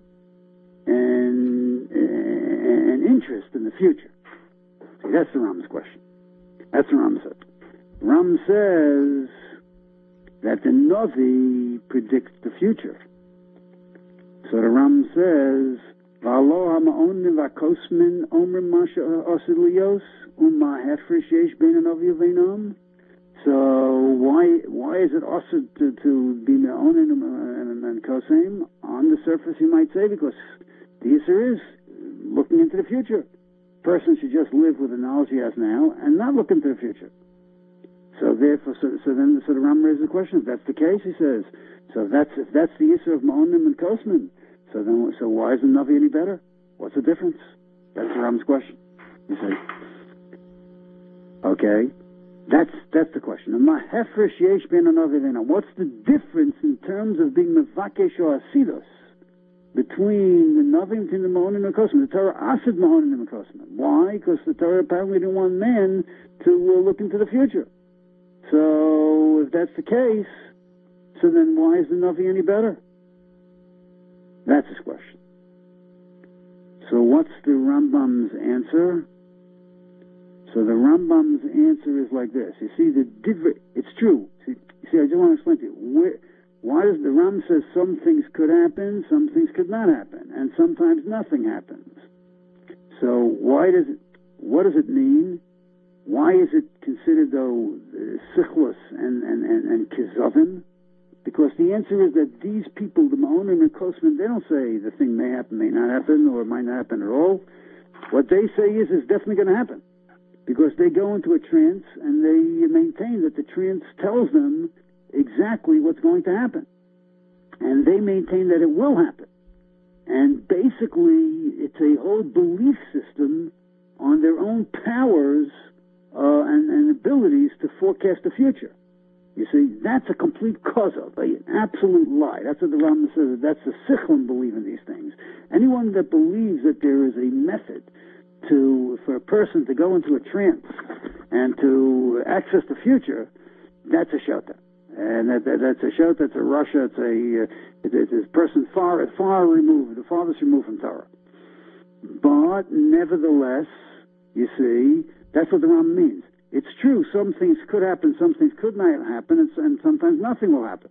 an, an interest in the future? See, that's the Rambam's question. That's what Ram said. Ram says that the Navi predicts the future. So the Ram says, "V'alo ha'ma'onim v'akosmin omrim masha asid liyos umma hefresh yesh bein hanavi uveinam." So why why is it asid to, to be ma'onim and, and kosim? On the surface, you might say, because the Yisr is looking into the future. Person should just live with the knowledge he has now and not look into the future. So therefore, so, so then, so the Ram raises the question: if that's the case, he says, so if that's if that's the issue of Ma'onim and Kosman, so then, so why is the Navi any better? What's the difference? That's the Ram's question. You see? Okay, that's that's the question. Ma'hefresh yesh ben Navi v'ena. What's the difference in terms of being mevakesh or asidus between the Navi and the Ma'onim and Kosman? The Torah asid Ma'onim and Kosman. Why? Because the Torah apparently didn't want men to uh, look into the future. So, if that's the case, so then why is the Navi any better? That's his question. So what's the Rambam's answer? So the Rambam's answer is like this. You see, the div- it's true. See, you see, I just want to explain to you. Where, why does the Ram says some things could happen, some things could not happen, and sometimes nothing happens. So why does it, what does it mean? Why is it considered, though, uh, sichlus and, and, and, and kizavim? Because the answer is that these people, the Ma'onim and Kosman, they don't say the thing may happen, may not happen, or it might not happen at all. What they say is it's definitely going to happen. Because they go into a trance and they maintain that the trance tells them exactly what's going to happen. And they maintain that it will happen. And basically, it's a whole belief system on their own powers Uh, and, and abilities to forecast the future. You see, that's a complete cause of, an absolute lie. That's what the Rambam says. That's the Sichlim believe in these things. Anyone that believes that there is a method to for a person to go into a trance and to access the future, that's a shota. And that, that, that's a shota, it's a Russia, it's a, uh, it, it's a person far, far removed, the farthest removed from Torah. But nevertheless, you see, that's what the Rambam means. It's true, some things could happen, some things could not happen, and, and sometimes nothing will happen.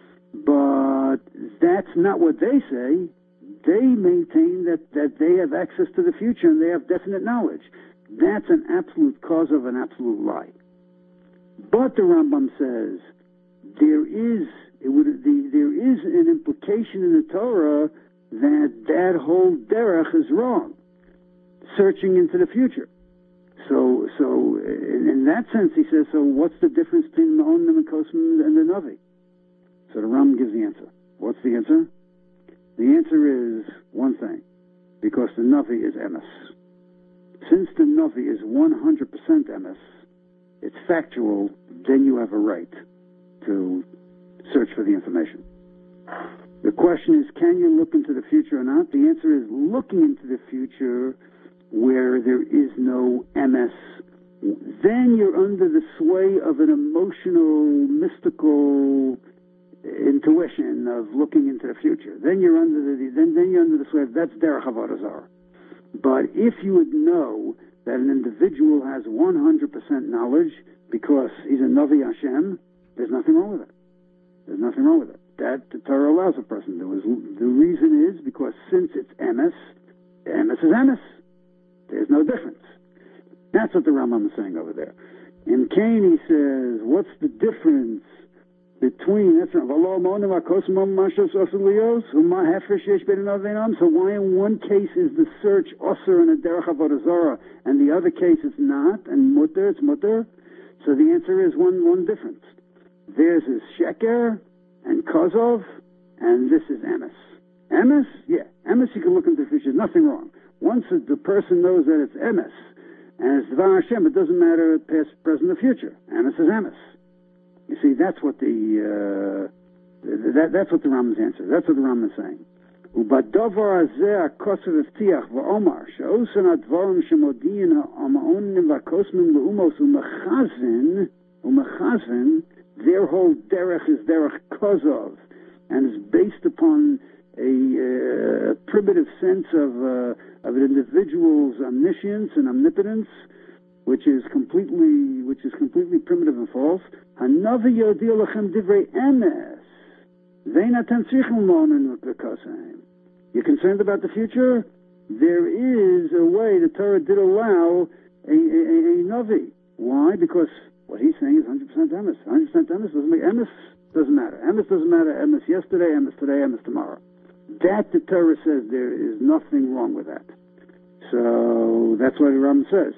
But that's not what they say. They maintain that, that they have access to the future and they have definite knowledge. That's an absolute cause of an absolute lie. But the Rambam says there is it would the, there is an implication in the Torah that that whole derech is wrong, searching into the future. So, so in, in that sense, he says, so what's the difference between the Ma'onim and Kosman and the Navi? So the Ram gives the answer. What's the answer? The answer is one thing, because the Navi is emes. Since the Navi is one hundred percent emes, it's factual, then you have a right to search for the information. The question is, can you look into the future or not? The answer is looking into the future where there is no M S, then you're under the sway of an emotional, mystical intuition of looking into the future. Then you're under the then then you're under the sway of that's derech avodah zarah. But if you would know that an individual has one hundred percent knowledge because he's a Navi Hashem, there's nothing wrong with it. There's nothing wrong with it. That the Torah allows a person to do. The reason is because since it's M S, M S is M S. There's no difference. That's what the Rambam is saying over there. In Cain, he says, what's the difference between, that's right, so why in one case is the search osir and a derech avodah zarah, and the other case it's not, and mutter, it's mutter? So the answer is one one difference. Theirs is sheker and kozov, and this is emes. Emes, yeah, emes you can look into the future, nothing wrong. Once the person knows that it's emes, and it's Dvar Hashem, it doesn't matter past, present, or future. Emes is emes. You see, that's what the uh, that, that's what the Rambam's answer. That's what the Rambam is saying. ובדבר הזה הכוסף הבטיח ואומר שעושן הדברים שמודיעין המעונים והקוסמים לאומos ומחזן ומחזן, their whole derech is derech kozov, and is based upon a uh, primitive sense of uh, of an individual's omniscience and omnipotence, which is completely which is completely primitive and false. Hanavi yodia lachem divrei emes, ve'naten tzrichim mo'anin v'kosayim. You're concerned about the future? There is a way the Torah did allow a, a, a, a navi. Why? Because what he's saying is one hundred percent emes. one hundred percent emes doesn't make emes doesn't matter. Emes doesn't matter. Emes yesterday, emes today, emes tomorrow. That the Torah says there is nothing wrong with that. So that's what the Rambam says.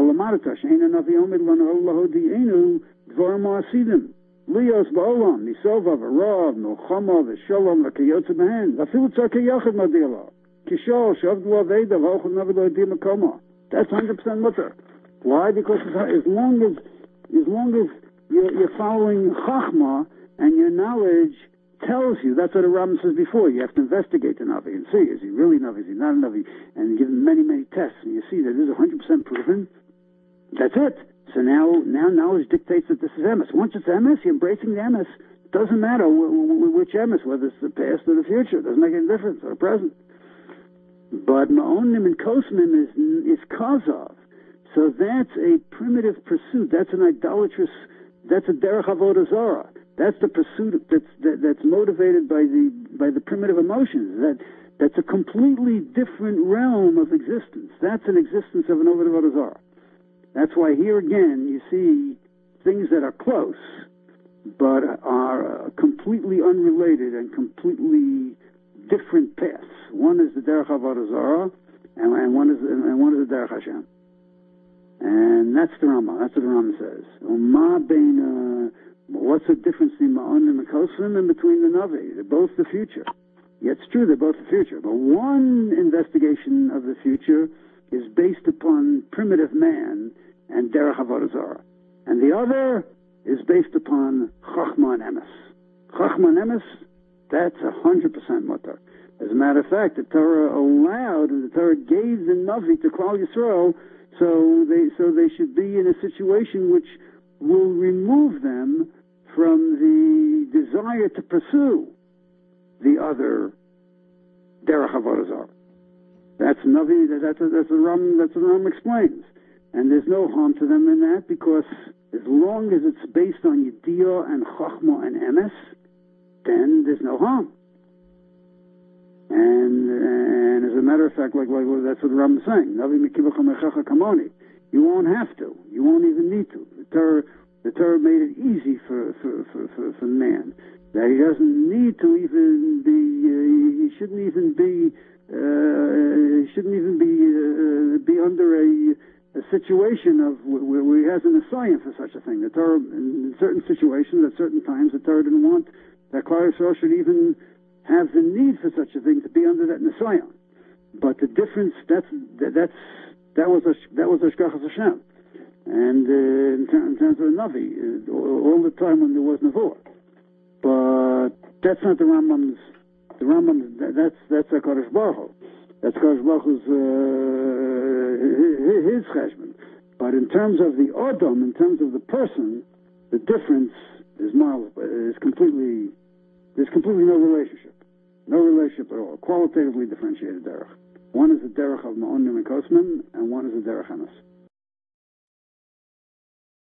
Lios ba'olam, misova v'rov, milchama v'sholom v'kayotze b'hen. V'afilu tzarkei yachid madilo. Kishol, shavdua v'eda, v'ochel nevedo edim makoma. That's one hundred percent mutter. Why? Because as long as, as long as you're, you're following chachma and your knowledge tells you, that's what the Rambam says before, you have to investigate the Navi and see, is he really Navi, is he not a Navi, and give him many, many tests, and you see that it is one hundred percent proven. That's it. So now, now knowledge dictates that this is emes. Once it's emes, you're embracing the emes. It doesn't matter w- w- which emes, whether it's the past or the future. It doesn't make any difference, or the present. But ma'onim and kosmim is is kozov. So that's a primitive pursuit. That's an idolatrous. That's a derech avodah zarah. That's the pursuit that's that, that's motivated by the by the primitive emotions. That that's a completely different realm of existence. That's an existence of an avodah zarah. That's why here again you see things that are close, but are uh, completely unrelated and completely different paths. One is the derech avodah zarah, and, and one is and one is the derech Hashem. And that's the Rambam. That's what the Rambam says. Uma bein, what's the difference between ma'onim and kosvim and between the navi? They're both the future. Yeah, it's true, they're both the future. But one investigation of the future is based upon primitive man and derech avodah zarah, and the other is based upon chachma and emes. Chachma and emes, that's a hundred percent mutter. As a matter of fact, the Torah allowed and the Torah gave the navi to Klal Yisrael, so they so they should be in a situation which will remove them from the desire to pursue the other derech avodah zarah. That's navi. That's that's that's the Ram. That's what the Ram explains. And there's no harm to them in that, because as long as it's based on Yediyah and Chachma and Emes, then there's no harm. And and as a matter of fact, like, like that's what the Rambam is saying. Navi mikivacha mechacha kamoni. You won't have to. You won't even need to. The Torah, the Torah made it easy for for, for, for, for man, that he doesn't need to even be. Uh, he shouldn't even be. Uh, he shouldn't even be uh, be under a. a situation of where, where he has an assignment for such a thing. The Torah, in certain situations, at certain times, the Torah didn't want that Klal Yisrael should even have the need for such a thing to be under that Nisayon. But the difference, that's that, that's that was a, that was Hashgachas Hashem. And uh, in, ter- in terms of the Navi, uh, all the time when there was Nevuah. But that's not the Rambam's. The Rambam's. That, that's that's a Kodesh Baruch Hu. That's Kodesh Baruch Hu's uh, his cheshbon. But in terms of the Adam, in terms of the person, the difference is mild, is completely, there's completely no relationship. No relationship at all. Qualitatively differentiated derech. One is the derech of ma'onim and kosmim, and one is the derech emes.